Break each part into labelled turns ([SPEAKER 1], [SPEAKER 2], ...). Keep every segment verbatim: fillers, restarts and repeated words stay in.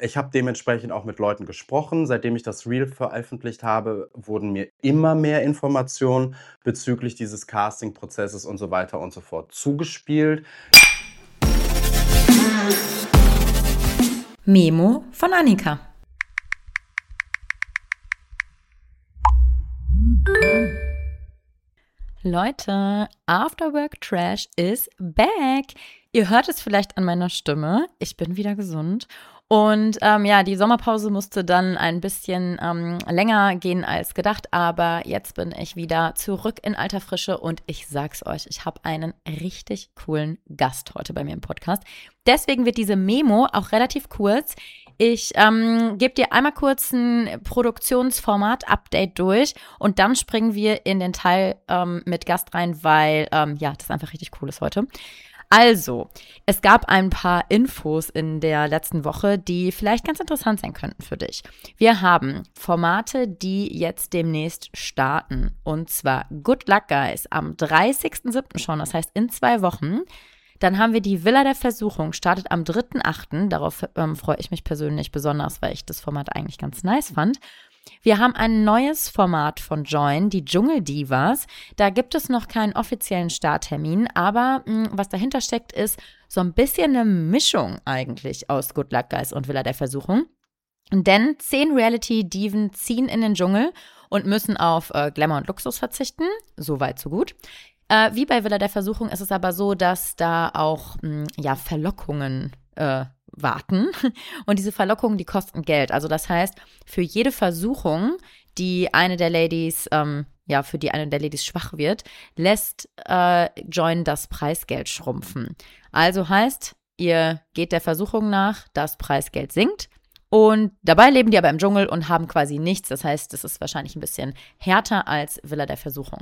[SPEAKER 1] ich habe dementsprechend auch mit Leuten gesprochen. Seitdem ich das Reel veröffentlicht habe, wurden mir immer mehr Informationen bezüglich dieses Casting-Prozesses und so weiter und so fort zugespielt.
[SPEAKER 2] Memo von Annika. Leute, After Work Trash is back. Ihr hört es vielleicht an meiner Stimme. Ich bin wieder gesund. Und ähm, ja, die Sommerpause musste dann ein bisschen ähm, länger gehen als gedacht, aber jetzt bin ich wieder zurück in alter Frische und ich sag's euch, ich habe einen richtig coolen Gast heute bei mir im Podcast. Deswegen wird diese Memo auch relativ kurz. Ich ähm, gebe dir einmal kurz ein Produktionsformat-Update durch und dann springen wir in den Teil ähm, mit Gast rein, weil ähm, ja, das einfach richtig cool ist heute. Also, es gab ein paar Infos in der letzten Woche, die vielleicht ganz interessant sein könnten für dich. Wir haben Formate, die jetzt demnächst starten. Und zwar Good Luck Guys am dreißigsten siebten schon, das heißt in zwei Wochen. Dann haben wir die Villa der Versuchung, startet am dritten achten Darauf ähm, freue ich mich persönlich besonders, weil ich das Format eigentlich ganz nice fand. Wir haben ein neues Format von Join, die Dschungeldivas. Da gibt es noch keinen offiziellen Starttermin, aber mh, was dahinter steckt, ist so ein bisschen eine Mischung eigentlich aus Good Luck Guys und Villa der Versuchung. Denn zehn Reality-Diven ziehen in den Dschungel und müssen auf äh, Glamour und Luxus verzichten. So weit, so gut. Äh, wie bei Villa der Versuchung ist es aber so, dass da auch mh, ja, Verlockungen äh, warten. Und diese Verlockungen, die kosten Geld. Also das heißt, für jede Versuchung, die eine der Ladies, ähm, ja, für die eine der Ladies schwach wird, lässt äh, Join das Preisgeld schrumpfen. Also heißt, ihr geht der Versuchung nach, das Preisgeld sinkt. Und dabei leben die aber im Dschungel und haben quasi nichts. Das heißt, es ist wahrscheinlich ein bisschen härter als Villa der Versuchung.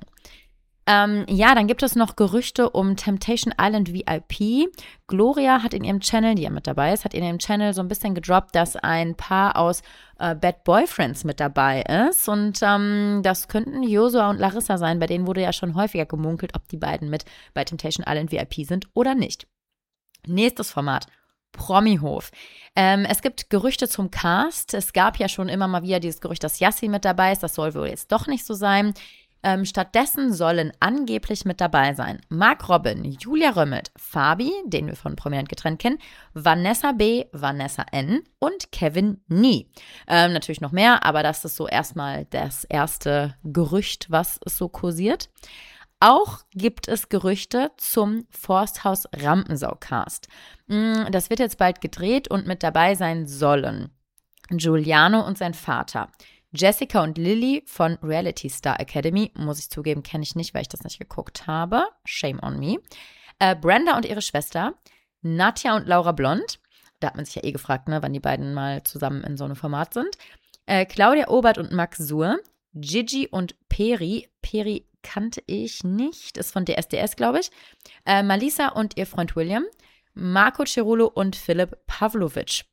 [SPEAKER 2] Ähm, ja, dann gibt es noch Gerüchte um Temptation Island V I P. Gloria hat in ihrem Channel, die ja mit dabei ist, hat in ihrem Channel so ein bisschen gedroppt, dass ein Paar aus äh, Bad Boyfriends mit dabei ist. Und ähm, das könnten Josua und Larissa sein. Bei denen wurde ja schon häufiger gemunkelt, ob die beiden mit bei Temptation Island V I P sind oder nicht. Nächstes Format. Promihof. Ähm, es gibt Gerüchte zum Cast. Es gab ja schon immer mal wieder dieses Gerücht, dass Yassi mit dabei ist. Das soll wohl jetzt doch nicht so sein. Ähm, stattdessen sollen angeblich mit dabei sein Mark Robin, Julia Römmelt, Fabi, den wir von Prominent getrennt kennen, Vanessa B., Vanessa N. und Kevin Nie. Ähm, natürlich noch mehr, aber das ist so erstmal das erste Gerücht, was so kursiert. Auch gibt es Gerüchte zum Forsthaus Rampensau-Cast. Das wird jetzt bald gedreht und mit dabei sein sollen Giuliano und sein Vater. Jessica und Lilly von Reality Star Academy, muss ich zugeben, kenne ich nicht, weil ich das nicht geguckt habe. Shame on me. Äh, Brenda und ihre Schwester. Nadja und Laura Blond. Da hat man sich ja eh gefragt, ne, wann die beiden mal zusammen in so einem Format sind. Äh, Claudia Obert und Max Suhr. Gigi und Peri. Peri kannte ich nicht, ist von D S D S, glaube ich. Äh, Malisa und ihr Freund William. Marco Cerullo und Philipp Pavlovic.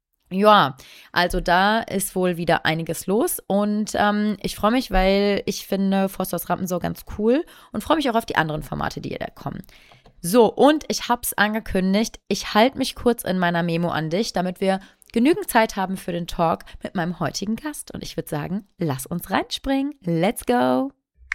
[SPEAKER 2] Ja, also da ist wohl wieder einiges los und ähm, ich freue mich, weil ich finde Forsthaus Rampensau ganz cool und freue mich auch auf die anderen Formate, die da kommen. So, und ich habe es angekündigt, ich halte mich kurz in meiner Memo an dich, damit wir genügend Zeit haben für den Talk mit meinem heutigen Gast. Und ich würde sagen, lass uns reinspringen. Let's go!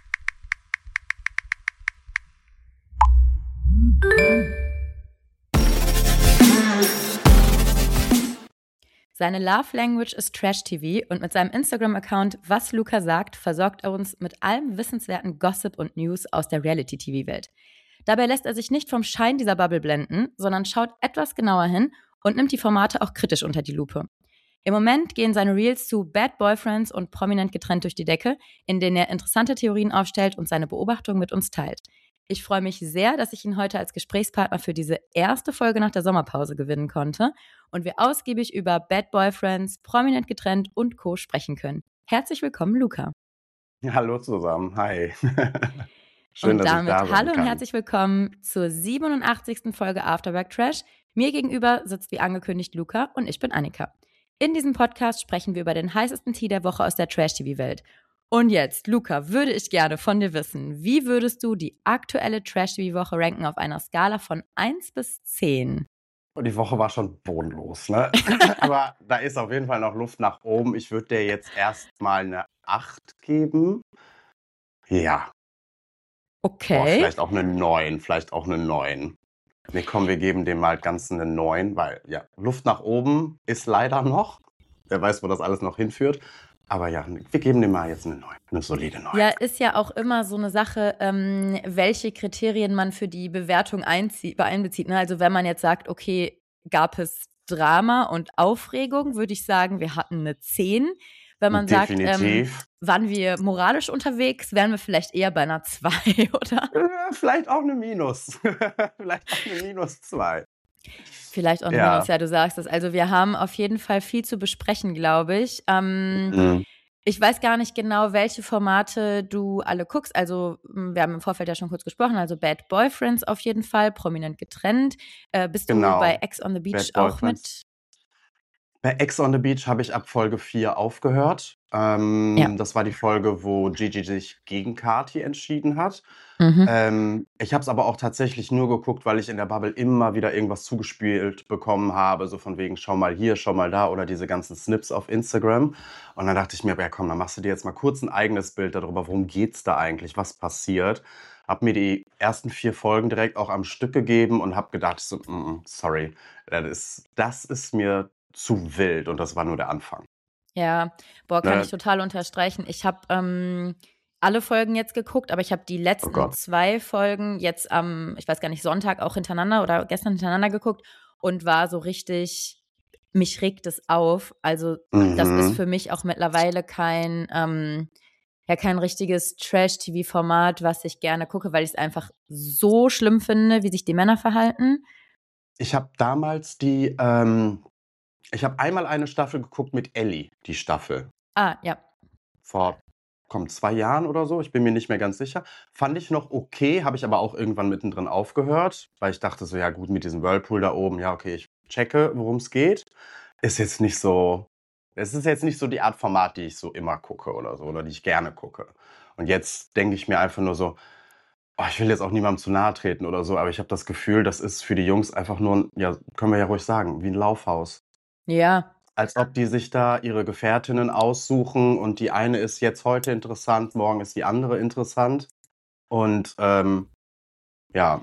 [SPEAKER 2] Seine Love Language ist Trash-T V und mit seinem Instagram-Account Was Luca sagt, versorgt er uns mit allem wissenswerten Gossip und News aus der Reality-T V-Welt. Dabei lässt er sich nicht vom Schein dieser Bubble blenden, sondern schaut etwas genauer hin und nimmt die Formate auch kritisch unter die Lupe. Im Moment gehen seine Reels zu Bad Boyfriends und Prominent getrennt durch die Decke, in denen er interessante Theorien aufstellt und seine Beobachtungen mit uns teilt. Ich freue mich sehr, dass ich ihn heute als Gesprächspartner für diese erste Folge nach der Sommerpause gewinnen konnte und wir ausgiebig über Bad Boyfriends, Prominent getrennt und Co. sprechen können. Herzlich willkommen, Luca.
[SPEAKER 1] Hallo zusammen, hi. Schön,
[SPEAKER 2] und
[SPEAKER 1] dass
[SPEAKER 2] damit
[SPEAKER 1] ich da sein
[SPEAKER 2] hallo
[SPEAKER 1] kann.
[SPEAKER 2] und herzlich willkommen zur siebenundachtzigsten Folge After Work Trash. Mir gegenüber sitzt wie angekündigt Luca und ich bin Annika. In diesem Podcast sprechen wir über den heißesten Tee der Woche aus der Trash-T V-Welt. Und jetzt, Luca, würde ich gerne von dir wissen, wie würdest du die aktuelle Trash-T V-Woche ranken auf einer Skala von eins bis zehn?
[SPEAKER 1] Und die Woche war schon bodenlos, ne? Aber da ist auf jeden Fall noch Luft nach oben. Ich würde dir jetzt erstmal eine acht geben. Ja. Boah,
[SPEAKER 2] Okay.
[SPEAKER 1] vielleicht auch eine neun, vielleicht auch eine neun. Ne, komm, wir geben dem mal ganz eine neun, weil ja, Luft nach oben ist leider noch. Wer weiß, wo das alles noch hinführt. Aber ja, wir geben dem mal jetzt eine neun, eine solide neun.
[SPEAKER 2] Ja, ist ja auch immer so eine Sache, ähm, welche Kriterien man für die Bewertung einzie- einbezieht. Ne? Also wenn man jetzt sagt, okay, gab es Drama und Aufregung, würde ich sagen, wir hatten eine zehn. Wenn man sagt, ähm,
[SPEAKER 1] Definitiv.
[SPEAKER 2] waren wir moralisch unterwegs, wären wir vielleicht eher bei einer zwei, oder?
[SPEAKER 1] Äh, vielleicht auch eine Minus. Vielleicht auch eine Minus zwei.
[SPEAKER 2] Vielleicht auch eine
[SPEAKER 1] Ja.
[SPEAKER 2] Minus, ja, du sagst es. Also wir haben auf jeden Fall viel zu besprechen, glaube ich. Ähm,
[SPEAKER 1] Mhm.
[SPEAKER 2] Ich weiß gar nicht genau, welche Formate du alle guckst. Also m, wir haben im Vorfeld ja schon kurz gesprochen. Also Bad Boyfriends auf jeden Fall, prominent getrennt. Äh, bist du
[SPEAKER 1] Genau.
[SPEAKER 2] bei Ex on the Beach
[SPEAKER 1] Bad
[SPEAKER 2] auch
[SPEAKER 1] Boyfriends.
[SPEAKER 2] mit?
[SPEAKER 1] Bei Ex on the Beach habe ich ab Folge vier aufgehört. Ähm,
[SPEAKER 2] Ja.
[SPEAKER 1] Das war die Folge, wo Gigi sich gegen Kati entschieden hat.
[SPEAKER 2] Mhm.
[SPEAKER 1] Ähm, ich habe es aber auch tatsächlich nur geguckt, weil ich in der Bubble immer wieder irgendwas zugespielt bekommen habe, so von wegen, schau mal hier, schau mal da oder diese ganzen Snips auf Instagram. Und dann dachte ich mir, ja komm, dann machst du dir jetzt mal kurz ein eigenes Bild darüber, worum geht's da eigentlich, was passiert. Hab mir die ersten vier Folgen direkt auch am Stück gegeben und hab gedacht, so, mm, mm, sorry, das ist, das ist mir zu wild und das war nur der Anfang.
[SPEAKER 2] Ja, boah, kann
[SPEAKER 1] Ne?
[SPEAKER 2] ich total unterstreichen. Ich habe ähm, alle Folgen jetzt geguckt, aber ich habe die letzten
[SPEAKER 1] Gott.
[SPEAKER 2] zwei Folgen jetzt am, ich weiß gar nicht, Sonntag auch hintereinander oder gestern hintereinander geguckt und war so richtig, mich regt es auf. Also das ist
[SPEAKER 1] Mhm.
[SPEAKER 2] für mich auch mittlerweile kein, ähm, ja, kein richtiges Trash-T V-Format, was ich gerne gucke, weil ich es einfach so schlimm finde, wie sich die Männer verhalten.
[SPEAKER 1] Ich habe damals die, ähm, ich habe einmal eine Staffel geguckt mit Ellie, die Staffel.
[SPEAKER 2] Ah, ja.
[SPEAKER 1] Vor, komm, zwei Jahren oder so, ich bin mir nicht mehr ganz sicher. Fand ich noch okay, habe ich aber auch irgendwann mittendrin aufgehört, weil ich dachte so, ja gut, mit diesem Whirlpool da oben, ja okay, ich checke, worum es geht. Ist jetzt nicht so, es ist jetzt nicht so die Art Format, die ich so immer gucke oder so, oder die ich gerne gucke. Und jetzt denke ich mir einfach nur so, oh, ich will jetzt auch niemandem zu nahe treten oder so, aber ich habe das Gefühl, das ist für die Jungs einfach nur, ein, ja, können wir ja ruhig sagen, wie ein Laufhaus.
[SPEAKER 2] Ja,
[SPEAKER 1] Als ob die sich da ihre Gefährtinnen aussuchen und die eine ist jetzt heute interessant, morgen ist die andere interessant. Und ähm, ja,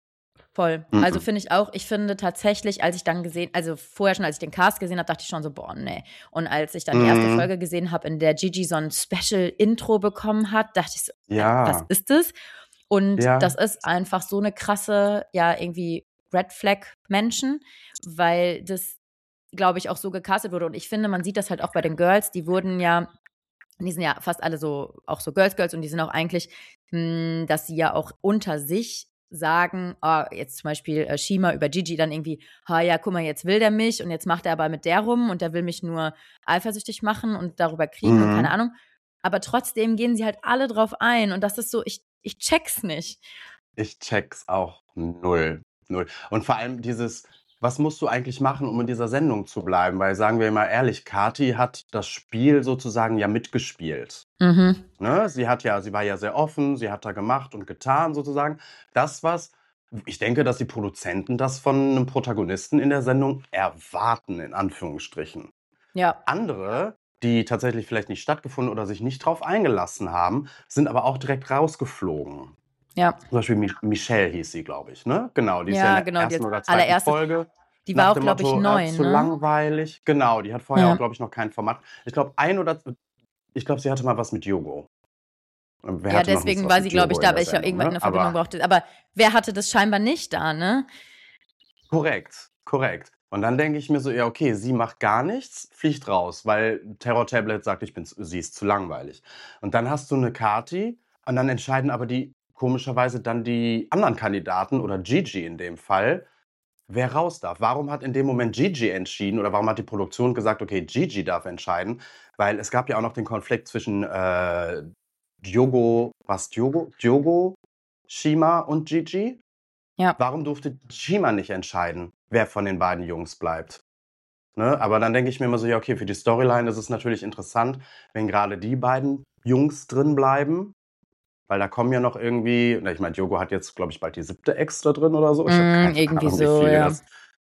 [SPEAKER 2] voll.
[SPEAKER 1] mm,
[SPEAKER 2] Also
[SPEAKER 1] mm.
[SPEAKER 2] finde ich auch, ich finde tatsächlich, als ich dann gesehen, also vorher schon, als ich den Cast gesehen habe, dachte ich schon so, boah, nee. Und als ich dann die erste
[SPEAKER 1] Mm,
[SPEAKER 2] Folge gesehen habe, in der Gigi so ein Special-Intro bekommen hat, dachte ich so, äh, was
[SPEAKER 1] ja,
[SPEAKER 2] ist das? Und
[SPEAKER 1] ja,
[SPEAKER 2] das ist einfach so eine krasse, ja, irgendwie Red Flag-Menschen, weil das, glaube ich, auch so gecastet wurde. Und ich finde, man sieht das halt auch bei den Girls, die wurden ja, die sind ja fast alle so, auch so Girls Girls und die sind auch eigentlich, mh, dass sie ja auch unter sich sagen, ah, jetzt zum Beispiel äh, Shima über Gigi dann irgendwie, ha ja, guck mal, jetzt will der mich und jetzt macht er aber mit der rum und der will mich nur eifersüchtig machen und darüber kriegen und keine
[SPEAKER 1] mm.
[SPEAKER 2] Ahnung. Aber trotzdem gehen sie halt alle drauf ein und das ist so, ich, ich check's nicht.
[SPEAKER 1] Ich check's auch null, null. Und vor allem dieses, was musst du eigentlich machen, um in dieser Sendung zu bleiben? Weil sagen wir mal ehrlich, Kati hat das Spiel sozusagen ja mitgespielt.
[SPEAKER 2] Mhm.
[SPEAKER 1] Ne? Sie hat ja, sie war ja sehr offen, sie hat da gemacht und getan sozusagen. Das, was, ich denke, dass die Produzenten das von einem Protagonisten in der Sendung erwarten, in Anführungsstrichen.
[SPEAKER 2] Ja,
[SPEAKER 1] Andere, die tatsächlich vielleicht nicht stattgefunden oder sich nicht drauf eingelassen haben, sind aber auch direkt rausgeflogen.
[SPEAKER 2] ja.
[SPEAKER 1] Zum Beispiel Mi- Michelle hieß sie, glaube ich, ne? Genau, die ist ja in
[SPEAKER 2] Ja,
[SPEAKER 1] der
[SPEAKER 2] genau, die
[SPEAKER 1] ersten
[SPEAKER 2] als
[SPEAKER 1] oder zweiten
[SPEAKER 2] allererste,
[SPEAKER 1] Folge
[SPEAKER 2] die war
[SPEAKER 1] nach
[SPEAKER 2] auch,
[SPEAKER 1] dem
[SPEAKER 2] glaube ich,
[SPEAKER 1] Motto, äh,
[SPEAKER 2] neu,
[SPEAKER 1] zu
[SPEAKER 2] ne?
[SPEAKER 1] langweilig. Genau, die hat vorher auch,
[SPEAKER 2] Ja.
[SPEAKER 1] glaube ich, noch kein Format. Ich glaube, ein oder, ich glaube, sie hatte mal was mit Yogo. Wer
[SPEAKER 2] Ja,
[SPEAKER 1] hatte noch nicht
[SPEAKER 2] deswegen
[SPEAKER 1] was
[SPEAKER 2] war sie,
[SPEAKER 1] mit
[SPEAKER 2] glaube ich,
[SPEAKER 1] Yogo
[SPEAKER 2] da,
[SPEAKER 1] in der
[SPEAKER 2] weil ich ja
[SPEAKER 1] Sendung,
[SPEAKER 2] irgendwann
[SPEAKER 1] ne?
[SPEAKER 2] eine Verbindung
[SPEAKER 1] Aber
[SPEAKER 2] brauchte. Aber wer hatte das scheinbar nicht da, ne?
[SPEAKER 1] korrekt, korrekt. Und dann denke ich mir so, ja, okay, sie macht gar nichts, fliegt raus, weil Terror Tablet sagt, ich bin, sie ist zu langweilig. Und dann hast du eine Kati und dann entscheiden aber die, komischerweise dann die anderen Kandidaten oder Gigi in dem Fall, wer raus darf. Warum hat in dem Moment Gigi entschieden oder warum hat die Produktion gesagt, okay, Gigi darf entscheiden? Weil es gab ja auch noch den Konflikt zwischen äh, Diogo, was Diogo? Diogo, Shima und Gigi.
[SPEAKER 2] Ja.
[SPEAKER 1] Warum durfte Shima nicht entscheiden, wer von den beiden Jungs bleibt? Ne? Aber dann denke ich mir immer so, ja, okay, für die Storyline ist es natürlich interessant, wenn gerade die beiden Jungs drin bleiben. Weil da kommen ja noch irgendwie, na, ich meine, Diogo hat jetzt, glaube ich, bald die siebte Ex da drin oder so. Ich habe
[SPEAKER 2] Mm,
[SPEAKER 1] keine
[SPEAKER 2] irgendwie
[SPEAKER 1] Ahnung, wie
[SPEAKER 2] so,
[SPEAKER 1] viele
[SPEAKER 2] ja.
[SPEAKER 1] das,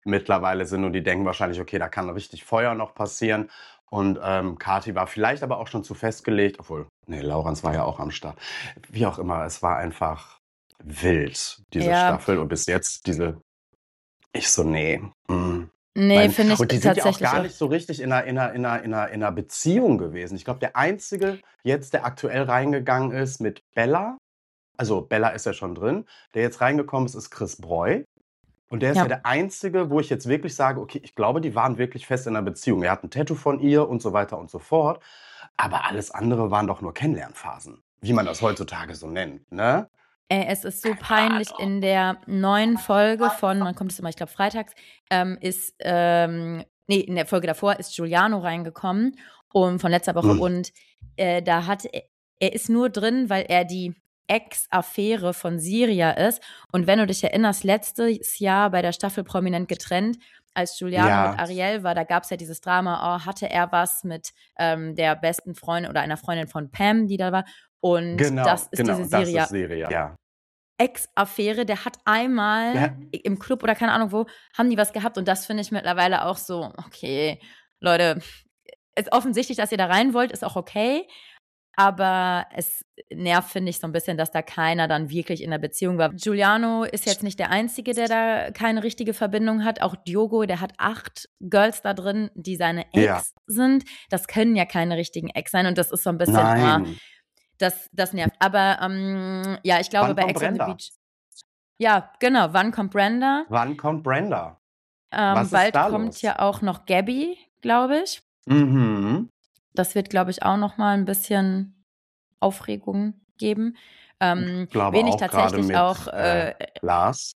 [SPEAKER 1] mittlerweile sind und die denken wahrscheinlich, okay, da kann richtig Feuer noch passieren. Und ähm, Kathi war vielleicht aber auch schon zu festgelegt, obwohl, nee, Laurens war ja auch am Start. Wie auch immer, es war einfach wild, diese
[SPEAKER 2] Ja,
[SPEAKER 1] Staffel. Und bis jetzt diese, ich so, nee. Mm.
[SPEAKER 2] nee,
[SPEAKER 1] Mein,
[SPEAKER 2] finde ich
[SPEAKER 1] und die sind ja auch
[SPEAKER 2] tatsächlich
[SPEAKER 1] gar
[SPEAKER 2] auch.
[SPEAKER 1] nicht so richtig in einer, in einer, in einer, in einer, in einer Beziehung gewesen. Ich glaube, der Einzige jetzt, der aktuell reingegangen ist mit Bella, also Bella ist ja schon drin, der jetzt reingekommen ist, ist Chris Breu. Und der ist ja
[SPEAKER 2] Ja.
[SPEAKER 1] der Einzige, wo ich jetzt wirklich sage, okay, ich glaube, die waren wirklich fest in einer Beziehung. Er hat ein Tattoo von ihr und so weiter und so fort. Aber alles andere waren doch nur Kennenlernphasen, wie man das heutzutage so nennt, ne?
[SPEAKER 2] Ey, es ist so
[SPEAKER 1] Keine
[SPEAKER 2] peinlich.
[SPEAKER 1] Ahnung.
[SPEAKER 2] In der neuen Folge von, wann kommt es immer, ich glaube freitags, ähm, ist, ähm, nee, in der Folge davor ist Giuliano reingekommen, um, von letzter Woche.
[SPEAKER 1] Hm.
[SPEAKER 2] Und äh, da hat, er er ist nur drin, weil er die Ex-Affäre von Siria ist. Und wenn du dich erinnerst, letztes Jahr bei der Staffel Prominent getrennt, als Giuliano mit
[SPEAKER 1] Ja,
[SPEAKER 2] Ariel war, da gab es ja dieses Drama, oh, hatte er was mit ähm, der besten Freundin oder einer Freundin von Pam, die da war. Und das
[SPEAKER 1] genau,
[SPEAKER 2] ist
[SPEAKER 1] genau.
[SPEAKER 2] diese
[SPEAKER 1] Und das ist
[SPEAKER 2] Siria
[SPEAKER 1] Serie, ja.
[SPEAKER 2] Ex-Affäre, der hat einmal
[SPEAKER 1] Ja,
[SPEAKER 2] im Club oder keine Ahnung wo, haben die was gehabt und das finde ich mittlerweile auch so, okay, Leute, ist offensichtlich, dass ihr da rein wollt, ist auch okay, aber es nervt, finde ich, so ein bisschen, dass da keiner dann wirklich in der Beziehung war. Giuliano ist jetzt nicht der Einzige, der da keine richtige Verbindung hat. Auch Diogo, der hat acht Girls da drin, die seine
[SPEAKER 1] ja.
[SPEAKER 2] Ex sind. Das können ja keine richtigen Ex sein und das ist so ein bisschen, ah,
[SPEAKER 1] Nein.
[SPEAKER 2] das, das nervt. Aber ähm, ja, ich glaube,
[SPEAKER 1] Wann
[SPEAKER 2] bei
[SPEAKER 1] kommt
[SPEAKER 2] Ex on the
[SPEAKER 1] Brenda?
[SPEAKER 2] Beach. Ja, genau. Wann kommt Brenda?
[SPEAKER 1] Wann kommt Brenda?
[SPEAKER 2] Ähm,
[SPEAKER 1] Was ist
[SPEAKER 2] bald
[SPEAKER 1] da
[SPEAKER 2] kommt
[SPEAKER 1] los?
[SPEAKER 2] ja auch noch Gabby, glaube ich.
[SPEAKER 1] Mhm.
[SPEAKER 2] Das wird, glaube ich, auch noch mal ein bisschen Aufregung geben. Ähm,
[SPEAKER 1] Ich glaube
[SPEAKER 2] wen ich
[SPEAKER 1] auch gerade
[SPEAKER 2] tatsächlich
[SPEAKER 1] mit
[SPEAKER 2] auch,
[SPEAKER 1] äh,
[SPEAKER 2] äh,
[SPEAKER 1] Lars.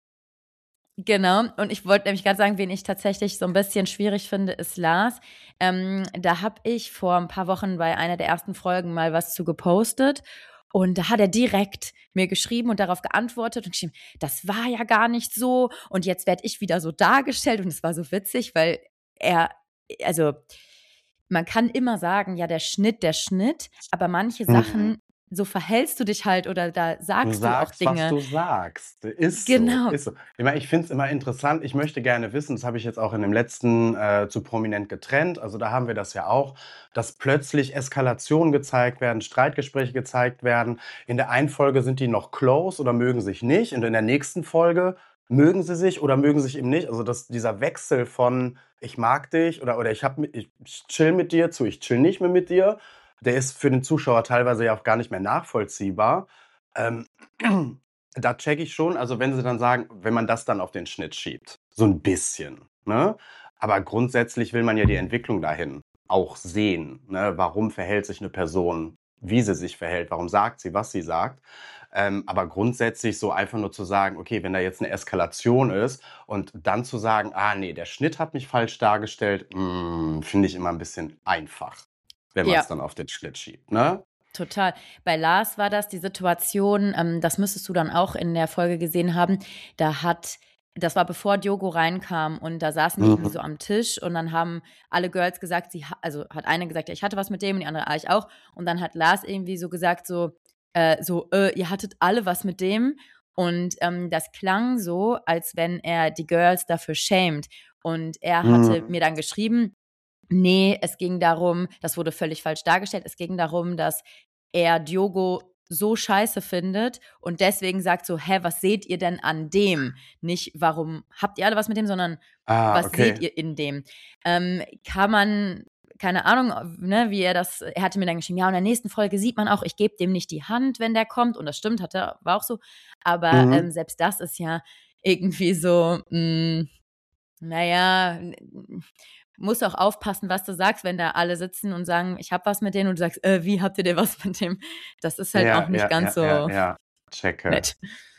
[SPEAKER 2] genau, und ich wollte nämlich gerade sagen, wen ich tatsächlich so ein bisschen schwierig finde, ist Lars. Ähm, da habe ich vor ein paar Wochen bei einer der ersten Folgen mal was zu gepostet. Und da hat er direkt mir geschrieben und darauf geantwortet und geschrieben, das war ja gar nicht so und jetzt werde ich wieder so dargestellt und es war so witzig, weil er, also man kann immer sagen, ja, der Schnitt, der Schnitt, aber manche
[SPEAKER 1] Mhm.
[SPEAKER 2] Sachen, so verhältst du dich halt oder da
[SPEAKER 1] Du
[SPEAKER 2] sagst du auch
[SPEAKER 1] sagst, was
[SPEAKER 2] Dinge.
[SPEAKER 1] du sagst. Ist so,
[SPEAKER 2] Genau.
[SPEAKER 1] ist so. Ich meine, ich finde es immer interessant. Ich möchte gerne wissen, das habe ich jetzt auch in dem letzten äh, zu Prominent getrennt. Also da haben wir das ja auch, dass plötzlich Eskalationen gezeigt werden, Streitgespräche gezeigt werden. In der einen Folge sind die noch close oder mögen sich nicht. Und in der nächsten Folge mögen sie sich oder mögen sich eben nicht. Also dass dieser Wechsel von ich mag dich oder, oder ich, hab, mit- ich chill mit dir zu ich chill nicht mehr mit dir, der ist für den Zuschauer teilweise ja auch gar nicht mehr nachvollziehbar. Ähm, da checke ich schon, also wenn sie dann sagen, wenn man das dann auf den Schnitt schiebt, so ein bisschen, ne? Aber grundsätzlich will man ja die Entwicklung dahin auch sehen, ne? Warum verhält sich eine Person, wie sie sich verhält, warum sagt sie, was sie sagt. Ähm, aber grundsätzlich so einfach nur zu sagen, okay, wenn da jetzt eine Eskalation ist und dann zu sagen, ah nee, der Schnitt hat mich falsch dargestellt, mm, finde ich immer ein bisschen einfach, wenn man es
[SPEAKER 2] Ja,
[SPEAKER 1] dann auf den Schnitt schiebt, ne?
[SPEAKER 2] total. Bei Lars war das die Situation, ähm, das müsstest du dann auch in der Folge gesehen haben, da hat, das war bevor Diogo reinkam und da saßen die irgendwie
[SPEAKER 1] Mhm.
[SPEAKER 2] so am Tisch und dann haben alle Girls gesagt, sie, ha- also hat eine gesagt, ja, ich hatte was mit dem und die andere, ah, ich auch. Und dann hat Lars irgendwie so gesagt, so, äh, so, äh, ihr hattet alle was mit dem. Und ähm, das klang so, als wenn er die Girls dafür schämt. Und er hatte
[SPEAKER 1] Mhm.
[SPEAKER 2] mir dann geschrieben, nee, es ging darum, das wurde völlig falsch dargestellt, es ging darum, dass er Diogo so scheiße findet und deswegen sagt so: „Hä, was seht ihr denn an dem?“ Nicht: „Warum habt ihr alle was mit dem“, sondern:
[SPEAKER 1] Ah,
[SPEAKER 2] „Was seht
[SPEAKER 1] okay.
[SPEAKER 2] ihr in dem?“ Ähm, kann man keine Ahnung, ne, wie er das er hatte mir dann geschrieben: „Ja, und in der nächsten Folge sieht man auch, ich gebe dem nicht die Hand, wenn der kommt.“ Und das stimmt, hat er war auch so. Aber,
[SPEAKER 1] Mhm.
[SPEAKER 2] ähm, selbst das ist ja irgendwie so, hm na ja, n n musst auch aufpassen, was du sagst, wenn da alle sitzen und sagen: „Ich habe was mit denen“ und du sagst: „Äh, wie habt ihr denn was mit dem?“ Das ist halt auch
[SPEAKER 1] Ja,
[SPEAKER 2] nicht
[SPEAKER 1] ja,
[SPEAKER 2] ganz
[SPEAKER 1] ja, ja,
[SPEAKER 2] so
[SPEAKER 1] ja. Checke.
[SPEAKER 2] nett.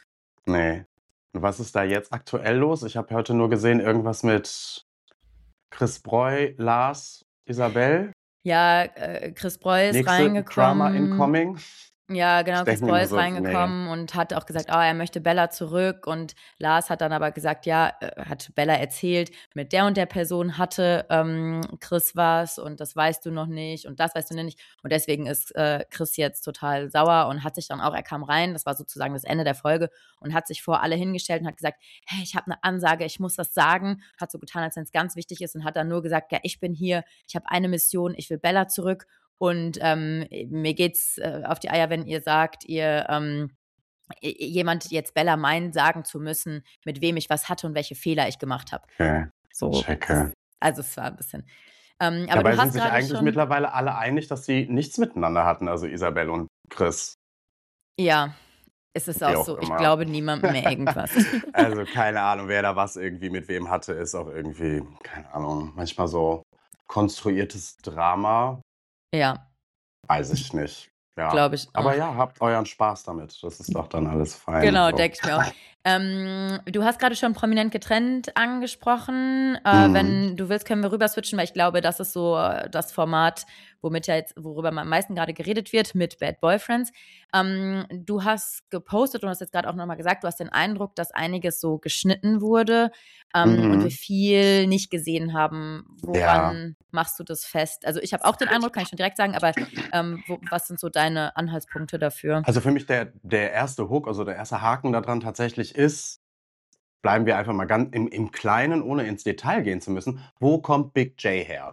[SPEAKER 1] Ne. Und was ist da jetzt aktuell los? Ich habe heute nur gesehen, irgendwas mit Chris Breu, Lars, Isabel.
[SPEAKER 2] Ja, äh, Chris Breu ist
[SPEAKER 1] Nächste Drama
[SPEAKER 2] reingekommen.
[SPEAKER 1] incoming.
[SPEAKER 2] Ja,
[SPEAKER 1] Ich
[SPEAKER 2] genau, Chris
[SPEAKER 1] denke mir
[SPEAKER 2] Paul
[SPEAKER 1] nur
[SPEAKER 2] ist
[SPEAKER 1] so, nee.
[SPEAKER 2] reingekommen und hat auch gesagt, oh, er möchte Bella zurück. Und Lars hat dann aber gesagt, ja, äh, hat Bella erzählt, mit der und der Person hatte ähm, Chris was und das weißt du noch nicht und das weißt du noch nicht. Und deswegen ist äh, Chris jetzt total sauer und hat sich dann auch, er kam rein, das war sozusagen das Ende der Folge, und hat sich vor alle hingestellt und hat gesagt, hey, ich habe eine Ansage, ich muss das sagen. Hat so getan, als wenn es ganz wichtig ist, und hat dann nur gesagt, ja, ich bin hier, ich habe eine Mission, ich will Bella zurück. Und ähm, mir geht's äh, auf die Eier, wenn ihr sagt, ihr ähm, jemand jetzt Bella meint, sagen zu müssen, mit wem ich was hatte und welche Fehler ich gemacht habe.
[SPEAKER 1] Okay,
[SPEAKER 2] So,
[SPEAKER 1] checke.
[SPEAKER 2] das, also es war ein bisschen. Ähm, aber
[SPEAKER 1] Dabei
[SPEAKER 2] du
[SPEAKER 1] sind
[SPEAKER 2] hast
[SPEAKER 1] sich
[SPEAKER 2] gerade
[SPEAKER 1] eigentlich
[SPEAKER 2] schon,
[SPEAKER 1] mittlerweile alle einig, dass sie nichts miteinander hatten, also Isabel und Chris,
[SPEAKER 2] ja, es ist
[SPEAKER 1] wie
[SPEAKER 2] auch
[SPEAKER 1] auch
[SPEAKER 2] so, ich
[SPEAKER 1] immer.
[SPEAKER 2] glaube niemandem mehr irgendwas.
[SPEAKER 1] Also keine Ahnung, wer da was irgendwie mit wem hatte, ist auch irgendwie, keine Ahnung, manchmal so konstruiertes Drama,
[SPEAKER 2] Ja,
[SPEAKER 1] weiß ich nicht. Ja,
[SPEAKER 2] glaube ich
[SPEAKER 1] aber
[SPEAKER 2] auch.
[SPEAKER 1] ja, habt euren Spaß damit. Das ist doch dann alles fein.
[SPEAKER 2] Genau,
[SPEAKER 1] So.
[SPEAKER 2] denke ich mir auch. Ähm, du hast gerade schon prominent getrennt angesprochen. Äh,
[SPEAKER 1] Mhm.
[SPEAKER 2] wenn du willst, können wir rüber switchen, weil ich glaube, das ist so äh, das Format, womit ja jetzt, worüber am meisten gerade geredet wird, mit Bad Boyfriends. Ähm, du hast gepostet und hast jetzt gerade auch nochmal gesagt, du hast den Eindruck, dass einiges so geschnitten wurde ähm, und wir
[SPEAKER 1] Mhm.
[SPEAKER 2] viel nicht gesehen haben.
[SPEAKER 1] Ja,
[SPEAKER 2] Woran machst du das fest? Also ich habe auch den Eindruck, kann ich schon direkt sagen, aber ähm, wo, was sind so deine Anhaltspunkte dafür?
[SPEAKER 1] also für mich der, der erste Hook, also der erste Haken daran tatsächlich ist, bleiben wir einfach mal ganz im, im Kleinen, ohne ins Detail gehen zu müssen. Wo kommt Big J her?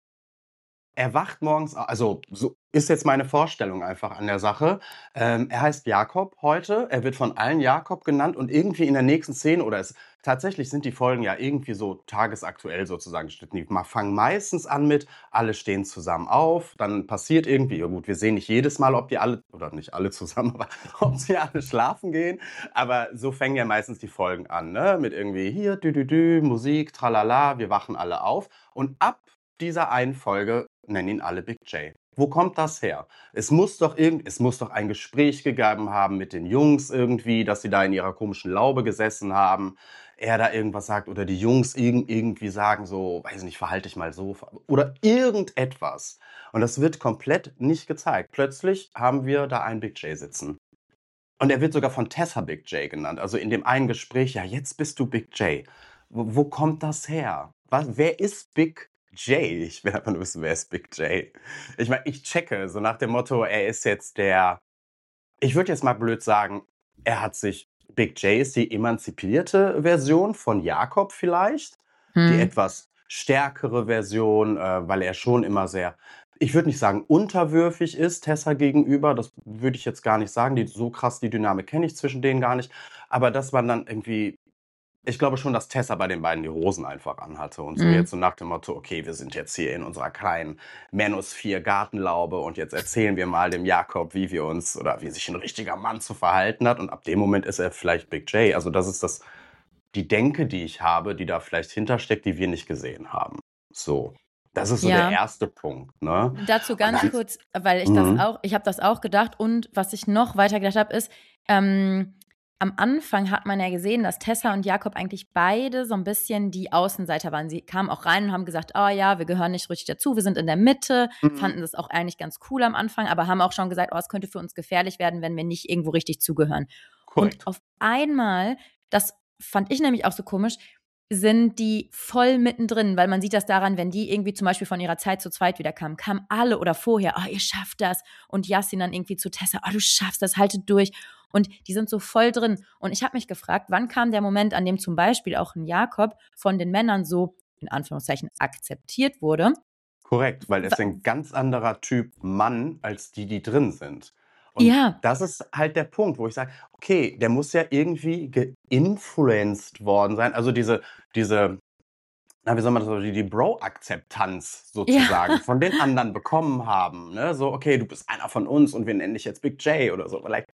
[SPEAKER 1] Er wacht morgens, also so ist jetzt meine Vorstellung einfach an der Sache. Ähm, er heißt Jakob heute, er wird von allen Jakob genannt und irgendwie in der nächsten Szene, oder es tatsächlich sind die Folgen ja irgendwie so tagesaktuell sozusagen geschnitten. Die fangen meistens an mit, alle stehen zusammen auf, dann passiert irgendwie, ja gut, wir sehen nicht jedes Mal, ob die alle, oder nicht alle zusammen, aber ob sie alle schlafen gehen, aber so fängen ja meistens die Folgen an, ne? Mit irgendwie hier, dü, dü, dü, Musik, tralala, wir wachen alle auf und ab dieser einen Folge nennen ihn alle Big J. Wo kommt das her? Es muss doch irgend, es muss doch ein Gespräch gegeben haben mit den Jungs irgendwie, dass sie da in ihrer komischen Laube gesessen haben. Er da irgendwas sagt oder die Jungs irg irgendwie sagen so, weiß nicht, verhalte dich mal so oder irgendetwas. Und das wird komplett nicht gezeigt. Plötzlich haben wir da einen Big J sitzen. Und er wird sogar von Tessa Big J genannt. Also in dem einen Gespräch, ja, jetzt bist du Big J. Wo, wo kommt das her? Was, wer ist Big J? Ich will einfach nur wissen, wer ist Big J? Ich meine, ich checke, so nach dem Motto, er ist jetzt der, ich würde jetzt mal blöd sagen, er hat sich, Big J ist die emanzipierte Version von Jakob vielleicht, die
[SPEAKER 2] Hm.
[SPEAKER 1] etwas stärkere Version, äh, weil er schon immer sehr, ich würde nicht sagen unterwürfig ist Tessa gegenüber, das würde ich jetzt gar nicht sagen, die, so krass die Dynamik kenne ich zwischen denen gar nicht, aber dass man dann irgendwie, ich glaube schon, dass Tessa bei den beiden die Hosen einfach anhatte und so
[SPEAKER 2] Hm.
[SPEAKER 1] jetzt so nach dem Motto, okay, wir sind jetzt hier in unserer kleinen Manosphere Gartenlaube und jetzt erzählen wir mal dem Jakob, wie wir uns oder wie sich ein richtiger Mann zu verhalten hat und ab dem Moment ist er vielleicht Big J. Also das ist das, die Denke, die ich habe, die da vielleicht hintersteckt, die wir nicht gesehen haben. So, das ist so der
[SPEAKER 2] Ja.
[SPEAKER 1] erste Punkt, ne?
[SPEAKER 2] Dazu
[SPEAKER 1] Und
[SPEAKER 2] ganz
[SPEAKER 1] dann,
[SPEAKER 2] kurz, weil ich das
[SPEAKER 1] mhm,
[SPEAKER 2] auch, ich habe das auch gedacht, und was ich noch weiter gedacht habe, ist, ähm, am Anfang hat man ja gesehen, dass Tessa und Jakob eigentlich beide so ein bisschen die Außenseiter waren. Sie kamen auch rein und haben gesagt, oh ja, wir gehören nicht richtig dazu, wir sind in der Mitte,
[SPEAKER 1] mhm,
[SPEAKER 2] fanden das auch eigentlich ganz cool am Anfang, aber haben auch schon gesagt, oh, es könnte für uns gefährlich werden, wenn wir nicht irgendwo richtig zugehören. Und
[SPEAKER 1] korrekt.
[SPEAKER 2] auf einmal, das fand ich nämlich auch so komisch, sind die voll mittendrin, weil man sieht das daran, wenn die irgendwie zum Beispiel von ihrer Zeit zu zweit wieder kamen, kamen alle oder vorher, oh, ihr schafft das. Und Yassin dann irgendwie zu Tessa, oh, du schaffst das, haltet durch. Und die sind so voll drin. Und ich habe mich gefragt, wann kam der Moment, an dem zum Beispiel auch ein Jakob von den Männern so, in Anführungszeichen, akzeptiert wurde?
[SPEAKER 1] Korrekt, weil er ist
[SPEAKER 2] Wa-
[SPEAKER 1] ein ganz anderer Typ Mann als die, die drin sind. Und
[SPEAKER 2] Ja,
[SPEAKER 1] das ist halt der Punkt, wo ich sage, okay, der muss ja irgendwie geinfluenced worden sein. Also diese, diese, na, wie soll man das sagen, die, die Bro-Akzeptanz
[SPEAKER 2] ja,
[SPEAKER 1] sozusagen von den anderen bekommen haben. Ne? So, okay, du bist einer von uns und wir nennen dich jetzt Big J oder so. Like,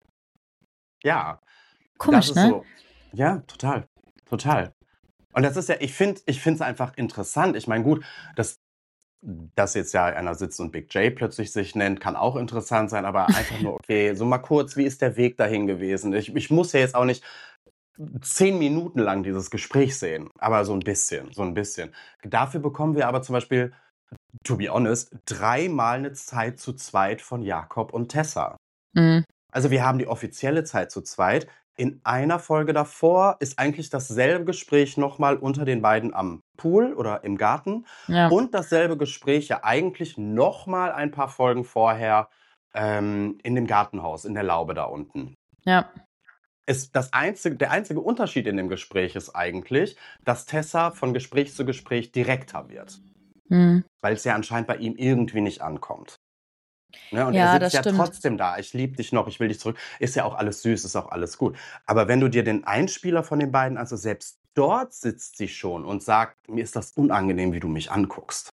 [SPEAKER 1] ja, das
[SPEAKER 2] komisch,
[SPEAKER 1] ist
[SPEAKER 2] ne?
[SPEAKER 1] so, ja, total, total. Und das ist ja, ich finde, ich finde es einfach interessant. Ich meine, gut, das dass jetzt ja einer sitzt und Big J plötzlich sich nennt, kann auch interessant sein, aber einfach nur, okay, so mal kurz, wie ist der Weg dahin gewesen? Ich, ich muss ja jetzt auch nicht zehn Minuten lang dieses Gespräch sehen, aber so ein bisschen, so ein bisschen. Dafür bekommen wir aber zum Beispiel, to be honest, dreimal eine Zeit zu zweit von Jakob und Tessa.
[SPEAKER 2] Mhm.
[SPEAKER 1] Also wir haben die offizielle Zeit zu zweit. In einer Folge davor ist eigentlich dasselbe Gespräch nochmal unter den beiden am Pool oder im Garten.
[SPEAKER 2] Ja.
[SPEAKER 1] Und dasselbe Gespräch ja eigentlich nochmal ein paar Folgen vorher ähm, in dem Gartenhaus, in der Laube da unten.
[SPEAKER 2] Ja.
[SPEAKER 1] Ist das einzige, der einzige Unterschied in dem Gespräch ist eigentlich, dass Tessa von Gespräch zu Gespräch direkter wird.
[SPEAKER 2] Mhm.
[SPEAKER 1] Weil es ja anscheinend bei ihm irgendwie nicht ankommt. Ne? Und er
[SPEAKER 2] Ja,
[SPEAKER 1] sitzt
[SPEAKER 2] das
[SPEAKER 1] ja
[SPEAKER 2] stimmt.
[SPEAKER 1] trotzdem da. Ich liebe dich noch, ich will dich zurück. Ist ja auch alles süß, ist auch alles gut. Aber wenn du dir den Einspieler von den beiden, also selbst dort sitzt sie schon und sagt, mir ist das unangenehm, wie du mich anguckst.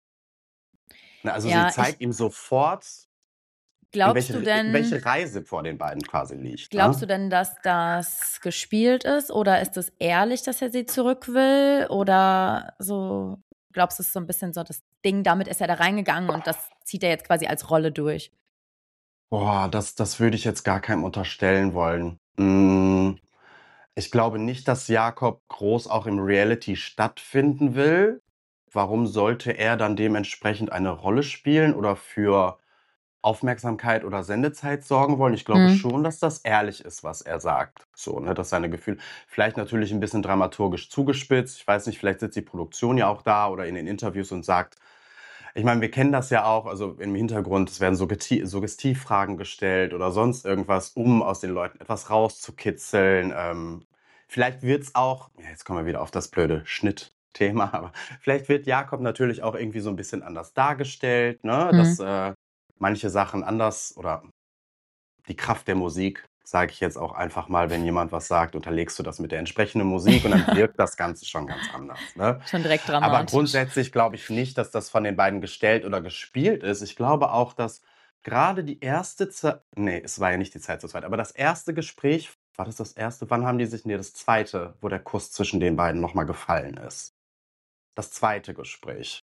[SPEAKER 1] Ne, also
[SPEAKER 2] Ja,
[SPEAKER 1] sie
[SPEAKER 2] ich
[SPEAKER 1] zeigt ihm sofort, in
[SPEAKER 2] glaubst du
[SPEAKER 1] welche,
[SPEAKER 2] denn,
[SPEAKER 1] welche Reise vor den beiden quasi liegt.
[SPEAKER 2] glaubst du
[SPEAKER 1] Ne?
[SPEAKER 2] denn, dass das gespielt ist oder ist es ehrlich, dass er sie zurück will oder so? Glaubst du, es ist so ein bisschen so das Ding, damit ist er da reingegangen und das zieht er jetzt quasi als Rolle durch?
[SPEAKER 1] Boah, das, das würde ich jetzt gar keinem unterstellen wollen. Mm, Ich glaube nicht, dass Jakob groß auch im Reality stattfinden will. Warum sollte er dann dementsprechend eine Rolle spielen oder für Aufmerksamkeit oder Sendezeit sorgen wollen? Ich glaube
[SPEAKER 2] Mhm.
[SPEAKER 1] schon, dass das ehrlich ist, was er sagt. So, ne, dass seine Gefühle vielleicht natürlich ein bisschen dramaturgisch zugespitzt. Ich weiß nicht, vielleicht sitzt die Produktion ja auch da oder in den Interviews und sagt, ich meine, wir kennen das ja auch, also im Hintergrund, es werden Suggesti- Suggestivfragen gestellt oder sonst irgendwas, um aus den Leuten etwas rauszukitzeln. Ähm, vielleicht wird es auch, ja, jetzt kommen wir wieder auf das blöde Schnittthema, aber vielleicht wird Jakob natürlich auch irgendwie so ein bisschen anders dargestellt, ne? Dass
[SPEAKER 2] Mhm.
[SPEAKER 1] äh, manche Sachen anders oder die Kraft der Musik, sage ich jetzt auch einfach mal, wenn jemand was sagt, unterlegst du das mit der entsprechenden Musik und dann wirkt das Ganze schon ganz anders. Ne?
[SPEAKER 2] Schon direkt
[SPEAKER 1] Aber
[SPEAKER 2] dramatisch.
[SPEAKER 1] grundsätzlich glaube ich nicht, dass das von den beiden gestellt oder gespielt ist. Ich glaube auch, dass gerade die erste Zeit, nee, es war ja nicht die Zeit zu zweit, aber das erste Gespräch, war das das erste? Wann haben die sich, nee, das zweite, wo der Kuss zwischen den beiden nochmal gefallen ist. Das zweite Gespräch.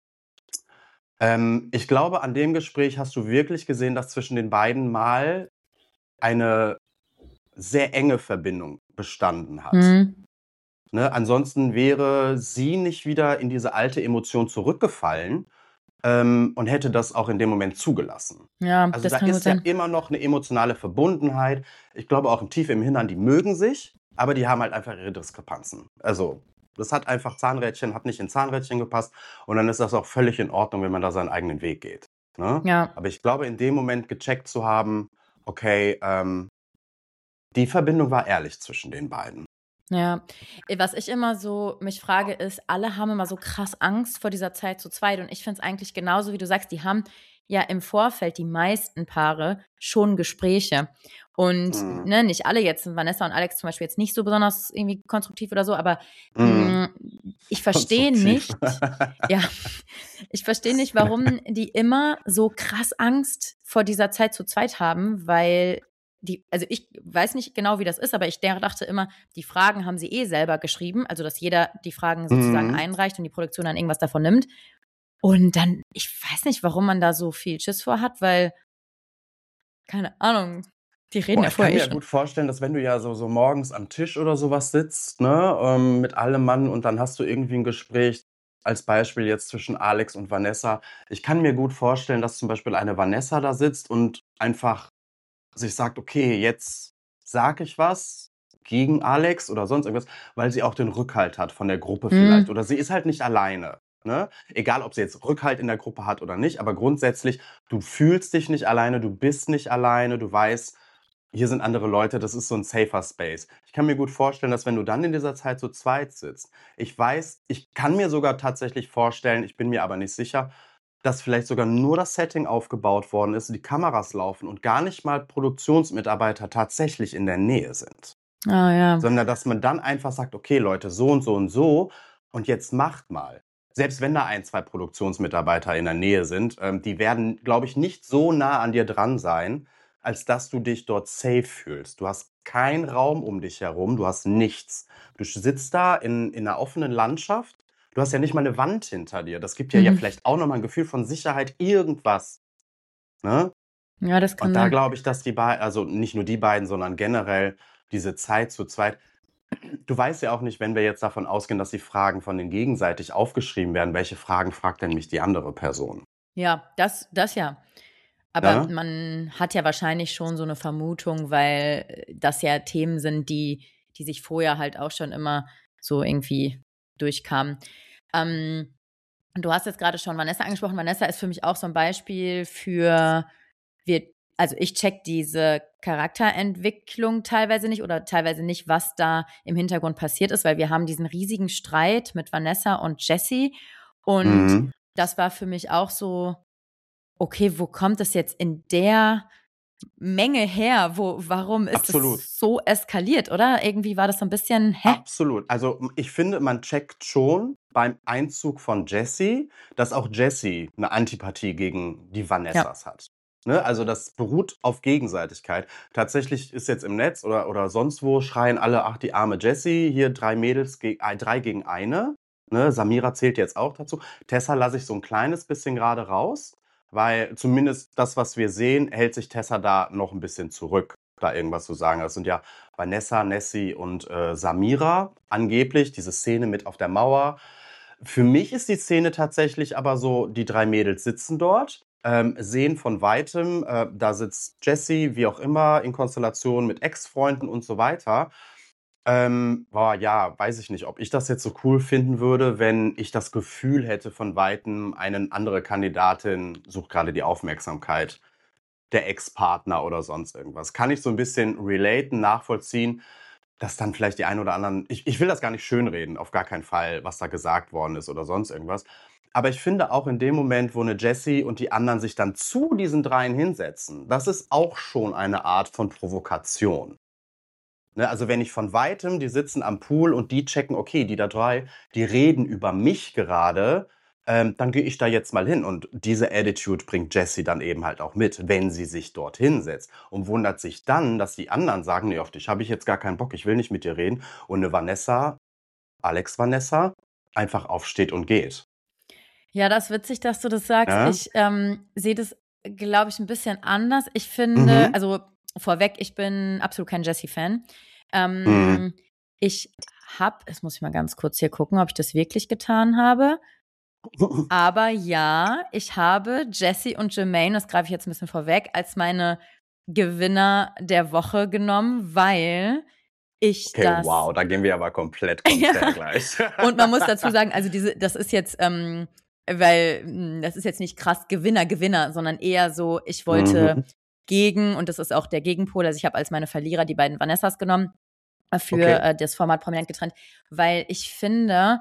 [SPEAKER 1] Ähm, ich glaube, an dem Gespräch hast du wirklich gesehen, dass zwischen den beiden mal eine sehr enge Verbindung bestanden hat.
[SPEAKER 2] Mhm.
[SPEAKER 1] Ne? Ansonsten wäre sie nicht wieder in diese alte Emotion zurückgefallen ähm, und hätte das auch in dem Moment zugelassen.
[SPEAKER 2] Ja,
[SPEAKER 1] Also
[SPEAKER 2] das
[SPEAKER 1] da
[SPEAKER 2] kann gut
[SPEAKER 1] ist ja
[SPEAKER 2] sein.
[SPEAKER 1] immer noch eine emotionale Verbundenheit. Ich glaube auch im Tief im Innern, die mögen sich, aber die haben halt einfach ihre Diskrepanzen. Also das hat einfach Zahnrädchen, hat nicht in Zahnrädchen gepasst und dann ist das auch völlig in Ordnung, wenn man da seinen eigenen Weg geht. Ne?
[SPEAKER 2] Ja.
[SPEAKER 1] Aber ich glaube, in dem Moment gecheckt zu haben, okay, ähm, die Verbindung war ehrlich zwischen den beiden.
[SPEAKER 2] Ja, äh, was ich immer so mich frage, ist, alle haben immer so krass Angst vor dieser Zeit zu zweit und ich finde es eigentlich genauso, wie du sagst, die haben ja im Vorfeld, die meisten Paare, schon Gespräche und,
[SPEAKER 1] Mhm.
[SPEAKER 2] ne, nicht alle jetzt, Vanessa und Alex zum Beispiel jetzt nicht so besonders irgendwie konstruktiv oder so, aber,
[SPEAKER 1] Mhm.
[SPEAKER 2] hm, ich verstehe
[SPEAKER 1] Konstruktiv.
[SPEAKER 2] nicht ja, ich verstehe nicht, warum die immer so krass Angst vor dieser Zeit zu zweit haben, weil die, also ich weiß nicht genau, wie das ist, aber ich der dachte immer, die Fragen haben sie eh selber geschrieben, also dass jeder die Fragen sozusagen
[SPEAKER 1] Mhm.
[SPEAKER 2] einreicht und die Produktion dann irgendwas davon nimmt. Und dann, ich weiß nicht, warum man da so viel Schiss vor hat, weil, keine Ahnung, die reden
[SPEAKER 1] Boah,
[SPEAKER 2] ja
[SPEAKER 1] ich kann
[SPEAKER 2] vorher
[SPEAKER 1] mir
[SPEAKER 2] eh
[SPEAKER 1] ja
[SPEAKER 2] schon.
[SPEAKER 1] gut vorstellen, dass wenn du ja so, so morgens am Tisch oder sowas sitzt, ne, ähm, mit allem Mann und dann hast du irgendwie ein Gespräch, als Beispiel jetzt zwischen Alex und Vanessa. Ich kann mir gut vorstellen, dass zum Beispiel eine Vanessa da sitzt und einfach sich sagt, okay, jetzt sage ich was gegen Alex oder sonst irgendwas, weil sie auch den Rückhalt hat von der Gruppe vielleicht.
[SPEAKER 2] Mhm.
[SPEAKER 1] Oder sie ist halt nicht alleine. Ne? Egal, ob sie jetzt Rückhalt in der Gruppe hat oder nicht, aber grundsätzlich, du fühlst dich nicht alleine, du bist nicht alleine, du weißt, hier sind andere Leute, das ist so ein safer Space. Ich kann mir gut vorstellen, dass wenn du dann in dieser Zeit zu zweit sitzt, ich weiß, ich kann mir sogar tatsächlich vorstellen, ich bin mir aber nicht sicher, dass vielleicht sogar nur das Setting aufgebaut worden ist, die Kameras laufen und gar nicht mal Produktionsmitarbeiter tatsächlich in der Nähe sind.
[SPEAKER 2] Ah ja.
[SPEAKER 1] Sondern dass man dann einfach sagt, okay Leute, so und so und so und jetzt macht mal. Selbst wenn da ein, zwei Produktionsmitarbeiter in der Nähe sind, ähm, die werden, glaube ich, nicht so nah an dir dran sein, als dass du dich dort safe fühlst. Du hast keinen Raum um dich herum, du hast nichts. Du sitzt da in, in einer offenen Landschaft, du hast ja nicht mal eine Wand hinter dir. Das gibt dir ja
[SPEAKER 2] Mhm.
[SPEAKER 1] vielleicht auch nochmal ein Gefühl von Sicherheit, irgendwas. Ne?
[SPEAKER 2] Ja, das kann
[SPEAKER 1] Und da
[SPEAKER 2] sein.
[SPEAKER 1] glaube ich, dass die beiden, also nicht nur die beiden, sondern generell diese Zeit zu zweit, du weißt ja auch nicht, wenn wir jetzt davon ausgehen, dass die Fragen von den gegenseitig aufgeschrieben werden, welche Fragen fragt denn mich die andere Person?
[SPEAKER 2] Ja, das, das ja. Aber
[SPEAKER 1] Ne?
[SPEAKER 2] man hat ja wahrscheinlich schon so eine Vermutung, weil das ja Themen sind, die, die sich vorher halt auch schon immer so irgendwie durchkamen. Ähm, du hast jetzt gerade schon Vanessa angesprochen. Vanessa ist für mich auch so ein Beispiel für, wir, also ich check diese Charakterentwicklung teilweise nicht oder teilweise nicht, was da im Hintergrund passiert ist, weil wir haben diesen riesigen Streit mit Vanessa und Jessie und
[SPEAKER 1] Mhm.
[SPEAKER 2] das war für mich auch so, okay, wo kommt das jetzt in der Menge her? Wo, warum ist
[SPEAKER 1] Absolut.
[SPEAKER 2] es so eskaliert, oder? Irgendwie war das so ein bisschen, hä?
[SPEAKER 1] Absolut. Also, m ich finde, man checkt schon beim Einzug von Jessie, dass auch Jessie 'ne Antipathie gegen die
[SPEAKER 2] Ja.
[SPEAKER 1] Vanessas hat, ne? Also, das beruht auf Gegenseitigkeit. Tatsächlich ist jetzt im Netz oder oder sonst wo schreien alle: „Ach, die arme Jessie, hier drei Mädels ge ei drei gegen eine", ne? Samira zählt jetzt auch dazu. Tessa lasse ich so 'n kleines bisschen grade raus, weil zumindest das, was wir sehen, hält sich Tessa da noch 'n bisschen zurück, da irgendwas zu sagen. Das sind ja Vanessa, Nessie und, äh, Samira angeblich, diese Szene mit auf der Mauer. Für mich ist die Szene tatsächlich aber so, die drei Mädels sitzen dort, ähm, sehen von Weitem, äh, da sitzt Jessie, wie auch immer, in Konstellation mit Ex-Freunden und so weiter. Ähm, boah, ja, weiß ich nicht, ob ich das jetzt so cool finden würde, wenn ich das Gefühl hätte von Weitem, eine andere Kandidatin sucht gerade die Aufmerksamkeit der Ex-Partner oder sonst irgendwas. Kann ich so ein bisschen relaten, nachvollziehen, dass dann vielleicht die einen oder anderen, ich ich will das gar nicht schönreden, auf gar keinen Fall, was da gesagt worden ist oder sonst irgendwas. Aber ich finde auch in dem Moment, wo 'ne Jessie und die anderen sich dann zu diesen dreien hinsetzen, das ist auch schon eine Art von Provokation. Ne, also wenn ich von Weitem, die sitzen am Pool und die checken, okay, die da drei, die reden über mich gerade, ähm, dann gehe ich da jetzt mal hin. Und diese Attitude bringt Jessie dann eben halt auch mit, wenn sie sich dort hinsetzt und wundert sich dann, dass die anderen sagen, nee, auf dich habe ich jetzt gar keinen Bock, ich will nicht mit dir reden. Und eine Vanessa, Alex Vanessa, einfach aufsteht und geht.
[SPEAKER 2] Ja, das ist witzig, dass du das sagst.
[SPEAKER 1] Ja?
[SPEAKER 2] Ich ähm, sehe das, glaube ich, ein bisschen anders. Ich finde,
[SPEAKER 1] Mhm.
[SPEAKER 2] also vorweg, ich bin absolut kein Jessie-Fan.
[SPEAKER 1] Mhm.
[SPEAKER 2] Ähm, ich habe, jetzt muss ich mal ganz kurz hier gucken, ob ich das wirklich getan habe. Aber ja, ich habe Jessie und Jermaine, das greife ich jetzt ein bisschen vorweg, als meine Gewinner der Woche genommen, weil ich
[SPEAKER 1] Okay,
[SPEAKER 2] das
[SPEAKER 1] wow, da gehen wir aber komplett
[SPEAKER 2] ja.
[SPEAKER 1] konträr gleich.
[SPEAKER 2] Und man muss dazu sagen, also diese, das ist jetzt, ähm, weil mh, das ist jetzt nicht krass Gewinner, Gewinner, sondern eher so, ich wollte
[SPEAKER 1] Mhm.
[SPEAKER 2] gegen, und das ist auch der Gegenpol, also ich habe als meine Verlierer die beiden Vanessas genommen äh, für
[SPEAKER 1] Okay.
[SPEAKER 2] äh, das Format Prominent getrennt, weil ich finde,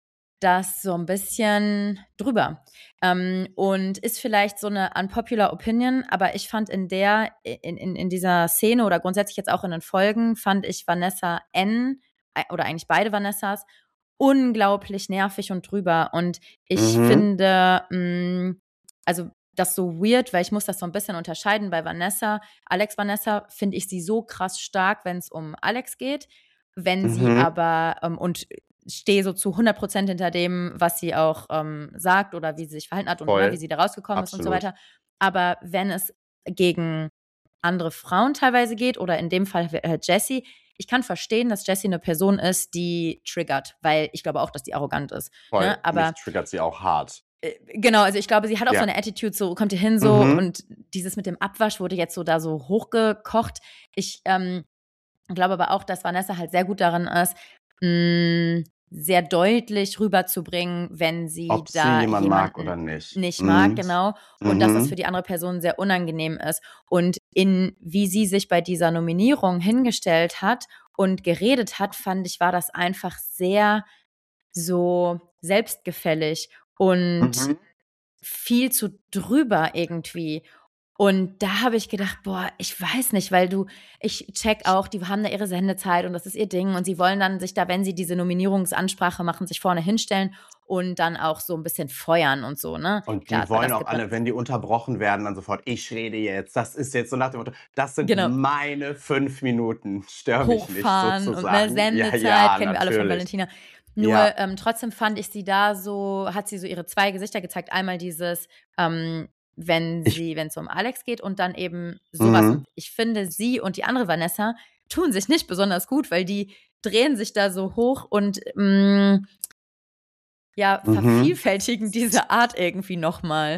[SPEAKER 2] das so ein bisschen drüber. Ähm, und ist vielleicht so eine unpopular Opinion, aber ich fand in der, in, in, in dieser Szene oder grundsätzlich jetzt auch in den Folgen, fand ich Vanessa N, äh, oder eigentlich beide Vanessas, unglaublich nervig und drüber. Und ich
[SPEAKER 1] Mhm.
[SPEAKER 2] finde, mh, also das so weird, weil ich muss das so ein bisschen unterscheiden. Bei Vanessa, Alex Vanessa, finde ich sie so krass stark, wenn es um Alex geht. Wenn sie
[SPEAKER 1] Mhm.
[SPEAKER 2] aber, ähm, und stehe so zu hundert Prozent hinter dem, was sie auch ähm, sagt oder wie sie sich verhalten hat und ne, wie
[SPEAKER 1] Voll.
[SPEAKER 2] sie da rausgekommen ist und so
[SPEAKER 1] Absolut.
[SPEAKER 2] weiter. Aber wenn es gegen andere Frauen teilweise geht oder in dem Fall äh, Jessie, ich kann verstehen, dass Jessie eine Person ist, die triggert, weil ich glaube auch, dass die arrogant ist. Ne?
[SPEAKER 1] Voll. Mich
[SPEAKER 2] Aber
[SPEAKER 1] triggert sie auch hart.
[SPEAKER 2] äh, genau, also ich glaube, sie hat auch so
[SPEAKER 1] Ja.
[SPEAKER 2] eine Attitude, so kommt ihr hin so
[SPEAKER 1] Mhm.
[SPEAKER 2] und dieses mit dem Abwasch wurde jetzt so da so hochgekocht. Ich ähm, glaube aber auch, dass Vanessa halt sehr gut darin ist, mh, sehr deutlich rüberzubringen, wenn sie
[SPEAKER 1] Ob sie
[SPEAKER 2] da
[SPEAKER 1] jemand mag
[SPEAKER 2] jemanden
[SPEAKER 1] oder nicht.
[SPEAKER 2] nicht mag,
[SPEAKER 1] Mhm.
[SPEAKER 2] genau, und dass das für
[SPEAKER 1] Mhm.
[SPEAKER 2] die andere Person sehr unangenehm ist. Und in wie sie sich bei dieser Nominierung hingestellt hat und geredet hat, fand ich, war das einfach sehr so selbstgefällig und
[SPEAKER 1] Mhm.
[SPEAKER 2] viel zu drüber irgendwie. Und da habe ich gedacht, boah, ich weiß nicht, weil du, ich check auch, die haben da ihre Sendezeit und das ist ihr Ding und sie wollen dann sich da, wenn sie diese Nominierungsansprache machen, sich vorne hinstellen und dann auch so ein bisschen feuern und so, ne?
[SPEAKER 1] Und
[SPEAKER 2] Klar,
[SPEAKER 1] die
[SPEAKER 2] hat man
[SPEAKER 1] wollen
[SPEAKER 2] das
[SPEAKER 1] auch
[SPEAKER 2] gedreht.
[SPEAKER 1] alle, wenn die unterbrochen werden, dann sofort: „Ich rede jetzt." Das ist jetzt so nach dem Motto: „Das sind
[SPEAKER 2] Genau.
[SPEAKER 1] meine fünf Minuten, stör mich nicht",
[SPEAKER 2] Hochfahren und eine
[SPEAKER 1] sozusagen. Ja,
[SPEAKER 2] Sendezeit,
[SPEAKER 1] ja,
[SPEAKER 2] kennen wir alle von
[SPEAKER 1] natürlich.
[SPEAKER 2] Valentina.
[SPEAKER 1] Ja.
[SPEAKER 2] Nur ähm, trotzdem fand ich sie da so, hat sie so ihre zwei Gesichter gezeigt. Einmal dieses, ähm, wenn
[SPEAKER 1] Ich
[SPEAKER 2] sie, wenn es um Alex geht und dann eben sowas.
[SPEAKER 1] mhm.
[SPEAKER 2] Und ich finde, sie und die andere Vanessa tun sich nicht besonders gut, weil die drehen sich da so hoch und mh, ja,
[SPEAKER 1] Mhm.
[SPEAKER 2] vervielfältigen diese Art irgendwie nochmal.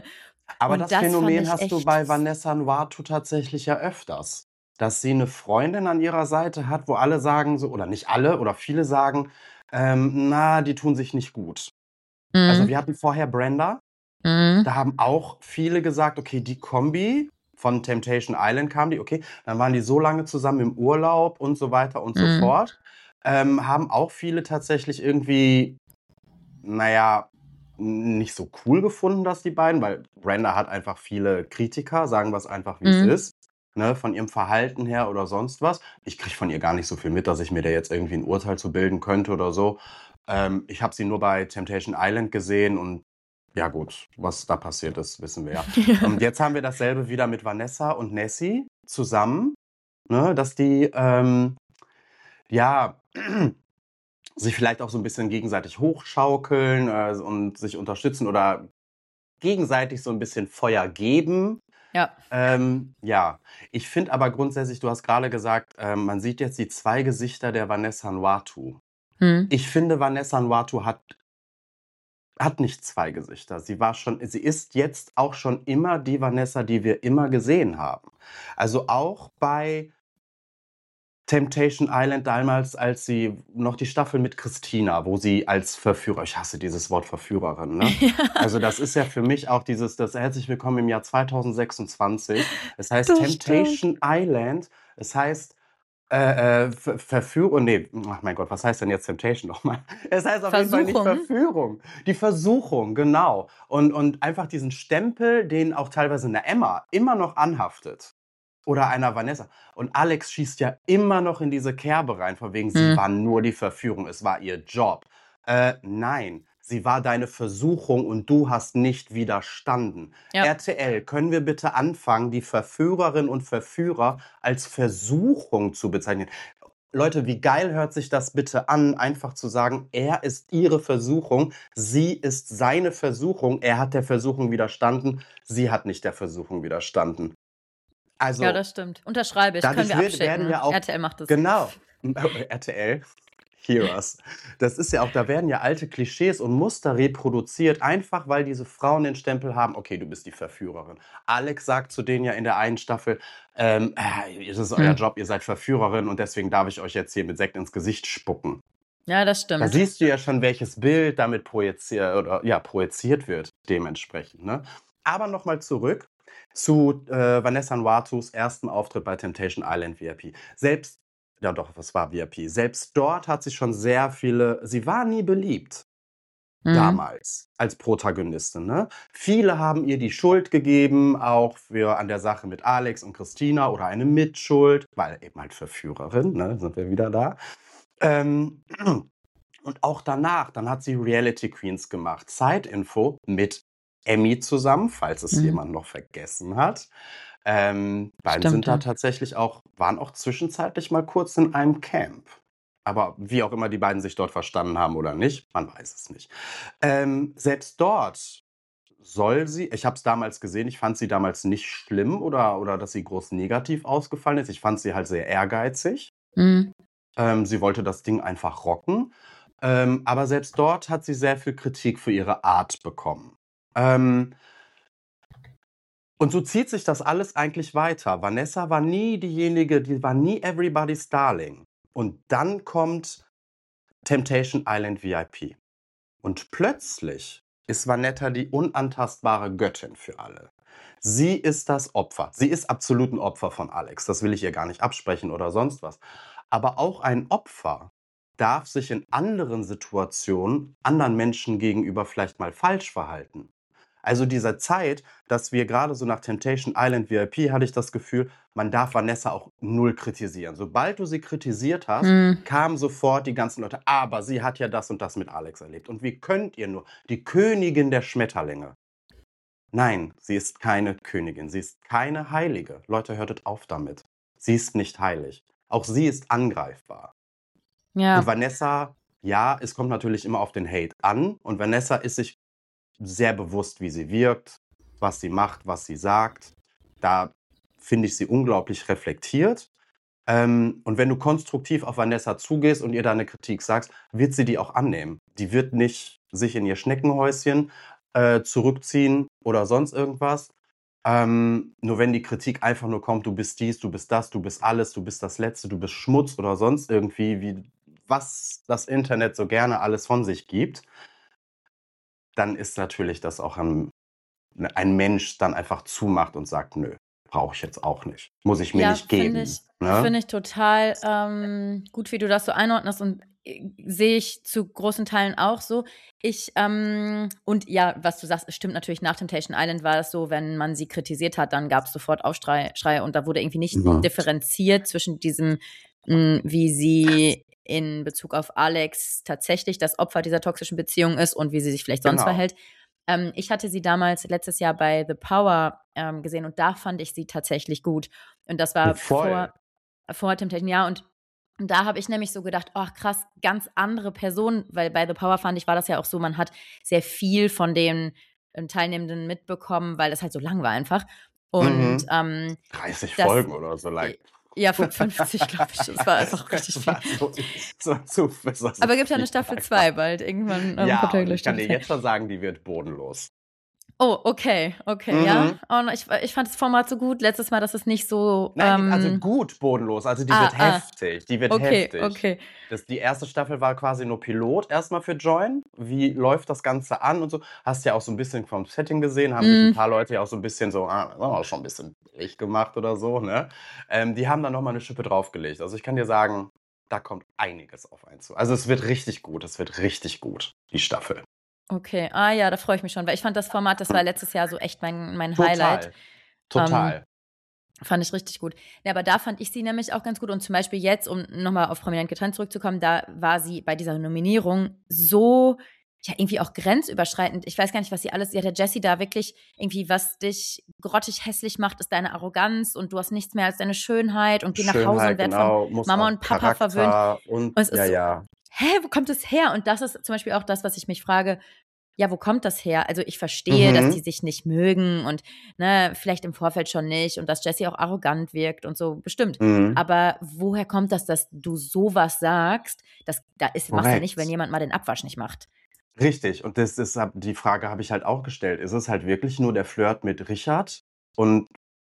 [SPEAKER 1] Aber
[SPEAKER 2] Und
[SPEAKER 1] das
[SPEAKER 2] das fand
[SPEAKER 1] Phänomen
[SPEAKER 2] ich
[SPEAKER 1] hast du
[SPEAKER 2] echt
[SPEAKER 1] bei Vanessa Nuatu tatsächlich ja öfters. Dass sie eine Freundin an ihrer Seite hat, wo alle sagen so, oder nicht alle, oder viele sagen, ähm, na, die tun sich nicht gut. Also
[SPEAKER 2] mhm.
[SPEAKER 1] wir hatten vorher Brenda,
[SPEAKER 2] Mhm.
[SPEAKER 1] da haben auch viele gesagt, okay, die Kombi von Temptation Island kam die, okay, dann waren die so lange zusammen im Urlaub und so weiter und so
[SPEAKER 2] Mhm.
[SPEAKER 1] fort. Ähm, haben auch viele tatsächlich irgendwie, naja, nicht so cool gefunden, dass die beiden, weil Brenda hat einfach viele Kritiker, sagen wir es einfach, wie es
[SPEAKER 2] Mhm.
[SPEAKER 1] ist, ne, von ihrem Verhalten her oder sonst was. Ich kriege von ihr gar nicht so viel mit, dass ich mir da jetzt irgendwie ein Urteil zu bilden könnte oder so. Ähm, ich habe sie nur bei Temptation Island gesehen und ja gut, was da passiert ist, wissen wir ja. Und jetzt haben wir dasselbe wieder mit Vanessa und Nessie zusammen, ne, dass die, ähm, ja, sich vielleicht auch so ein bisschen gegenseitig hochschaukeln äh, und sich unterstützen oder gegenseitig so ein bisschen Feuer geben.
[SPEAKER 2] Ja.
[SPEAKER 1] Ähm, ja, ich finde aber grundsätzlich, du hast gerade gesagt, ähm, man sieht jetzt die zwei Gesichter der Vanessa Nuatu.
[SPEAKER 2] Mhm.
[SPEAKER 1] Ich finde, Vanessa Nuatu hat hat nicht zwei Gesichter. Sie war schon sie ist jetzt auch schon immer die Vanessa, die wir immer gesehen haben. Also, auch bei Temptation Island damals, als sie noch die Staffel mit Christina, wo sie als Verführer, ich hasse dieses Wort Verführerin, ne? Also, das ist ja für mich auch dieses das herzlich willkommen im Jahr zweitausendsechsundzwanzig. Es heißt
[SPEAKER 2] Das stimmt.
[SPEAKER 1] Temptation Island. Es heißt, äh, äh, Ver Verführung, ne, ach mein Gott, was heißt denn jetzt Temptation noch mal? Es heißt auf jeden Fall nicht
[SPEAKER 2] Versuchung.
[SPEAKER 1] Verführung. Die Versuchung, genau. Und und einfach diesen Stempel, den auch teilweise 'ne Emma immer noch anhaftet. Oder einer Vanessa. Und Alex schießt ja immer noch in diese Kerbe rein, von wegen, sie
[SPEAKER 2] Mhm.
[SPEAKER 1] war nur die Verführung, es war ihr Job. Äh, nein, sie war deine Versuchung und du hast nicht widerstanden.
[SPEAKER 2] Ja.
[SPEAKER 1] R T L, können wir bitte anfangen, die Verführerinnen und Verführer als Versuchung zu bezeichnen? Leute, wie geil hört sich das bitte an, einfach zu sagen, er ist ihre Versuchung, sie ist seine Versuchung, er hat der Versuchung widerstanden, sie hat nicht der Versuchung widerstanden.
[SPEAKER 2] Ja,
[SPEAKER 1] Also,
[SPEAKER 2] das stimmt. Unterschreibe ich. Können
[SPEAKER 1] dadurch
[SPEAKER 2] wir
[SPEAKER 1] wird, werden
[SPEAKER 2] abschicken.
[SPEAKER 1] ja auch,
[SPEAKER 2] R T L macht es.
[SPEAKER 1] genau, R T L, Heroes. Das ist ja auch, da werden ja alte Klischees und Muster reproduziert, einfach weil diese Frauen den Stempel haben, okay, du bist die Verführerin. Alex sagt zu denen ja in der einen Staffel, ähm, äh, das ist euer
[SPEAKER 2] Mhm.
[SPEAKER 1] Job, ihr seid Verführerin und deswegen darf ich euch jetzt hier mit Sekt ins Gesicht spucken.
[SPEAKER 2] Ja, das
[SPEAKER 1] Da
[SPEAKER 2] stimmt.
[SPEAKER 1] siehst du ja schon, welches Bild damit projiziert oder ja, projiziert wird, dementsprechend. Ne? Aber nochmal zurück zu äh, Vanessa Nuatus ersten Auftritt bei Temptation Island V I P. Selbst, ja doch, was war V I P? Selbst dort hat sie schon sehr viele, sie war nie beliebt.
[SPEAKER 2] Mhm.
[SPEAKER 1] Damals als Protagonistin. Ne? Viele haben ihr die Schuld gegeben, auch für an der Sache mit Alex und Christina oder eine Mitschuld, weil eben halt Verführerin, ne? Sind wir wieder da. Ähm, und auch danach, dann hat sie Reality Queens gemacht. Zeitinfo mit Emmy zusammen, falls es
[SPEAKER 2] Mhm.
[SPEAKER 1] jemand noch vergessen hat. Ähm, beiden
[SPEAKER 2] Stimmt,
[SPEAKER 1] sind da
[SPEAKER 2] ja.
[SPEAKER 1] tatsächlich auch, waren auch zwischenzeitlich mal kurz in einem Camp. Aber wie auch immer die beiden sich dort verstanden haben oder nicht, man weiß es nicht. Ähm, selbst dort soll sie, ich habe es damals gesehen, ich fand sie damals nicht schlimm oder, oder dass sie groß negativ ausgefallen ist. Ich fand sie halt sehr ehrgeizig.
[SPEAKER 2] Mhm.
[SPEAKER 1] Ähm, sie wollte das Ding einfach rocken. Ähm, aber selbst dort hat sie sehr viel Kritik für ihre Art bekommen. Ähm, und so zieht sich das alles eigentlich weiter. Vanessa war nie diejenige, die war nie everybody's darling. Und dann kommt Temptation Island V I P. Und plötzlich ist Vanetta die unantastbare Göttin für alle. Sie ist das Opfer. Sie ist absolut ein Opfer von Alex. Das will ich ihr gar nicht absprechen oder sonst was. Aber auch ein Opfer darf sich in anderen Situationen anderen Menschen gegenüber vielleicht mal falsch verhalten. Also dieser Zeit, dass wir gerade so nach Temptation Island V I P hatte ich das Gefühl, man darf Vanessa auch null kritisieren. Sobald du sie kritisiert hast,
[SPEAKER 2] Mhm.
[SPEAKER 1] kamen sofort die ganzen Leute, aber sie hat ja das und das mit Alex erlebt. Und wie könnt ihr nur? Die Königin der Schmetterlinge. Nein, sie ist keine Königin. Sie ist keine Heilige. Leute, hörtet auf damit. Sie ist nicht heilig. Auch sie ist angreifbar. Und
[SPEAKER 2] Ja.
[SPEAKER 1] Vanessa, ja, es kommt natürlich immer auf den Hate an. Und Vanessa ist sich sehr bewusst, wie sie wirkt, was sie macht, was sie sagt. Da finde ich sie unglaublich reflektiert. Ähm, und wenn du konstruktiv auf Vanessa zugehst und ihr deine Kritik sagst, wird sie die auch annehmen. Die wird nicht sich in ihr Schneckenhäuschen äh, zurückziehen oder sonst irgendwas. Ähm, nur wenn die Kritik einfach nur kommt, du bist dies, du bist das, du bist alles, du bist das Letzte, du bist Schmutz oder sonst irgendwie, wie was das Internet so gerne alles von sich gibt, dann ist natürlich das auch ein, ein Mensch dann einfach zumacht und sagt, nö, brauche ich jetzt auch nicht. Muss ich mir
[SPEAKER 2] Ja,
[SPEAKER 1] nicht
[SPEAKER 2] finde
[SPEAKER 1] geben.
[SPEAKER 2] ich,
[SPEAKER 1] Ne?
[SPEAKER 2] finde ich total ähm, gut, wie du das so einordnest und äh, sehe ich zu großen Teilen auch so. Ich, ähm, und ja, was du sagst, es stimmt natürlich, nach Temptation Island war es so, wenn man sie kritisiert hat, dann gab es sofort Aufschrei Schrei, und da wurde irgendwie nicht
[SPEAKER 1] Ja.
[SPEAKER 2] differenziert zwischen diesem, mh, wie sie in Bezug auf Alex tatsächlich das Opfer dieser toxischen Beziehung ist und wie sie sich vielleicht sonst
[SPEAKER 1] Genau.
[SPEAKER 2] verhält. Ähm, ich hatte sie damals letztes Jahr bei The Power ähm, gesehen und da fand ich sie tatsächlich gut. Und das war
[SPEAKER 1] Voll.
[SPEAKER 2] vor, vor Temptation, ja. Und, und da habe ich nämlich so gedacht, ach krass, ganz andere Person, weil bei The Power fand ich, war das ja auch so, man hat sehr viel von den ähm, Teilnehmenden mitbekommen, weil es halt so lang war einfach. Und
[SPEAKER 1] Mhm.
[SPEAKER 2] ähm,
[SPEAKER 1] dreißig
[SPEAKER 2] das,
[SPEAKER 1] Folgen oder so lang.
[SPEAKER 2] ja, fünfzig, glaube ich. Das war einfach richtig
[SPEAKER 1] Das
[SPEAKER 2] viel.
[SPEAKER 1] war so, so, so, das war so
[SPEAKER 2] Aber gibt ja eine
[SPEAKER 1] viel
[SPEAKER 2] Staffel
[SPEAKER 1] lang.
[SPEAKER 2] zwei bald. Irgendwann ähm,
[SPEAKER 1] Ja,
[SPEAKER 2] kommt ja
[SPEAKER 1] und
[SPEAKER 2] gleich
[SPEAKER 1] ich kann
[SPEAKER 2] Staffel
[SPEAKER 1] dir
[SPEAKER 2] zwei.
[SPEAKER 1] jetzt schon sagen, die wird bodenlos.
[SPEAKER 2] Oh, okay, okay,
[SPEAKER 1] Mhm.
[SPEAKER 2] ja. Und ich, ich fand das Format so gut letztes Mal, dass es nicht so.
[SPEAKER 1] Nein,
[SPEAKER 2] ähm,
[SPEAKER 1] also gut bodenlos. Also die
[SPEAKER 2] ah,
[SPEAKER 1] wird
[SPEAKER 2] ah,
[SPEAKER 1] heftig. Die wird
[SPEAKER 2] okay,
[SPEAKER 1] heftig.
[SPEAKER 2] okay.
[SPEAKER 1] Das, die erste Staffel war quasi nur Pilot erstmal für Join. Wie läuft das Ganze an und so? Hast ja auch so ein bisschen vom Setting gesehen, haben sich ein
[SPEAKER 2] Mm,
[SPEAKER 1] paar Leute ja auch so ein bisschen so, ah, oh, schon ein bisschen billig gemacht oder so, ne? Ähm, die haben dann nochmal eine Schippe draufgelegt. Also ich kann dir sagen, da kommt einiges auf einen zu. Also es wird richtig gut. Es wird richtig gut, die Staffel.
[SPEAKER 2] okay, ah ja, da freue ich mich schon, weil ich fand das Format, das war letztes Jahr so echt mein, mein Highlight.
[SPEAKER 1] Total.
[SPEAKER 2] Ähm,
[SPEAKER 1] Total.
[SPEAKER 2] fand ich richtig gut. Ja, aber da fand ich sie nämlich auch ganz gut. Und zum Beispiel jetzt, um nochmal auf Prominent getrennt zurückzukommen, da war sie bei dieser Nominierung so, ja, irgendwie auch grenzüberschreitend. Ich weiß gar nicht, was sie alles, sie hat ja Jessie da wirklich irgendwie, was dich grottig hässlich macht, ist deine Arroganz und du hast nichts mehr als deine Schönheit und geh nach Hause und
[SPEAKER 1] Schönheit,
[SPEAKER 2] werd von
[SPEAKER 1] genau, muss
[SPEAKER 2] Mama
[SPEAKER 1] auch
[SPEAKER 2] und Papa verwöhnt.
[SPEAKER 1] Charakter und
[SPEAKER 2] Und es
[SPEAKER 1] ja,
[SPEAKER 2] ist so,
[SPEAKER 1] ja.
[SPEAKER 2] hä, wo kommt es her? Und das ist zum Beispiel auch das, was ich mich frage, ja, wo kommt das her? Also ich verstehe, dass die
[SPEAKER 1] Mhm.
[SPEAKER 2] sich nicht mögen und ne, vielleicht im Vorfeld schon nicht und dass Jessie auch arrogant wirkt und so, bestimmt.
[SPEAKER 1] Mhm.
[SPEAKER 2] Aber woher kommt das, dass du sowas sagst? Das, da ist, machst du ja nicht, wenn
[SPEAKER 1] Korrekt.
[SPEAKER 2] jemand mal den Abwasch nicht macht.
[SPEAKER 1] Richtig. Und das ist, hab- die Frage habe ich halt auch gestellt. Ist es halt wirklich nur der Flirt mit Richard und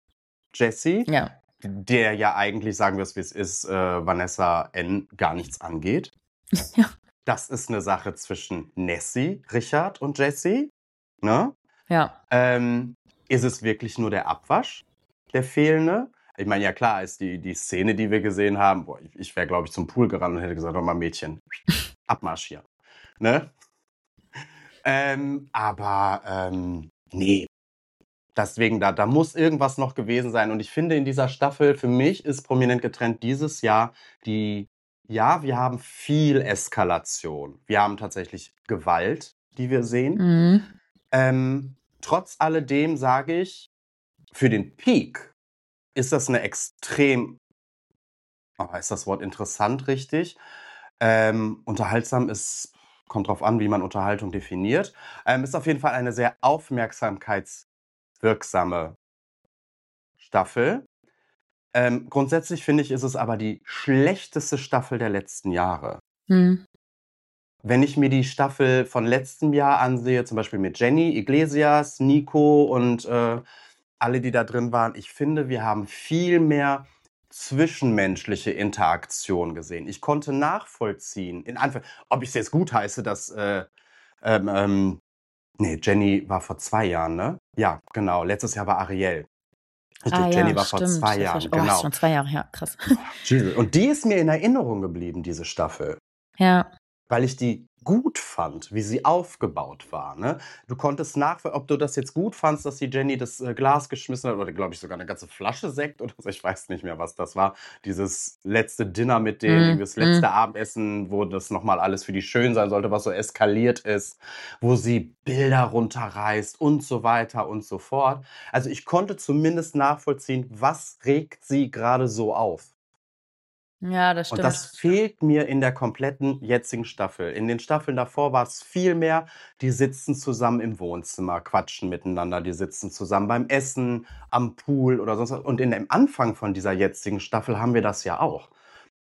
[SPEAKER 1] Jessie,
[SPEAKER 2] Ja.
[SPEAKER 1] der ja eigentlich, sagen wir es wie es ist, äh, Vanessa N. gar nichts angeht?
[SPEAKER 2] Ja.
[SPEAKER 1] Das ist eine Sache zwischen Nessie, Richard und Jessie. Ne?
[SPEAKER 2] Ja.
[SPEAKER 1] Ähm, ist es wirklich nur der Abwasch, der fehlende? Ich meine, ja klar, ist die, die Szene, die wir gesehen haben, boah, ich, ich wäre, glaube ich, zum Pool gerannt und hätte gesagt, oh mal Mädchen, Abmarsch hier. Ne? Ähm, aber ähm, nee, deswegen, da, da muss irgendwas noch gewesen sein. Und ich finde, in dieser Staffel, für mich ist Prominent getrennt dieses Jahr die, ja, wir haben viel Eskalation. Wir haben tatsächlich Gewalt, die wir sehen.
[SPEAKER 2] Mhm.
[SPEAKER 1] Ähm, trotz alledem sage ich, für den Peak ist das eine extrem, oh, ist das Wort interessant richtig? Ähm, unterhaltsam ist, kommt drauf an, wie man Unterhaltung definiert. Ähm, ist auf jeden Fall eine sehr aufmerksamkeitswirksame Staffel. Ähm, grundsätzlich finde ich, ist es aber die schlechteste Staffel der letzten Jahre.
[SPEAKER 2] Mhm.
[SPEAKER 1] Wenn ich mir die Staffel von letztem Jahr ansehe, zum Beispiel mit Jenny, Iglesias, Nico und äh, alle, die da drin waren, ich finde, wir haben viel mehr zwischenmenschliche Interaktion gesehen. Ich konnte nachvollziehen, in Anführ- ob ich es jetzt gut heiße, dass äh, ähm, ähm, nee, Jenny war vor zwei Jahren, ne? Ja, genau. Letztes Jahr war Ariel.
[SPEAKER 2] Ah
[SPEAKER 1] Richtig, Jenny
[SPEAKER 2] ja,
[SPEAKER 1] war vor
[SPEAKER 2] stimmt.
[SPEAKER 1] zwei
[SPEAKER 2] Das war,
[SPEAKER 1] Jahren,
[SPEAKER 2] oh, ist
[SPEAKER 1] genau.
[SPEAKER 2] schon zwei Jahre her, krass.
[SPEAKER 1] Jesus. Und die ist mir in Erinnerung geblieben, diese Staffel.
[SPEAKER 2] Ja.
[SPEAKER 1] Weil ich die gut fand, wie sie aufgebaut war. Ne? Du konntest nachvollziehen, ob du das jetzt gut fandst, dass die Jenny das äh, Glas geschmissen hat oder, glaube ich, sogar eine ganze Flasche Sekt oder so. Ich weiß nicht mehr, was das war. Dieses letzte Dinner mit denen,
[SPEAKER 2] Mhm.
[SPEAKER 1] irgendwie das letzte
[SPEAKER 2] Mhm.
[SPEAKER 1] Abendessen, wo das nochmal alles für die schön sein sollte, was so eskaliert ist, wo sie Bilder runterreißt und so weiter und so fort. Also ich konnte zumindest nachvollziehen, was regt sie gerade so auf.
[SPEAKER 2] Ja, das
[SPEAKER 1] Und
[SPEAKER 2] stimmt.
[SPEAKER 1] das fehlt mir in der kompletten jetzigen Staffel. In den Staffeln davor war es viel mehr, die sitzen zusammen im Wohnzimmer, quatschen miteinander, die sitzen zusammen beim Essen, am Pool oder sonst was. Und in dem Anfang von dieser jetzigen Staffel haben wir das ja auch.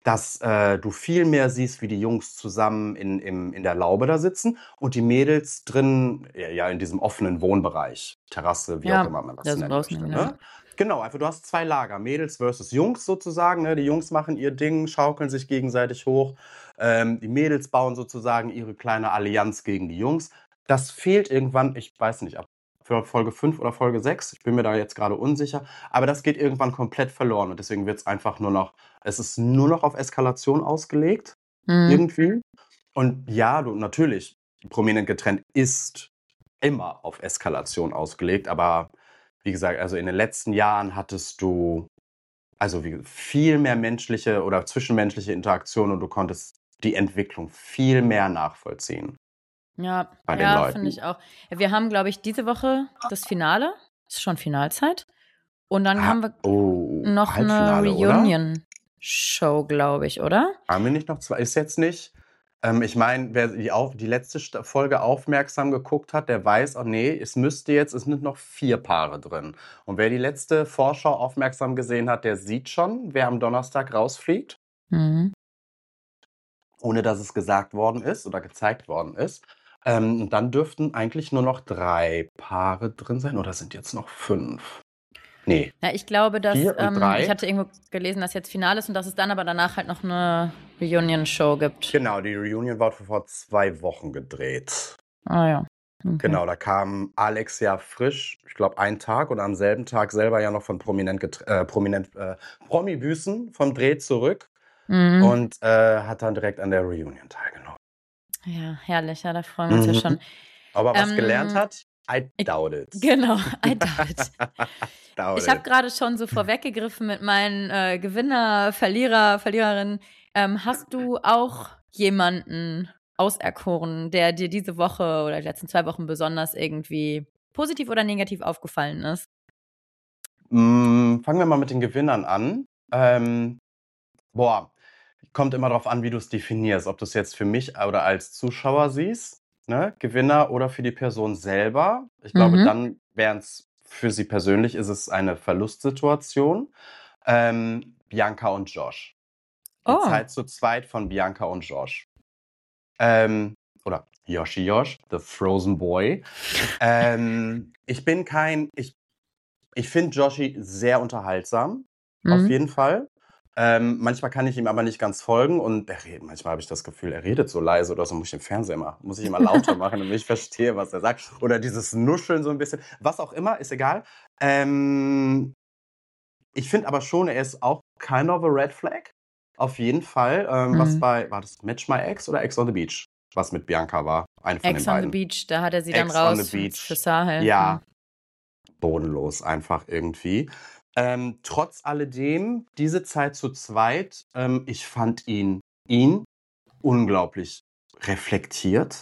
[SPEAKER 1] dass äh, du viel mehr siehst, wie die Jungs zusammen in, im, in der Laube da sitzen und die Mädels drin, ja, ja, in diesem offenen Wohnbereich, Terrasse, wie auch
[SPEAKER 2] Ja,
[SPEAKER 1] immer man das
[SPEAKER 2] da so
[SPEAKER 1] nennen
[SPEAKER 2] draußen,
[SPEAKER 1] möchte.
[SPEAKER 2] genau.
[SPEAKER 1] Ne? Genau, einfach du hast zwei Lager, Mädels versus Jungs sozusagen. Ne? Die Jungs machen ihr Ding, schaukeln sich gegenseitig hoch. Ähm, die Mädels bauen sozusagen ihre kleine Allianz gegen die Jungs. Das fehlt irgendwann, ich weiß nicht, ab für Folge fünf oder Folge sechs, ich bin mir da jetzt gerade unsicher, aber das geht irgendwann komplett verloren und deswegen wird es einfach nur noch, es ist nur noch auf Eskalation ausgelegt,
[SPEAKER 2] Mhm.
[SPEAKER 1] irgendwie. Und ja, du natürlich, prominent getrennt ist immer auf Eskalation ausgelegt, aber wie gesagt, also in den letzten Jahren hattest du also wie, viel mehr menschliche oder zwischenmenschliche Interaktion und du konntest die Entwicklung viel mehr nachvollziehen
[SPEAKER 2] Ja,
[SPEAKER 1] bei den
[SPEAKER 2] ja, finde
[SPEAKER 1] Leuten.
[SPEAKER 2] ich auch. Ja, wir haben, glaube ich, diese Woche das Finale. Ist schon Finalzeit. Und dann haben
[SPEAKER 1] Ha
[SPEAKER 2] wir
[SPEAKER 1] oh,
[SPEAKER 2] noch eine
[SPEAKER 1] Halbfinale, oder?
[SPEAKER 2] Reunion-Show, glaube ich, oder?
[SPEAKER 1] Haben wir nicht noch zwei? Ist jetzt nicht. Ähm, ich meine, wer die, auf, die letzte Sta- Folge aufmerksam geguckt hat, der weiß, oh nee, es müsste jetzt, es sind noch vier Paare drin. Und wer die letzte Vorschau aufmerksam gesehen hat, der sieht schon, wer am Donnerstag rausfliegt,
[SPEAKER 2] Mhm.
[SPEAKER 1] ohne dass es gesagt worden ist oder gezeigt worden ist. Ähm, und dann dürften eigentlich nur noch drei Paare drin sein, oder sind jetzt noch fünf? Nee,
[SPEAKER 2] Ja, ich glaube, dass,
[SPEAKER 1] vier und
[SPEAKER 2] ähm, ich
[SPEAKER 1] drei.
[SPEAKER 2] hatte irgendwo gelesen, dass jetzt Finale ist und dass es dann aber danach halt noch eine Reunion-Show gibt.
[SPEAKER 1] Genau, die Reunion war vor zwei Wochen gedreht.
[SPEAKER 2] Ah ja. Okay.
[SPEAKER 1] Genau, da kam Alex ja frisch, ich glaube, einen Tag oder am selben Tag selber ja noch von Prominent, getr- äh, Prominent äh, Promi-Büßen vom Dreh zurück
[SPEAKER 2] Mhm.
[SPEAKER 1] und äh, hat dann direkt an der Reunion teilgenommen.
[SPEAKER 2] Ja, herrlich, ja, da freuen wir uns ja
[SPEAKER 1] Mhm.
[SPEAKER 2] schon.
[SPEAKER 1] Aber was
[SPEAKER 2] Ähm,
[SPEAKER 1] gelernt hat, I
[SPEAKER 2] ich-
[SPEAKER 1] doubt it.
[SPEAKER 2] Genau, I doubt it.
[SPEAKER 1] doubt
[SPEAKER 2] Ich habe
[SPEAKER 1] it.
[SPEAKER 2] gerade schon so vorweggegriffen mit meinen äh, Gewinner, Verlierer, Verliererinnen. Ähm, hast du auch jemanden auserkoren, der dir diese Woche oder die letzten zwei Wochen besonders irgendwie positiv oder negativ aufgefallen ist?
[SPEAKER 1] Mm, fangen wir mal mit den Gewinnern an. Ähm, boah, kommt immer darauf an, wie du es definierst. Ob du es jetzt für mich oder als Zuschauer siehst, ne? Gewinner oder für die Person selber. Ich glaube,
[SPEAKER 2] Mhm.
[SPEAKER 1] dann wären es für sie persönlich ist es eine Verlustsituation. Ähm, Bianca und Josh. Die
[SPEAKER 2] Oh.
[SPEAKER 1] Zeit zu zweit von Bianca und Josh. Ähm, oder Yoshi Josh, the Frozen Boy. ähm, ich bin kein, ich, ich finde Joshi sehr unterhaltsam,
[SPEAKER 2] Mhm.
[SPEAKER 1] auf jeden Fall. Ähm, manchmal kann ich ihm aber nicht ganz folgen und er redet, manchmal habe ich das Gefühl, er redet so leise oder so, muss ich den Fernseher immer, muss ich immer lauter machen, damit ich verstehe, was er sagt. Oder dieses Nuscheln so ein bisschen, was auch immer, ist egal. Ähm, ich finde aber schon, er ist auch kind of a red flag. Auf jeden Fall. Ähm,
[SPEAKER 2] Mhm.
[SPEAKER 1] Was bei, war das Match My Ex oder Ex on the Beach? Was mit Bianca war. Eine von
[SPEAKER 2] Ex
[SPEAKER 1] den
[SPEAKER 2] on the
[SPEAKER 1] beiden.
[SPEAKER 2] Beach, da hat er sie dann
[SPEAKER 1] Ex on the
[SPEAKER 2] raus
[SPEAKER 1] Beach.
[SPEAKER 2] für Sahel.
[SPEAKER 1] Ja, bodenlos einfach irgendwie. Ähm, trotz alledem, diese Zeit zu zweit, ähm, ich fand ihn, ihn unglaublich reflektiert.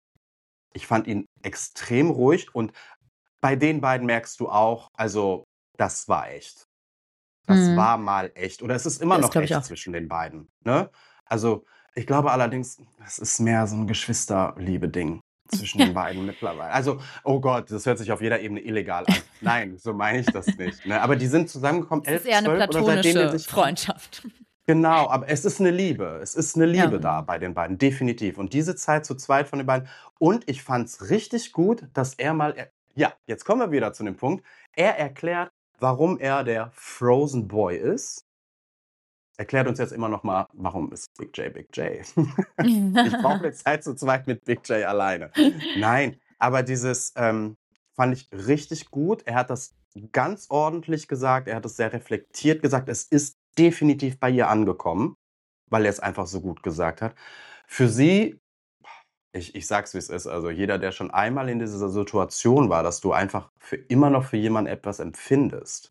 [SPEAKER 1] Ich fand ihn extrem ruhig und bei den beiden merkst du auch, also das war echt. Das
[SPEAKER 2] Mhm.
[SPEAKER 1] war mal echt. Oder es ist immer
[SPEAKER 2] Das
[SPEAKER 1] noch
[SPEAKER 2] glaub ich
[SPEAKER 1] echt
[SPEAKER 2] auch.
[SPEAKER 1] zwischen den beiden. Ne? Also ich glaube allerdings, es ist mehr so ein Geschwisterliebe-Ding zwischen
[SPEAKER 2] Ja.
[SPEAKER 1] den beiden mittlerweile. Also, oh Gott, das hört sich auf jeder Ebene illegal an. Nein, so meine ich das nicht. Ne? Aber die sind zusammengekommen,
[SPEAKER 2] Es ist
[SPEAKER 1] elf,
[SPEAKER 2] eher eine
[SPEAKER 1] zwölf oder seitdem die
[SPEAKER 2] platonische
[SPEAKER 1] sich...
[SPEAKER 2] Freundschaft.
[SPEAKER 1] Genau, aber es ist eine Liebe. Es ist eine
[SPEAKER 2] Ja.
[SPEAKER 1] Liebe da bei den beiden, definitiv. Und diese Zeit zu zweit von den beiden. Und ich fand's richtig gut, dass er mal, er- ja, jetzt kommen wir wieder zu dem Punkt. Er erklärt, warum er der Frozen Boy ist. Erklärt uns jetzt immer noch mal, warum ist Big J Big J? Ich brauche eine Zeit zu zweit mit Big J alleine. Nein, aber dieses ähm, fand ich richtig gut. Er hat das ganz ordentlich gesagt. Er hat es sehr reflektiert gesagt. Es ist definitiv bei ihr angekommen, weil er es einfach so gut gesagt hat. Für sie, ich, ich sag's wie es ist, also jeder, der schon einmal in dieser Situation war, dass du einfach für immer noch für jemanden etwas empfindest,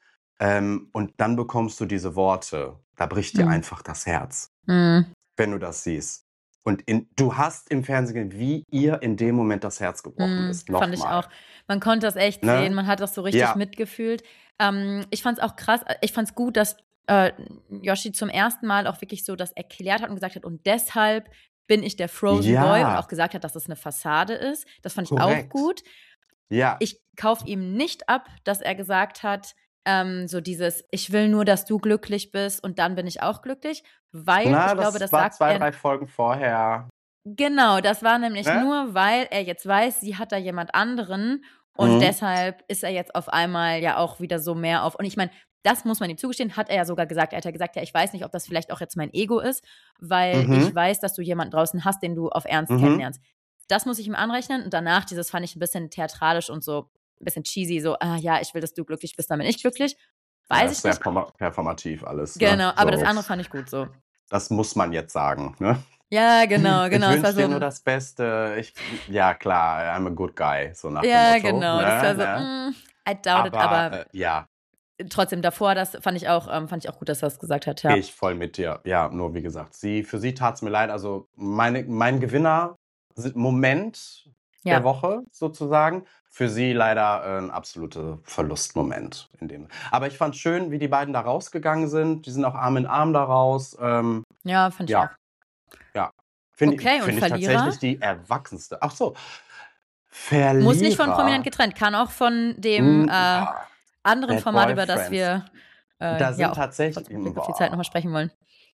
[SPEAKER 1] ähm, und dann bekommst du diese Worte, da bricht dir
[SPEAKER 2] Mhm.
[SPEAKER 1] einfach das Herz,
[SPEAKER 2] Mhm.
[SPEAKER 1] wenn du das siehst. Und in, du hast im Fernsehen gesehen, wie ihr in dem Moment das Herz gebrochen
[SPEAKER 2] Mhm,
[SPEAKER 1] ist.
[SPEAKER 2] fand ich
[SPEAKER 1] Nochmal.
[SPEAKER 2] auch. Man konnte das echt
[SPEAKER 1] Ne?
[SPEAKER 2] sehen, man hat das so richtig
[SPEAKER 1] Ja.
[SPEAKER 2] mitgefühlt. Ähm, ich fand es auch krass, ich fand es gut, dass äh, Yoshi zum ersten Mal auch wirklich so das erklärt hat und gesagt hat, und deshalb bin ich der Frozen
[SPEAKER 1] Ja.
[SPEAKER 2] Boy und auch gesagt hat, dass es eine Fassade ist. Das fand ich auch
[SPEAKER 1] Korrekt.
[SPEAKER 2] gut.
[SPEAKER 1] Ja.
[SPEAKER 2] Ich kaufe ihm nicht ab, dass er gesagt hat, ähm, so dieses, ich will nur, dass du glücklich bist und dann bin ich auch glücklich, weil
[SPEAKER 1] Na,
[SPEAKER 2] ich glaube,
[SPEAKER 1] das
[SPEAKER 2] das
[SPEAKER 1] war
[SPEAKER 2] sagt
[SPEAKER 1] zwei,
[SPEAKER 2] er,
[SPEAKER 1] drei Folgen vorher.
[SPEAKER 2] genau, das war nämlich
[SPEAKER 1] Ne?
[SPEAKER 2] nur, weil er jetzt weiß, sie hat da jemand anderen und
[SPEAKER 1] Mhm.
[SPEAKER 2] deshalb ist er jetzt auf einmal ja auch wieder so mehr auf, und ich meine, das muss man ihm zugestehen, hat er ja sogar gesagt. Er hat ja gesagt, ja, ich weiß nicht, ob das vielleicht auch jetzt mein Ego ist, weil ich
[SPEAKER 1] Mhm.
[SPEAKER 2] weiß, dass du jemanden draußen hast, den du auf Ernst
[SPEAKER 1] Mhm.
[SPEAKER 2] kennenlernst. Das muss ich ihm anrechnen und danach, dieses fand ich ein bisschen theatralisch und so ein bisschen cheesy, so, ah ja, ich will, dass du glücklich bist, dann bin ich glücklich.
[SPEAKER 1] Ja,
[SPEAKER 2] Weiß
[SPEAKER 1] ist
[SPEAKER 2] ich
[SPEAKER 1] sehr
[SPEAKER 2] nicht.
[SPEAKER 1] perma- performativ alles. Ne?
[SPEAKER 2] Genau, aber das
[SPEAKER 1] So,
[SPEAKER 2] andere fand ich gut so.
[SPEAKER 1] das muss man jetzt sagen. Ne?
[SPEAKER 2] Ja, genau,
[SPEAKER 1] Ich
[SPEAKER 2] genau. Es war
[SPEAKER 1] wünsche
[SPEAKER 2] so
[SPEAKER 1] dir nur
[SPEAKER 2] ein,
[SPEAKER 1] das Beste. Ich, ja, klar, I'm a good guy, so nach dem
[SPEAKER 2] ja,
[SPEAKER 1] Motto.
[SPEAKER 2] genau. Das
[SPEAKER 1] Ne?
[SPEAKER 2] war so,
[SPEAKER 1] Ne?
[SPEAKER 2] mm, I doubt it,
[SPEAKER 1] Aber
[SPEAKER 2] aber
[SPEAKER 1] äh, ja,
[SPEAKER 2] trotzdem davor, das fand ich auch, ähm, fand ich auch gut, dass er das gesagt hat,
[SPEAKER 1] gehe
[SPEAKER 2] ja.
[SPEAKER 1] ich voll mit dir. Ja, nur wie gesagt, sie, für sie tat es mir leid. Also meine, mein Gewinner-Moment der
[SPEAKER 2] Ja,
[SPEAKER 1] Woche sozusagen. Für sie leider äh, ein absoluter Verlustmoment. In dem. Aber ich fand schön, wie die beiden da rausgegangen sind. Die sind auch Arm in Arm da raus. Ähm,
[SPEAKER 2] ja, fand ich
[SPEAKER 1] ja,
[SPEAKER 2] auch.
[SPEAKER 1] ja. Finde ich,
[SPEAKER 2] Okay, und
[SPEAKER 1] find ich
[SPEAKER 2] Verlierer?
[SPEAKER 1] tatsächlich die erwachsenste. Ach so,
[SPEAKER 2] Muss nicht von Prominent
[SPEAKER 1] Verlierer.
[SPEAKER 2] getrennt, kann auch von dem
[SPEAKER 1] Mm,
[SPEAKER 2] äh,
[SPEAKER 1] ah,
[SPEAKER 2] anderen
[SPEAKER 1] Bad
[SPEAKER 2] Format, über das
[SPEAKER 1] Boyfriends.
[SPEAKER 2] wir äh,
[SPEAKER 1] Da
[SPEAKER 2] ja
[SPEAKER 1] sind
[SPEAKER 2] auch
[SPEAKER 1] tatsächlich.
[SPEAKER 2] trotzdem mit Blick auf die Zeit nochmal
[SPEAKER 1] Boah,
[SPEAKER 2] sprechen wollen.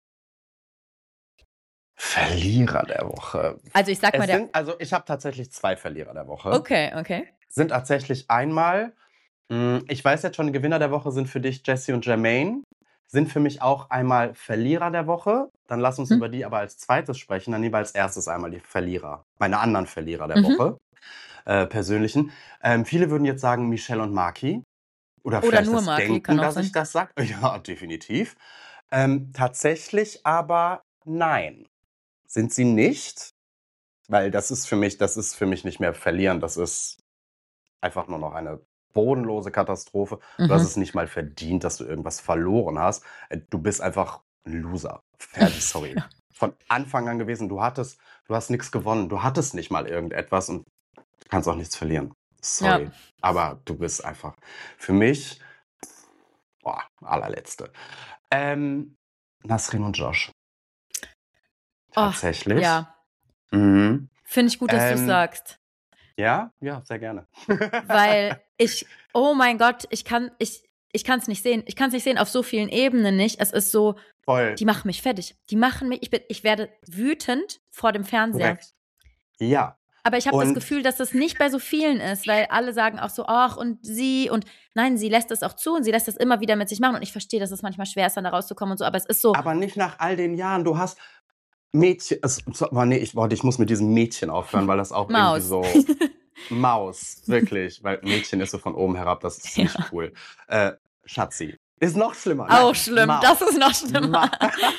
[SPEAKER 1] Verlierer der Woche.
[SPEAKER 2] Also ich sag mal,
[SPEAKER 1] Es
[SPEAKER 2] der.
[SPEAKER 1] sind, also ich habe tatsächlich zwei Verlierer der Woche.
[SPEAKER 2] Okay, okay.
[SPEAKER 1] Sind tatsächlich einmal, mh, ich weiß jetzt schon, die Gewinner der Woche sind für dich Jessie und Jermaine. Sind für mich auch einmal Verlierer der Woche. Dann lass uns
[SPEAKER 2] Hm.
[SPEAKER 1] über die aber als zweites sprechen. Dann lieber als erstes einmal die Verlierer. Meine anderen Verlierer der
[SPEAKER 2] Mhm.
[SPEAKER 1] Woche. Äh, persönlichen. Ähm, viele würden jetzt sagen Michelle und Maki. Oder,
[SPEAKER 2] Oder
[SPEAKER 1] vielleicht
[SPEAKER 2] nur
[SPEAKER 1] das
[SPEAKER 2] Maki,
[SPEAKER 1] Denken,
[SPEAKER 2] kann auch
[SPEAKER 1] dass
[SPEAKER 2] sein.
[SPEAKER 1] ich das sage. Ja, definitiv. Ähm, tatsächlich aber nein. Sind sie nicht. Weil das ist für mich, das ist für mich nicht mehr verlieren. Das ist einfach nur noch eine bodenlose Katastrophe. Du hast
[SPEAKER 2] Mhm.
[SPEAKER 1] es nicht mal verdient, dass du irgendwas verloren hast. Äh, Du bist einfach ein Loser. Fertig, sorry.
[SPEAKER 2] Ja.
[SPEAKER 1] Von Anfang an gewesen. Du hattest, du hast nichts gewonnen. Du hattest nicht mal irgendetwas und du kannst auch nichts verlieren. Sorry.
[SPEAKER 2] Ja.
[SPEAKER 1] Aber du bist einfach für mich, boah, allerletzte. Ähm, Nasrin und Josh.
[SPEAKER 2] Oh,
[SPEAKER 1] Tatsächlich.
[SPEAKER 2] ja.
[SPEAKER 1] Mhm.
[SPEAKER 2] Finde ich gut, dass du es
[SPEAKER 1] Ähm,
[SPEAKER 2] sagst.
[SPEAKER 1] ja, ja, sehr gerne.
[SPEAKER 2] Weil ich, oh mein Gott, ich kann, ich, ich kann es nicht sehen. Ich kann es nicht sehen, auf so vielen Ebenen nicht. Es ist so,
[SPEAKER 1] Voll
[SPEAKER 2] die machen mich fertig. Die machen mich, ich bin, ich werde wütend vor dem Fernseher.
[SPEAKER 1] korrekt. Ja.
[SPEAKER 2] Aber ich habe das
[SPEAKER 1] Und
[SPEAKER 2] Gefühl, dass das nicht bei so vielen ist, weil alle sagen auch so, ach, und sie, und nein, sie lässt das auch zu und sie lässt das immer wieder mit sich machen. Und ich verstehe, dass es manchmal schwer ist, dann da rauszukommen und so, aber es ist so,
[SPEAKER 1] aber nicht nach all den Jahren. Du hast Mädchen. Es, so- oh, nee, ich, warte, ich muss mit diesem Mädchen aufhören, weil das auch irgendwie
[SPEAKER 2] Maus.
[SPEAKER 1] so. Maus, wirklich. Weil Mädchen ist so von oben herab, das ist nicht
[SPEAKER 2] Ja.
[SPEAKER 1] cool. Äh, Schatzi. Ist noch schlimmer.
[SPEAKER 2] Auch
[SPEAKER 1] Nein,
[SPEAKER 2] schlimm,
[SPEAKER 1] Maus.
[SPEAKER 2] das ist noch schlimmer.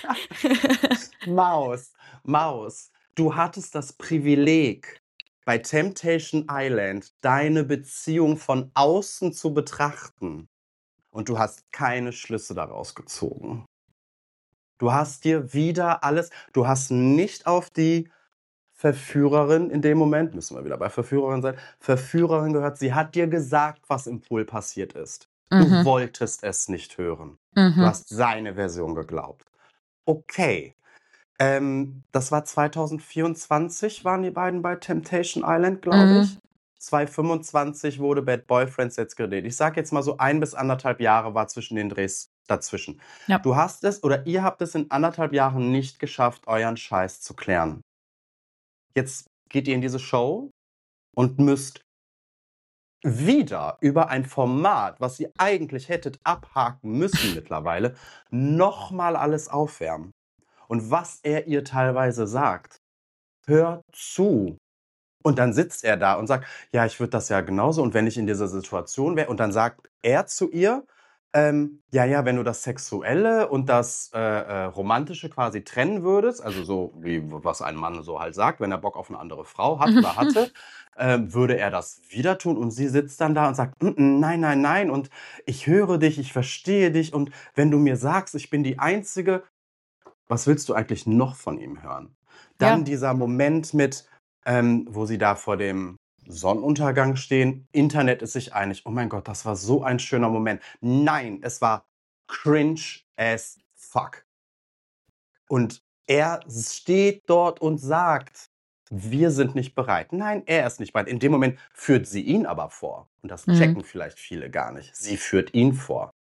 [SPEAKER 1] Ma Maus. Maus. Du hattest das Privileg, bei Temptation Island deine Beziehung von außen zu betrachten. Und du hast keine Schlüsse daraus gezogen. Du hast dir wieder alles, du hast nicht auf die Verführerin in dem Moment, müssen wir wieder bei Verführerin sein, Verführerin gehört. Sie hat dir gesagt, was im Pool passiert ist. Du
[SPEAKER 2] Mhm.
[SPEAKER 1] wolltest es nicht hören.
[SPEAKER 2] Mhm.
[SPEAKER 1] Du hast seine Version geglaubt. Okay. Ähm, das war zwanzig vierundzwanzig, waren die beiden bei Temptation Island, glaube
[SPEAKER 2] Mhm.
[SPEAKER 1] ich. zwanzig fünfundzwanzig wurde Bad Boyfriends jetzt gedreht. Ich sage jetzt mal so ein bis anderthalb Jahre war zwischen den Drehs dazwischen.
[SPEAKER 2] Ja.
[SPEAKER 1] Du hast es oder ihr habt es in anderthalb Jahren nicht geschafft, euren Scheiß zu klären. Jetzt geht ihr in diese Show und müsst wieder über ein Format, was ihr eigentlich hättet abhaken müssen mittlerweile, nochmal alles aufwärmen. Und was er ihr teilweise sagt, hör zu. Und dann sitzt er da und sagt, ja, ich würde das ja genauso. Und wenn ich in dieser Situation wäre, und dann sagt er zu ihr, ähm, ja, ja, wenn du das Sexuelle und das äh, äh, Romantische quasi trennen würdest, also so wie was ein Mann so halt sagt, wenn er Bock auf eine andere Frau hat oder hatte, ähm, würde er das wieder tun. Und sie sitzt dann da und sagt, "Mm, mm, nein, nein, nein. Und ich höre dich, ich verstehe dich. Und wenn du mir sagst, ich bin die Einzige, was willst du eigentlich noch von ihm hören? Dann
[SPEAKER 2] Ja.
[SPEAKER 1] dieser Moment mit, ähm, wo sie da vor dem Sonnenuntergang stehen. Internet ist sich einig. Oh mein Gott, das war so ein schöner Moment. Nein, es war cringe as fuck. Und er steht dort und sagt, wir sind nicht bereit. Nein, er ist nicht bereit. In dem Moment führt sie ihn aber vor. Und das
[SPEAKER 2] Mhm.
[SPEAKER 1] checken vielleicht viele gar nicht. Sie führt ihn vor.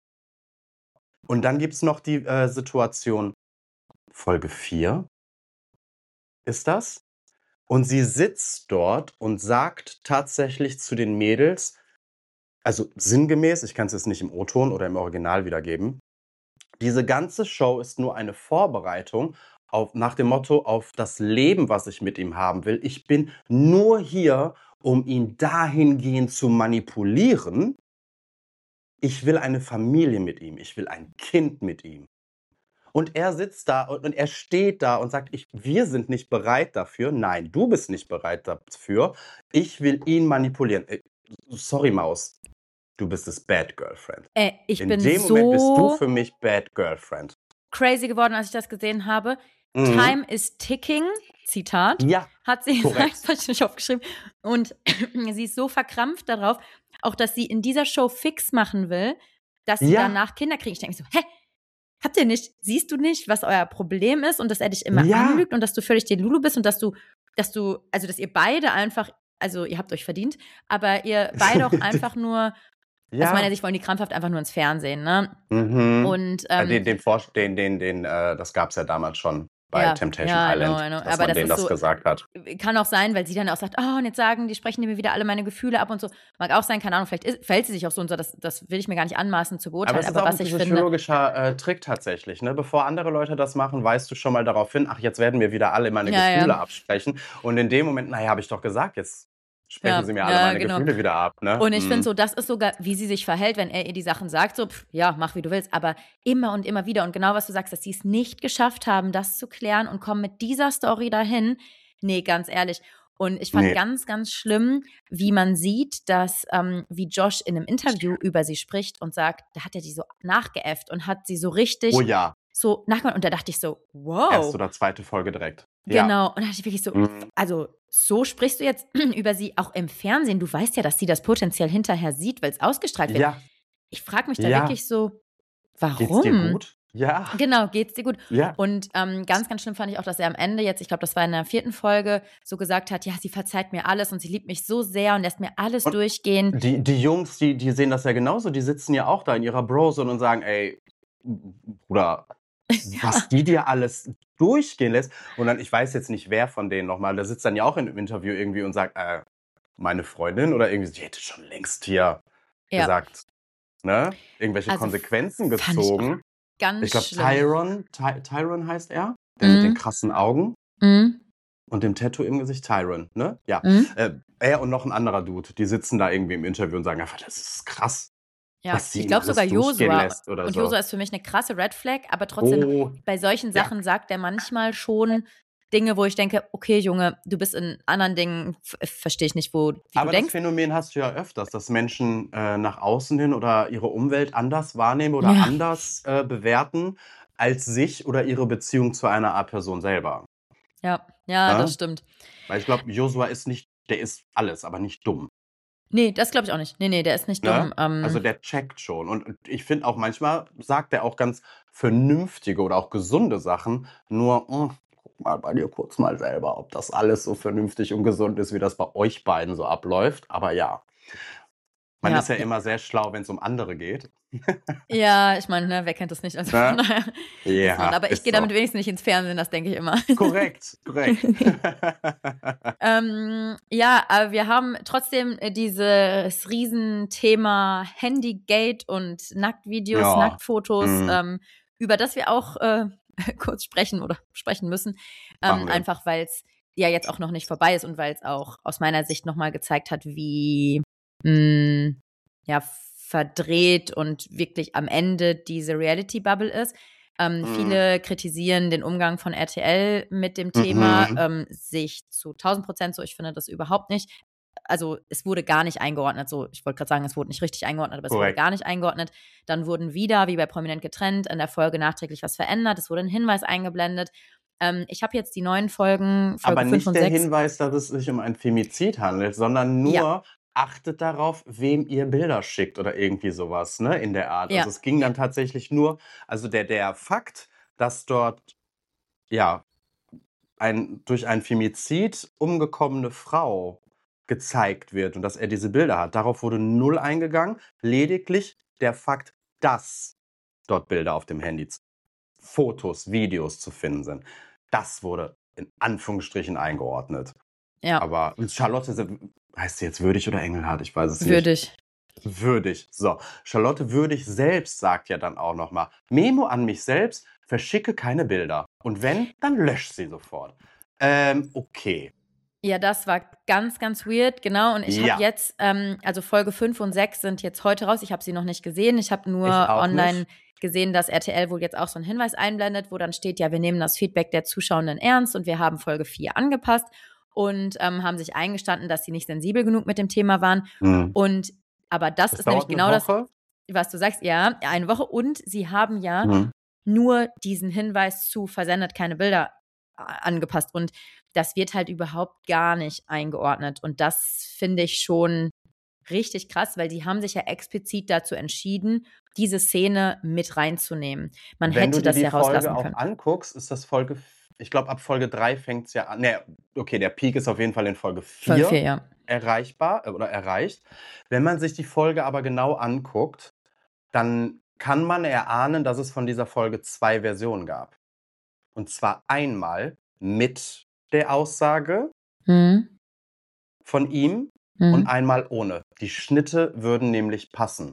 [SPEAKER 1] Und dann gibt es noch die äh, Situation, Folge vier ist das. Und sie sitzt dort und sagt tatsächlich zu den Mädels, also sinngemäß, ich kann es jetzt nicht im O-Ton oder im Original wiedergeben, diese ganze Show ist nur eine Vorbereitung auf, nach dem Motto auf das Leben, was ich mit ihm haben will. Ich bin nur hier, um ihn dahingehend zu manipulieren. Ich will eine Familie mit ihm. Ich will ein Kind mit ihm. Und er sitzt da und, und er steht da und sagt, ich, wir sind nicht bereit dafür. Nein, du bist nicht bereit dafür. Ich will ihn manipulieren. Äh, sorry, Maus. Du bist das Bad Girlfriend.
[SPEAKER 2] Äh, ich
[SPEAKER 1] In
[SPEAKER 2] bin
[SPEAKER 1] dem Moment bist du
[SPEAKER 2] so
[SPEAKER 1] für mich Bad Girlfriend.
[SPEAKER 2] crazy geworden, als ich das gesehen habe.
[SPEAKER 1] Mhm.
[SPEAKER 2] Time is ticking, Zitat,
[SPEAKER 1] Ja,
[SPEAKER 2] hat sie
[SPEAKER 1] korrekt.
[SPEAKER 2] gesagt, habe ich nicht aufgeschrieben. Und sie ist so verkrampft darauf, auch dass sie in dieser Show fix machen will, dass sie
[SPEAKER 1] Ja.
[SPEAKER 2] danach Kinder kriegen. Ich denke mir so, hä? Habt ihr nicht, siehst du nicht, was euer Problem ist und dass er dich immer
[SPEAKER 1] Ja.
[SPEAKER 2] anlügt und dass du völlig die Lulu bist und dass du, dass du, also dass ihr beide einfach, also ihr habt euch verdient, aber ihr beide auch einfach nur,
[SPEAKER 1] Ja.
[SPEAKER 2] aus meiner Sicht wollen die krampfhaft einfach nur ins Fernsehen, ne?
[SPEAKER 1] Mhm.
[SPEAKER 2] Und
[SPEAKER 1] Äh,
[SPEAKER 2] ähm,
[SPEAKER 1] den, den, Vorsch- den, den, den, äh, das gab es ja damals schon bei
[SPEAKER 2] Ja,
[SPEAKER 1] Temptation
[SPEAKER 2] ja, I know,
[SPEAKER 1] Island,
[SPEAKER 2] I know.
[SPEAKER 1] dass
[SPEAKER 2] Aber
[SPEAKER 1] man
[SPEAKER 2] das
[SPEAKER 1] denen
[SPEAKER 2] ist
[SPEAKER 1] das
[SPEAKER 2] so-
[SPEAKER 1] gesagt hat.
[SPEAKER 2] kann auch sein, weil sie dann auch sagt, oh, und jetzt sagen, die sprechen mir wieder alle meine Gefühle ab und so. Mag auch sein, keine Ahnung, vielleicht ist, verhält sie sich auch so und so, das, das will ich mir gar nicht anmaßen zu
[SPEAKER 1] Aber
[SPEAKER 2] beurteilen.
[SPEAKER 1] es ist
[SPEAKER 2] Aber,
[SPEAKER 1] auch
[SPEAKER 2] was
[SPEAKER 1] ein
[SPEAKER 2] ich finde,
[SPEAKER 1] psychologischer äh, Trick tatsächlich. Ne? Bevor andere Leute das machen, weißt du schon mal darauf hin, ach, jetzt werden mir wieder alle meine
[SPEAKER 2] Ja,
[SPEAKER 1] Gefühle
[SPEAKER 2] ja.
[SPEAKER 1] absprechen. Und in dem Moment, naja, habe ich doch gesagt, jetzt sprechen
[SPEAKER 2] Ja,
[SPEAKER 1] sie mir
[SPEAKER 2] ja,
[SPEAKER 1] alle meine
[SPEAKER 2] genau.
[SPEAKER 1] Gefühle wieder ab. Ne?
[SPEAKER 2] Und ich
[SPEAKER 1] Mhm.
[SPEAKER 2] finde so, das ist sogar, wie sie sich verhält, wenn er ihr die Sachen sagt, so, pff, ja, mach wie du willst, aber immer und immer wieder und genau, was du sagst, dass sie es nicht geschafft haben, das zu klären und kommen mit dieser Story dahin. Nee, ganz ehrlich. Und ich fand
[SPEAKER 1] Nee.
[SPEAKER 2] ganz, ganz schlimm, wie man sieht, dass, ähm, wie Josh in einem Interview über sie spricht und sagt, da hat er die so nachgeäfft und hat sie so richtig
[SPEAKER 1] Oh ja,
[SPEAKER 2] so nachgemacht. Und da dachte ich so, wow.
[SPEAKER 1] erste oder zweite Folge direkt. Ja.
[SPEAKER 2] Genau, und da dachte ich wirklich so,
[SPEAKER 1] Mhm.
[SPEAKER 2] also so sprichst du jetzt über sie auch im Fernsehen. Du weißt ja, dass sie das potenziell hinterher sieht, weil es ausgestrahlt wird.
[SPEAKER 1] Ja,
[SPEAKER 2] Ich frage mich da
[SPEAKER 1] Ja.
[SPEAKER 2] wirklich so, warum?
[SPEAKER 1] geht's dir gut? Ja.
[SPEAKER 2] Genau, geht's dir gut?
[SPEAKER 1] Ja.
[SPEAKER 2] Und ähm, ganz, ganz schlimm fand ich auch, dass er am Ende jetzt, ich glaube, das war in der vierten Folge, so gesagt hat, ja, sie verzeiht mir alles und sie liebt mich so sehr und lässt mir alles
[SPEAKER 1] Und
[SPEAKER 2] durchgehen.
[SPEAKER 1] Die, die Jungs, die, die sehen das ja genauso. Die sitzen ja auch da in ihrer Brozone und sagen, ey, Bruder, was die dir alles durchgehen lässt. Und dann, ich weiß jetzt nicht, wer von denen nochmal, der sitzt dann ja auch in einem Interview irgendwie und sagt, äh, meine Freundin oder irgendwie, die hätte schon längst hier
[SPEAKER 2] Ja.
[SPEAKER 1] gesagt, ne? Irgendwelche
[SPEAKER 2] Also,
[SPEAKER 1] Konsequenzen
[SPEAKER 2] fand ich auch
[SPEAKER 1] gezogen.
[SPEAKER 2] Ganz
[SPEAKER 1] Ich glaube,
[SPEAKER 2] schlimm.
[SPEAKER 1] Tyron, Ty Tyron heißt er, der mit
[SPEAKER 2] Mhm.
[SPEAKER 1] den krassen Augen
[SPEAKER 2] Mhm.
[SPEAKER 1] und dem Tattoo im Gesicht, Tyron, ne? Ja.
[SPEAKER 2] Mhm.
[SPEAKER 1] Äh, er und noch ein anderer Dude, die sitzen da irgendwie im Interview und sagen einfach, das ist krass,
[SPEAKER 2] Ja,
[SPEAKER 1] was sie
[SPEAKER 2] ich
[SPEAKER 1] ihm
[SPEAKER 2] glaube
[SPEAKER 1] alles
[SPEAKER 2] sogar
[SPEAKER 1] durchgehen
[SPEAKER 2] Josua.
[SPEAKER 1] lässt oder
[SPEAKER 2] Und
[SPEAKER 1] so.
[SPEAKER 2] Josua ist für mich eine krasse Red Flag, aber trotzdem,
[SPEAKER 1] Oh,
[SPEAKER 2] bei solchen
[SPEAKER 1] ja.
[SPEAKER 2] Sachen sagt er manchmal schon Dinge, wo ich denke, okay, Junge, du bist in anderen Dingen, f- verstehe ich nicht, wo, wie
[SPEAKER 1] aber
[SPEAKER 2] du
[SPEAKER 1] das
[SPEAKER 2] denkst.
[SPEAKER 1] Phänomen hast du ja öfters, dass Menschen äh, nach außen hin oder ihre Umwelt anders wahrnehmen oder
[SPEAKER 2] Ja.
[SPEAKER 1] anders äh, bewerten als sich oder ihre Beziehung zu einer Art Person selber.
[SPEAKER 2] Ja, ja,
[SPEAKER 1] Ja?
[SPEAKER 2] das stimmt.
[SPEAKER 1] Weil ich glaube, Josua ist nicht, der ist alles, aber nicht dumm.
[SPEAKER 2] Nee, das glaube ich auch nicht. Nee, nee, der ist nicht dumm.
[SPEAKER 1] Ne?
[SPEAKER 2] Ähm,
[SPEAKER 1] Also der checkt schon. Und und ich finde auch manchmal sagt er auch ganz vernünftige oder auch gesunde Sachen. Nur, hm, guck mal bei dir kurz mal selber, ob das alles so vernünftig und gesund ist, wie das bei euch beiden so abläuft. Aber ja, man
[SPEAKER 2] Ja,
[SPEAKER 1] ist ja
[SPEAKER 2] ja.
[SPEAKER 1] immer sehr schlau, wenn es um andere geht.
[SPEAKER 2] ja, ich meine, ne, wer kennt das nicht? Also
[SPEAKER 1] Ne?
[SPEAKER 2] von daher ist man. Aber ich
[SPEAKER 1] ist
[SPEAKER 2] gehe
[SPEAKER 1] so.
[SPEAKER 2] damit wenigstens nicht ins Fernsehen, das denke ich immer.
[SPEAKER 1] Korrekt, korrekt.
[SPEAKER 2] Ähm, ja, aber wir haben trotzdem äh, dieses Riesenthema Handygate und Nacktvideos,
[SPEAKER 1] Ja.
[SPEAKER 2] Nacktfotos,
[SPEAKER 1] Mhm.
[SPEAKER 2] ähm, über das wir auch äh, kurz sprechen oder sprechen müssen.
[SPEAKER 1] Machen
[SPEAKER 2] Ähm,
[SPEAKER 1] wir.
[SPEAKER 2] einfach, weil es ja jetzt auch noch nicht vorbei ist und weil es auch aus meiner Sicht nochmal gezeigt hat, wie mh, ja, verdreht und wirklich am Ende diese Reality-Bubble ist. Ähm,
[SPEAKER 1] Mhm.
[SPEAKER 2] Viele kritisieren den Umgang von R T L mit dem Thema,
[SPEAKER 1] Mhm.
[SPEAKER 2] ähm, sehe ich zu tausend Prozent so. Ich finde das überhaupt nicht. Also es wurde gar nicht eingeordnet. So, ich wollte gerade sagen, es wurde nicht richtig eingeordnet, aber es wurde
[SPEAKER 1] Korrekt.
[SPEAKER 2] gar nicht eingeordnet. Dann wurden wieder, wie bei Prominent getrennt, in der Folge nachträglich was verändert. Es wurde ein Hinweis eingeblendet. Ähm, ich habe jetzt die neuen Folgen, Folge
[SPEAKER 1] Aber
[SPEAKER 2] fünf
[SPEAKER 1] nicht
[SPEAKER 2] und
[SPEAKER 1] der
[SPEAKER 2] sechs.
[SPEAKER 1] Hinweis, dass es sich um ein Femizid handelt, sondern nur
[SPEAKER 2] Ja.
[SPEAKER 1] achtet darauf, wem ihr Bilder schickt oder irgendwie sowas, ne, in der Art.
[SPEAKER 2] Ja.
[SPEAKER 1] Also es ging dann tatsächlich nur, also der, der Fakt, dass dort, ja, ein, durch ein Femizid umgekommene Frau gezeigt wird und dass er diese Bilder hat, darauf wurde null eingegangen, lediglich der Fakt, dass dort Bilder auf dem Handy, Fotos, Videos zu finden sind. Das wurde in Anführungsstrichen eingeordnet.
[SPEAKER 2] Ja.
[SPEAKER 1] Aber Charlotte, heißt sie jetzt würdig oder engelhart? Ich weiß es nicht.
[SPEAKER 2] Würdig.
[SPEAKER 1] Würdig. So, Charlotte Würdig selbst sagt ja dann auch nochmal, Memo an mich selbst, verschicke keine Bilder. Und wenn, dann lösch sie sofort. Ähm, okay.
[SPEAKER 2] Ja, das war ganz, ganz weird, genau. Und ich
[SPEAKER 1] Ja.
[SPEAKER 2] habe jetzt, ähm, also Folge fünf und sechs sind jetzt heute raus. Ich habe sie noch nicht gesehen. Ich habe nur
[SPEAKER 1] Ich auch
[SPEAKER 2] online
[SPEAKER 1] nicht.
[SPEAKER 2] gesehen, dass R T L wohl jetzt auch so einen Hinweis einblendet, wo dann steht, ja, wir nehmen das Feedback der Zuschauenden ernst und wir haben Folge vier angepasst und ähm, haben sich eingestanden, dass sie nicht sensibel genug mit dem Thema waren.
[SPEAKER 1] Hm.
[SPEAKER 2] Und aber das,
[SPEAKER 1] Das
[SPEAKER 2] ist nämlich
[SPEAKER 1] dauert eine
[SPEAKER 2] genau das,
[SPEAKER 1] Woche?
[SPEAKER 2] was du sagst. Ja, eine Woche. Und sie haben ja
[SPEAKER 1] Hm.
[SPEAKER 2] nur diesen Hinweis zu versendet keine Bilder äh, angepasst. Und das wird halt überhaupt gar nicht eingeordnet. Und das finde ich schon richtig krass, weil die haben sich ja explizit dazu entschieden, diese Szene mit reinzunehmen. Man
[SPEAKER 1] Wenn du
[SPEAKER 2] hätte
[SPEAKER 1] dir
[SPEAKER 2] das
[SPEAKER 1] die
[SPEAKER 2] ja
[SPEAKER 1] Folge
[SPEAKER 2] rauslassen
[SPEAKER 1] auch
[SPEAKER 2] können.
[SPEAKER 1] anguckst, ist das Folge, f- ich glaube, ab Folge drei fängt es ja an. Ne, okay, der Peak ist auf jeden Fall in Folge
[SPEAKER 2] Folge
[SPEAKER 1] vier
[SPEAKER 2] vier, ja.
[SPEAKER 1] erreichbar äh, oder erreicht. Wenn man sich die Folge aber genau anguckt, dann kann man erahnen, dass es von dieser Folge zwei Versionen gab. Und zwar einmal mit der Aussage
[SPEAKER 2] Mhm.
[SPEAKER 1] von ihm
[SPEAKER 2] Mhm.
[SPEAKER 1] und einmal ohne. Die Schnitte würden nämlich passen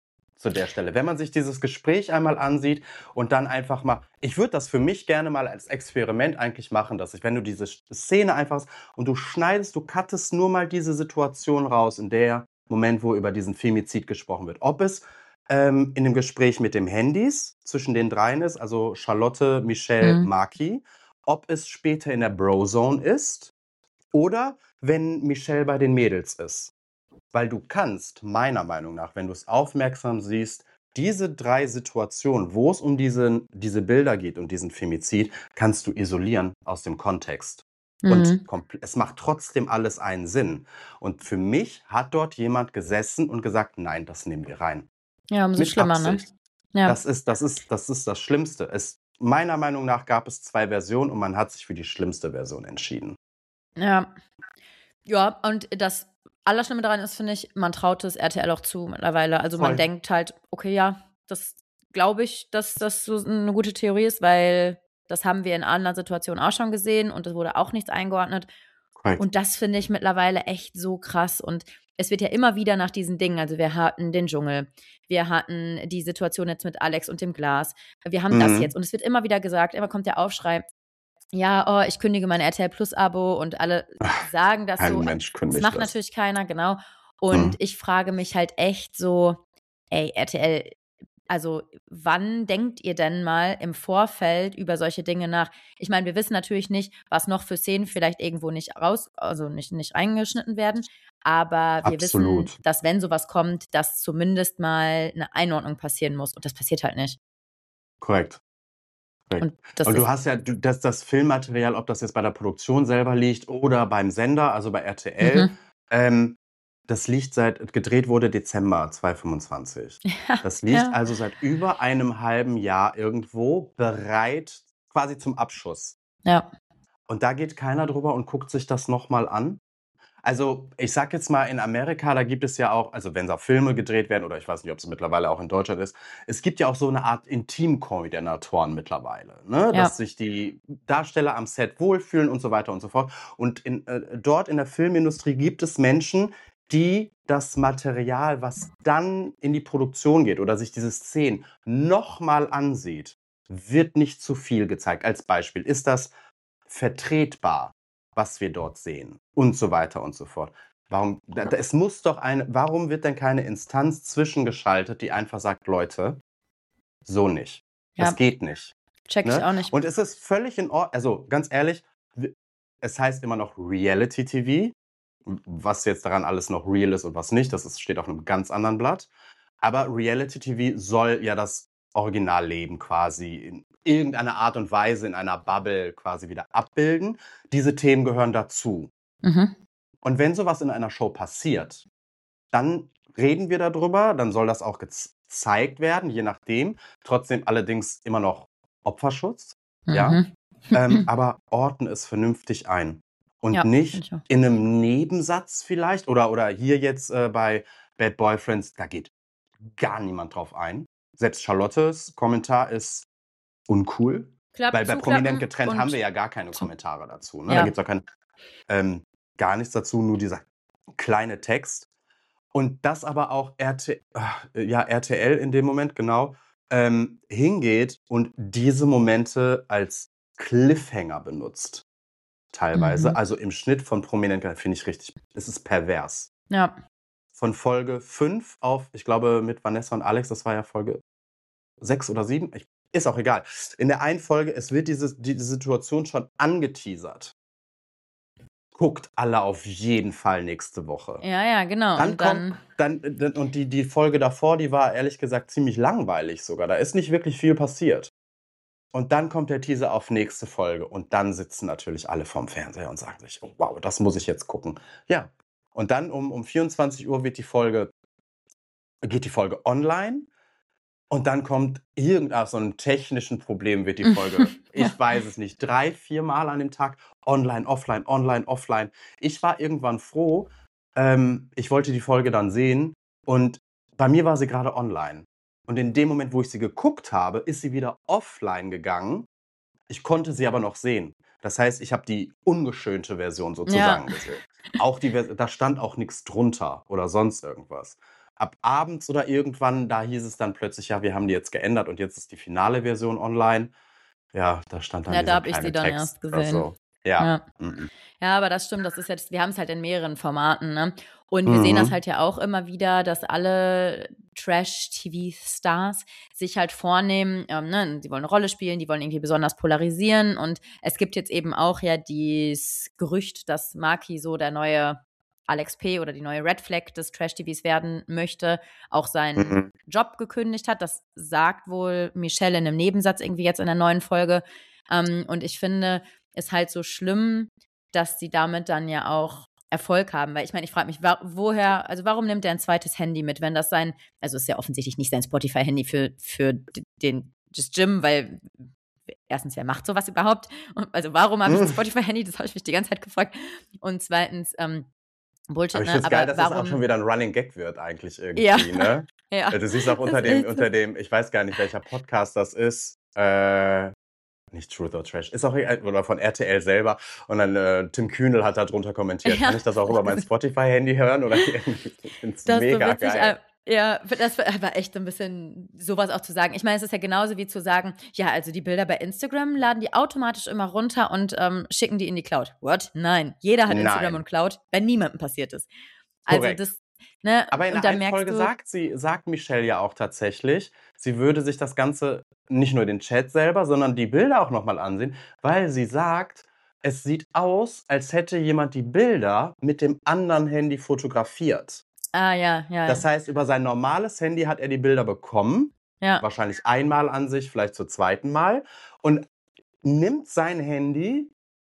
[SPEAKER 1] zu der Stelle. Wenn man sich dieses Gespräch einmal ansieht und dann einfach mal, ich würde das für mich gerne mal als Experiment eigentlich machen, dass ich, wenn du diese Szene einfach und du schneidest, du cuttest nur mal diese Situation raus, in der Moment, wo über diesen Femizid gesprochen wird. Ob es ähm, in dem Gespräch mit dem Handys zwischen den dreien ist, also Charlotte, Michelle,
[SPEAKER 2] Mhm.
[SPEAKER 1] Maki, ob es später in der Bro-Zone ist oder wenn Michelle bei den Mädels ist. Weil du kannst, meiner Meinung nach, wenn du es aufmerksam siehst, diese drei Situationen, wo es um diese, diese Bilder geht und diesen Femizid, kannst du isolieren aus dem Kontext. Und
[SPEAKER 2] Mhm.
[SPEAKER 1] kompl- es macht trotzdem alles einen Sinn. Und für mich hat dort jemand gesessen und gesagt, nein, das nehmen wir rein.
[SPEAKER 2] Ja, umso
[SPEAKER 1] Mit
[SPEAKER 2] schlimmer,
[SPEAKER 1] Absicht.
[SPEAKER 2] ne? Ja.
[SPEAKER 1] Das ist das, ist, das ist das Schlimmste. Es, meiner Meinung nach gab es zwei Versionen und man hat sich für die schlimmste Version entschieden.
[SPEAKER 2] Ja. Ja, und das Allerschlimme daran ist, finde ich, man traut es R T L auch zu mittlerweile. Also man
[SPEAKER 1] Voll.
[SPEAKER 2] denkt halt, okay, ja, das glaube ich, dass das so eine gute Theorie ist, weil das haben wir in anderen Situationen auch schon gesehen und es wurde auch nichts eingeordnet.
[SPEAKER 1] Korrekt.
[SPEAKER 2] Und das finde ich mittlerweile echt so krass. Und es wird ja immer wieder nach diesen Dingen, also wir hatten den Dschungel, wir hatten die Situation jetzt mit Alex und dem Glas, wir haben das
[SPEAKER 1] Mhm.
[SPEAKER 2] jetzt. Und es wird immer wieder gesagt, immer kommt der Aufschrei, ja, oh, ich kündige mein R T L Plus Abo und alle sagen das
[SPEAKER 1] Kein
[SPEAKER 2] so.
[SPEAKER 1] Mensch
[SPEAKER 2] Das
[SPEAKER 1] kündigt
[SPEAKER 2] macht
[SPEAKER 1] das.
[SPEAKER 2] natürlich keiner, genau. Und
[SPEAKER 1] Mhm.
[SPEAKER 2] ich frage mich halt echt so, ey, R T L, also wann denkt ihr denn mal im Vorfeld über solche Dinge nach? Ich meine, wir wissen natürlich nicht, was noch für Szenen vielleicht irgendwo nicht raus, also nicht, nicht reingeschnitten werden, aber wir
[SPEAKER 1] Absolut.
[SPEAKER 2] wissen, dass wenn sowas kommt, dass zumindest mal eine Einordnung passieren muss und das passiert halt nicht.
[SPEAKER 1] Korrekt. Korrekt.
[SPEAKER 2] Und das
[SPEAKER 1] Und du
[SPEAKER 2] ist,
[SPEAKER 1] hast ja du, das, das Filmmaterial, ob das jetzt bei der Produktion selber liegt oder beim Sender, also bei R T L,
[SPEAKER 2] mhm.
[SPEAKER 1] ähm, das liegt seit, gedreht wurde Dezember zweitausendfünfundzwanzig.
[SPEAKER 2] ja,
[SPEAKER 1] Das liegt
[SPEAKER 2] ja,
[SPEAKER 1] also seit über einem halben Jahr irgendwo bereit, quasi zum Abschuss.
[SPEAKER 2] ja.
[SPEAKER 1] Und da geht keiner drüber und guckt sich das nochmal an. Also ich sag jetzt mal, in Amerika, da gibt es ja auch, also wenn es auf Filme gedreht werden, oder ich weiß nicht, ob es mittlerweile auch in Deutschland ist, es gibt ja auch so eine Art Intim-Koordinatoren mittlerweile, ne?
[SPEAKER 2] Ja.
[SPEAKER 1] Dass sich die Darsteller am Set wohlfühlen und so weiter und so fort. Und in, äh, dort in der Filmindustrie gibt es Menschen, die das Material, was dann in die Produktion geht oder sich diese Szenen nochmal ansieht, wird nicht zu viel gezeigt. Als Beispiel, ist das vertretbar, was wir dort sehen und so weiter und so fort. Warum, da, da, es muss doch eine, warum wird denn keine Instanz zwischengeschaltet, die einfach sagt, Leute, so nicht. Das
[SPEAKER 2] Ja.
[SPEAKER 1] geht nicht.
[SPEAKER 2] Check ich
[SPEAKER 1] Ne?
[SPEAKER 2] auch nicht.
[SPEAKER 1] Und es ist völlig in Ordnung, also ganz ehrlich, w- es heißt immer noch Reality-T V, was jetzt daran alles noch real ist und was nicht, das ist, steht auf einem ganz anderen Blatt. Aber Reality-T V soll ja das Originalleben quasi in irgendeiner Art und Weise in einer Bubble quasi wieder abbilden. Diese Themen gehören dazu.
[SPEAKER 2] Mhm.
[SPEAKER 1] Und wenn sowas in einer Show passiert, dann reden wir darüber, dann soll das auch gezeigt werden, je nachdem. Trotzdem allerdings immer noch Opferschutz, ja.
[SPEAKER 2] Mhm.
[SPEAKER 1] Ähm, aber ordne es vernünftig ein. Und
[SPEAKER 2] Ja, finde
[SPEAKER 1] nicht
[SPEAKER 2] ich auch.
[SPEAKER 1] in einem Nebensatz vielleicht oder, oder hier jetzt äh, bei Bad Boyfriends, da geht gar niemand drauf ein. selbst Charlottes Kommentar ist uncool.
[SPEAKER 2] Klapp,
[SPEAKER 1] Weil bei
[SPEAKER 2] zuklappen
[SPEAKER 1] Prominent getrennt haben
[SPEAKER 2] und
[SPEAKER 1] wir ja gar keine
[SPEAKER 2] zu-
[SPEAKER 1] Kommentare dazu. Ne? Da
[SPEAKER 2] Ja.
[SPEAKER 1] gibt es auch kein, ähm, gar nichts dazu, nur dieser kleine Text. Und das aber auch R T, ach, ja, R T L in dem Moment, genau, ähm, hingeht und diese Momente als Cliffhanger benutzt. Teilweise.
[SPEAKER 2] Mhm.
[SPEAKER 1] Also im Schnitt von Prominent finde ich richtig, es ist pervers.
[SPEAKER 2] Ja.
[SPEAKER 1] Von Folge fünf auf, ich glaube, mit Vanessa und Alex, das war ja Folge sechs oder sieben, ich, ist auch egal. In der einen Folge, es wird diese, die Situation schon angeteasert. Guckt alle auf jeden Fall nächste Woche.
[SPEAKER 2] Ja, ja, genau.
[SPEAKER 1] Dann
[SPEAKER 2] und dann,
[SPEAKER 1] kommt, dann, dann, und die, die Folge davor, die war ehrlich gesagt ziemlich langweilig sogar. Da ist nicht wirklich viel passiert. Und dann kommt der Teaser auf nächste Folge und dann sitzen natürlich alle vorm Fernseher und sagen sich, oh, wow, das muss ich jetzt gucken. Ja. Und dann um, um vierundzwanzig Uhr wird die Folge, geht die Folge online und dann kommt irgendein so ein technischen Problem wird die Folge, ich weiß es nicht, drei, vier Mal an dem Tag online, offline, online, offline. Ich war irgendwann froh, ähm, ich wollte die Folge dann sehen und bei mir war sie gerade online. Und in dem Moment, wo ich sie geguckt habe, ist sie wieder offline gegangen. Ich konnte sie aber noch sehen. Das heißt, ich habe die ungeschönte Version sozusagen
[SPEAKER 2] Ja.
[SPEAKER 1] gesehen. Auch die, Vers- da stand auch nichts drunter oder sonst irgendwas. Ab abends oder irgendwann, da hieß es dann plötzlich, ja, wir haben die jetzt geändert und jetzt ist die finale Version online. Ja, da stand dann
[SPEAKER 2] Ja, da
[SPEAKER 1] dieser
[SPEAKER 2] habe ich sie
[SPEAKER 1] kleine
[SPEAKER 2] dann
[SPEAKER 1] Text
[SPEAKER 2] erst
[SPEAKER 1] oder
[SPEAKER 2] gesehen.
[SPEAKER 1] so. Ja.
[SPEAKER 2] Ja.
[SPEAKER 1] Mhm.
[SPEAKER 2] Ja, aber das stimmt, das ist jetzt, wir haben es halt in mehreren Formaten, ne? Und wir sehen das
[SPEAKER 1] Mhm.
[SPEAKER 2] halt ja auch immer wieder, dass alle Trash-T V-Stars sich halt vornehmen, ähm, ne, die wollen eine Rolle spielen, die wollen irgendwie besonders polarisieren. Und es gibt jetzt eben auch ja dieses Gerücht, dass Maki so der neue Alex P. oder die neue Red Flag des Trash-T Vs werden möchte, auch seinen
[SPEAKER 1] Mhm.
[SPEAKER 2] Job gekündigt hat. Das sagt wohl Michelle in einem Nebensatz irgendwie jetzt in der neuen Folge. Ähm, und ich finde es halt so schlimm, dass sie damit dann ja auch Erfolg haben. Weil ich meine, ich frage mich, wa- woher, also warum nimmt er ein zweites Handy mit, wenn das sein, also ist ja offensichtlich nicht sein Spotify-Handy für, für d- den, das Gym, weil erstens, wer macht sowas überhaupt? Und also warum habe ich ein
[SPEAKER 1] Mhm.
[SPEAKER 2] Spotify-Handy? Das habe ich mich die ganze Zeit gefragt. Und zweitens, ähm, Bullshit,
[SPEAKER 1] Aber ich
[SPEAKER 2] ne?
[SPEAKER 1] finde es geil,
[SPEAKER 2] Aber
[SPEAKER 1] dass das auch
[SPEAKER 2] warum,
[SPEAKER 1] schon wieder ein Running Gag wird eigentlich
[SPEAKER 2] ja,
[SPEAKER 1] irgendwie, ne?
[SPEAKER 2] ja,
[SPEAKER 1] Äh, Du siehst auch
[SPEAKER 2] das
[SPEAKER 1] unter dem,
[SPEAKER 2] ist so.
[SPEAKER 1] unter dem, ich weiß gar nicht, welcher Podcast das ist. Äh, nicht Truth or Trash, ist auch egal, oder von R T L selber. Und dann äh, Tim Kühnel hat da drunter kommentiert.
[SPEAKER 2] Ja,
[SPEAKER 1] Kann ich das auch
[SPEAKER 2] hab ich
[SPEAKER 1] über mein
[SPEAKER 2] gesehen.
[SPEAKER 1] Spotify-Handy hören? Oder irgendwie? Ich finde es
[SPEAKER 2] Das ist so
[SPEAKER 1] mega
[SPEAKER 2] witzig. äh,
[SPEAKER 1] geil.
[SPEAKER 2] Ja, das war echt so ein bisschen sowas auch zu sagen. Ich meine, es ist ja genauso wie zu sagen, ja, also die Bilder bei Instagram laden die automatisch immer runter und ähm, schicken die in die Cloud. What? Nein, jeder hat Instagram
[SPEAKER 1] Nein,
[SPEAKER 2] und Cloud, wenn niemandem passiert ist. Also
[SPEAKER 1] korrekt.
[SPEAKER 2] das, ne,
[SPEAKER 1] Aber in
[SPEAKER 2] und
[SPEAKER 1] der
[SPEAKER 2] da
[SPEAKER 1] einen
[SPEAKER 2] merkst
[SPEAKER 1] Folge
[SPEAKER 2] du,
[SPEAKER 1] sagt sie, sagt Michelle ja auch tatsächlich, sie würde sich das Ganze, nicht nur den Chat selber, sondern die Bilder auch nochmal ansehen, weil sie sagt, es sieht aus, als hätte jemand die Bilder mit dem anderen Handy fotografiert.
[SPEAKER 2] ah ja, ja,
[SPEAKER 1] Das heißt, über sein normales Handy hat er die Bilder bekommen,
[SPEAKER 2] ja,
[SPEAKER 1] wahrscheinlich einmal an sich, vielleicht zum zweiten Mal, und nimmt sein Handy,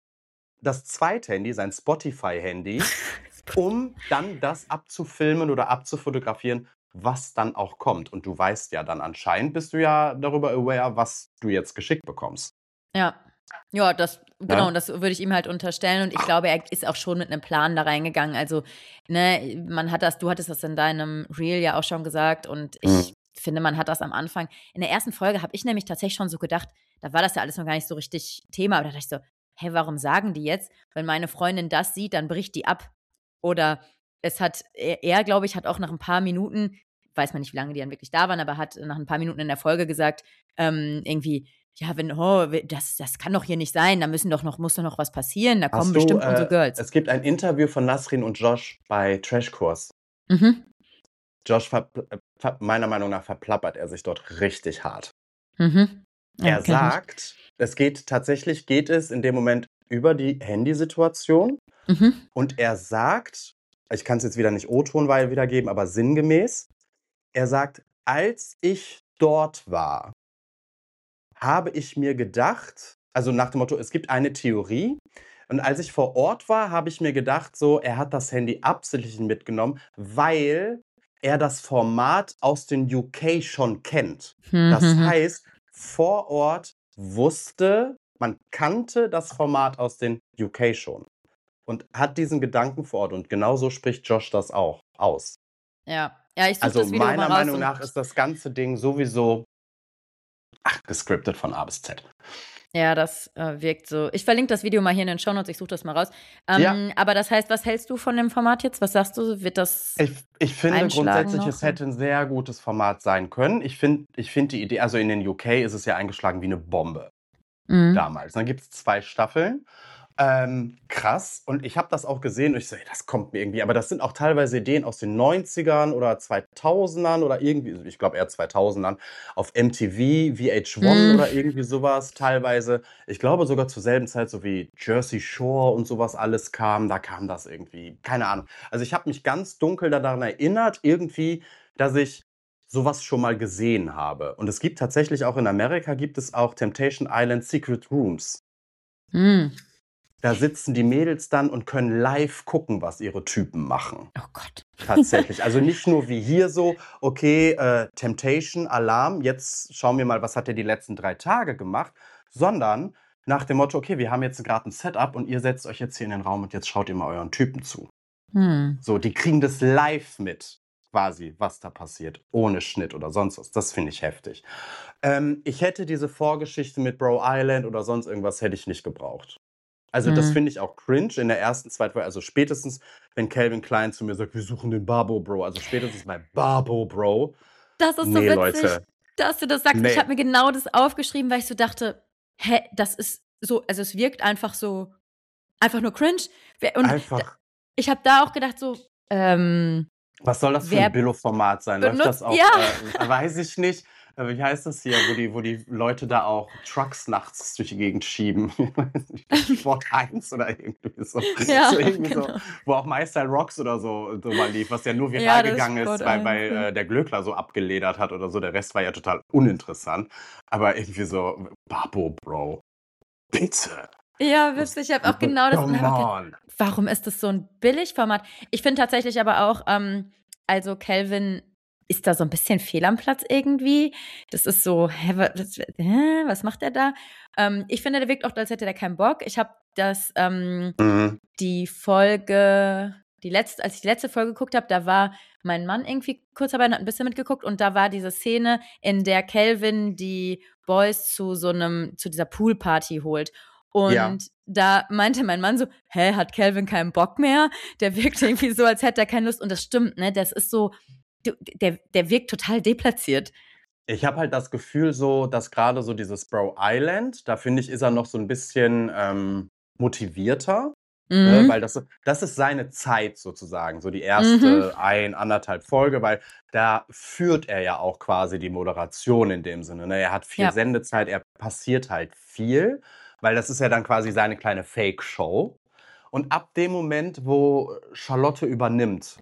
[SPEAKER 1] das zweite Handy, sein Spotify-Handy, um dann das abzufilmen oder abzufotografieren, was dann auch kommt. Und du weißt ja dann anscheinend, bist du ja darüber aware, was du jetzt geschickt bekommst.
[SPEAKER 2] ja. Ja, das, genau,
[SPEAKER 1] Ne?
[SPEAKER 2] und das würde ich ihm halt unterstellen. Und ich glaube, er ist auch schon mit einem Plan da reingegangen. Also, ne, man hat das, du hattest das in deinem Reel ja auch schon gesagt. Und ich
[SPEAKER 1] Mhm.
[SPEAKER 2] finde, man hat das am Anfang. In der ersten Folge habe ich nämlich tatsächlich schon so gedacht, da war das ja alles noch gar nicht so richtig Thema. Aber da dachte ich so, hä, warum sagen die jetzt? Wenn meine Freundin das sieht, dann bricht die ab. Oder es hat, er, er glaube ich, hat auch nach ein paar Minuten, weiß man nicht, wie lange die dann wirklich da waren, aber hat nach ein paar Minuten in der Folge gesagt, ähm, irgendwie, ja, wenn, oh, das, das kann doch hier nicht sein, da müssen doch noch, muss doch noch was passieren, da kommen
[SPEAKER 1] Hast du,
[SPEAKER 2] bestimmt unsere
[SPEAKER 1] äh,
[SPEAKER 2] Girls.
[SPEAKER 1] es gibt ein Interview von Nasrin und Josh bei Trashkurs.
[SPEAKER 2] Mhm.
[SPEAKER 1] Josh, ver äh, ver meiner Meinung nach, verplappert er sich dort richtig hart.
[SPEAKER 2] Mhm. Ja,
[SPEAKER 1] Er
[SPEAKER 2] kenn ich.
[SPEAKER 1] sagt, es geht tatsächlich, geht es in dem Moment über die Handysituation.
[SPEAKER 2] Mhm.
[SPEAKER 1] Und er sagt, ich kann es jetzt wieder nicht O-Ton wiedergeben, aber sinngemäß, er sagt, als ich dort war, habe ich mir gedacht, also nach dem Motto, es gibt eine Theorie. Und als ich vor Ort war, habe ich mir gedacht, so, er hat das Handy absichtlich mitgenommen, weil er das Format aus den U K schon kennt. Das
[SPEAKER 2] Mhm.
[SPEAKER 1] heißt, vor Ort wusste, man kannte das Format aus den U K schon und hat diesen Gedanken vor Ort. Und genauso spricht Josh das auch aus.
[SPEAKER 2] Ja. Ja, ich suche
[SPEAKER 1] Also
[SPEAKER 2] das Video mal
[SPEAKER 1] meiner
[SPEAKER 2] raus
[SPEAKER 1] Meinung
[SPEAKER 2] und
[SPEAKER 1] nach ist das ganze Ding sowieso, ach, gescriptet von A bis Z.
[SPEAKER 2] ja, das äh, wirkt so. Ich verlinke das Video mal hier in den Shownotes, ich suche das mal raus.
[SPEAKER 1] Ja,
[SPEAKER 2] Ähm, aber das heißt, was hältst du von dem Format jetzt? Was sagst du? Wird das
[SPEAKER 1] ich, ich finde
[SPEAKER 2] einschlagen
[SPEAKER 1] grundsätzlich, es
[SPEAKER 2] noch?
[SPEAKER 1] hätte ein sehr gutes Format sein können. Ich finde ich find die Idee, also in den U K ist es ja eingeschlagen wie eine Bombe
[SPEAKER 2] Mhm.
[SPEAKER 1] damals. Dann gibt es zwei Staffeln. Ähm, krass. Und ich habe das auch gesehen und ich so, ey, das kommt mir irgendwie. Aber das sind auch teilweise Ideen aus den neunzigern oder zweitausendern oder irgendwie, ich glaube eher zweitausendern, auf M T V, V H eins
[SPEAKER 2] Mhm.
[SPEAKER 1] oder irgendwie sowas teilweise. Ich glaube sogar zur selben Zeit, so wie Jersey Shore und sowas alles kam, da kam das irgendwie. Keine Ahnung. Also ich habe mich ganz dunkel daran erinnert, irgendwie, dass ich sowas schon mal gesehen habe. Und es gibt tatsächlich auch in Amerika, gibt es auch Temptation Island Secret Rooms.
[SPEAKER 2] Mhm.
[SPEAKER 1] Da sitzen die Mädels dann und können live gucken, was ihre Typen machen.
[SPEAKER 2] Oh Gott.
[SPEAKER 1] Tatsächlich. Also nicht nur wie hier so, okay, äh, Temptation, Alarm, jetzt schauen wir mal, was hat er die letzten drei Tage gemacht, sondern nach dem Motto, okay, wir haben jetzt gerade ein Setup und ihr setzt euch jetzt hier in den Raum und jetzt schaut ihr mal euren Typen zu.
[SPEAKER 2] Hm.
[SPEAKER 1] So, die kriegen das live mit, quasi, was da passiert, ohne Schnitt oder sonst was. Das finde ich heftig. Ähm, ich hätte diese Vorgeschichte mit Bro Island oder sonst irgendwas hätte ich nicht gebraucht. Also das
[SPEAKER 2] Hm.
[SPEAKER 1] finde ich auch cringe in der ersten, zweiten Folge. Also spätestens, wenn Calvin Klein zu mir sagt, wir suchen den Barbo Bro. Also spätestens bei Barbo Bro.
[SPEAKER 2] Das ist so
[SPEAKER 1] Nee,
[SPEAKER 2] witzig,
[SPEAKER 1] Leute.
[SPEAKER 2] dass du das sagst. Ich
[SPEAKER 1] Nee.
[SPEAKER 2] habe mir genau das aufgeschrieben, weil ich so dachte, hä, das ist so, also es wirkt einfach so, einfach nur cringe. Wer- Und da,
[SPEAKER 1] Einfach.
[SPEAKER 2] ich habe da auch gedacht so, ähm,
[SPEAKER 1] Was soll das für ein
[SPEAKER 2] wer
[SPEAKER 1] Billo-Format sein? Läuft das
[SPEAKER 2] benutzt,
[SPEAKER 1] auf,
[SPEAKER 2] ja,
[SPEAKER 1] äh, weiß ich nicht. Äh, Wie heißt das hier, wo die, wo die Leute da auch Trucks nachts durch die Gegend schieben? Sport eins oder irgendwie so.
[SPEAKER 2] ja,
[SPEAKER 1] So irgendwie so,
[SPEAKER 2] genau.
[SPEAKER 1] wo auch My Style Rocks oder so, so mal lief, was ja nur viral
[SPEAKER 2] Ja, das ist
[SPEAKER 1] gegangen ist,
[SPEAKER 2] Sport
[SPEAKER 1] weil, weil
[SPEAKER 2] eins. Ja.
[SPEAKER 1] äh, der Glöckler so abgeledert hat oder so. Der Rest war ja total uninteressant. Aber irgendwie so, Babo, Bro, bitte.
[SPEAKER 2] Ja, witzig. Ich habe auch genau das und
[SPEAKER 1] Come
[SPEAKER 2] habe auch gedacht,
[SPEAKER 1] on.
[SPEAKER 2] warum ist das so ein Billigformat? Ich finde tatsächlich aber auch, ähm, also Calvin ist da so ein bisschen fehl am Platz irgendwie. Das ist so, hä, wa- was, hä, was macht er da? Ähm, ich finde, der wirkt auch, als hätte der keinen Bock. Ich habe das, ähm,
[SPEAKER 1] Mhm.
[SPEAKER 2] die Folge, die letzte, als ich die letzte Folge geguckt habe, da war mein Mann irgendwie kurz dabei und hat ein bisschen mitgeguckt und da war diese Szene, in der Calvin die Boys zu so einem, zu dieser Poolparty holt.
[SPEAKER 1] Ja.
[SPEAKER 2] Und da meinte mein Mann so, hä, hat Calvin keinen Bock mehr? Der wirkt irgendwie so, als hätte er keine Lust. Und das stimmt, ne? Das ist so, du, der, der wirkt total deplatziert.
[SPEAKER 1] Ich habe halt das Gefühl so, dass gerade so dieses Bro Island, da finde ich, ist er noch so ein bisschen ähm, motivierter, ne?
[SPEAKER 2] Mhm.
[SPEAKER 1] Weil das, das ist seine Zeit sozusagen, so die
[SPEAKER 2] Mhm.
[SPEAKER 1] erste ein, anderthalb Folge, weil da führt er ja auch quasi die Moderation in dem Sinne. Ne? Er hat viel
[SPEAKER 2] Ja.
[SPEAKER 1] Sendezeit, er passiert halt viel, weil das ist ja dann quasi seine kleine Fake-Show. Und ab dem Moment, wo Charlotte übernimmt,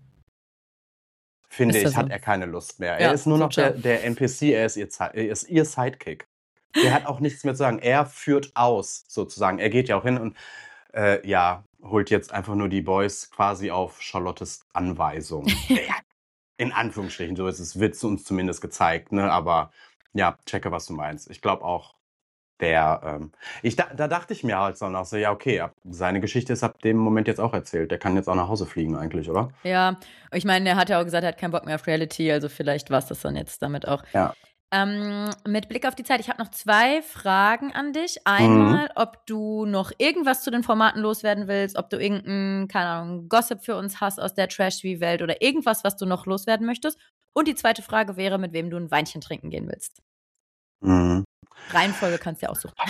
[SPEAKER 1] finde
[SPEAKER 2] Ist er
[SPEAKER 1] ich, hat
[SPEAKER 2] so.
[SPEAKER 1] er keine Lust mehr. Er
[SPEAKER 2] Ja,
[SPEAKER 1] ist nur
[SPEAKER 2] so
[SPEAKER 1] noch der,
[SPEAKER 2] ciao.
[SPEAKER 1] der N P C, er ist ihr, Ze- er ist ihr Sidekick. Der hat auch nichts mehr zu sagen. Er führt aus, sozusagen. Er geht ja auch hin und äh, ja, holt jetzt einfach nur die Boys quasi auf Charlottes Anweisung. Ja, in Anführungsstrichen, so ist es, wird es uns zumindest gezeigt, ne? Aber ja, checke, was du meinst. Ich glaube auch, der, ähm, ich, da, da dachte ich mir halt dann auch so, ja, okay, ab, seine Geschichte ist ab dem Moment jetzt auch erzählt. Der kann jetzt auch nach Hause fliegen eigentlich, oder?
[SPEAKER 2] Ja, ich meine, er hat ja auch gesagt, er hat keinen Bock mehr auf Reality, also vielleicht war es das dann jetzt damit auch.
[SPEAKER 1] Ja.
[SPEAKER 2] Ähm, mit Blick auf die Zeit, ich habe noch zwei Fragen an dich.
[SPEAKER 1] Mhm.
[SPEAKER 2] Einmal, ob du noch irgendwas zu den Formaten loswerden willst, ob du irgendeinen, keine Ahnung, Gossip für uns hast aus der Trash-T V-Welt oder irgendwas, was du noch loswerden möchtest. Und die zweite Frage wäre, mit wem du ein Weinchen trinken gehen willst.
[SPEAKER 1] Mhm.
[SPEAKER 2] Reihenfolge kannst du dir aussuchen.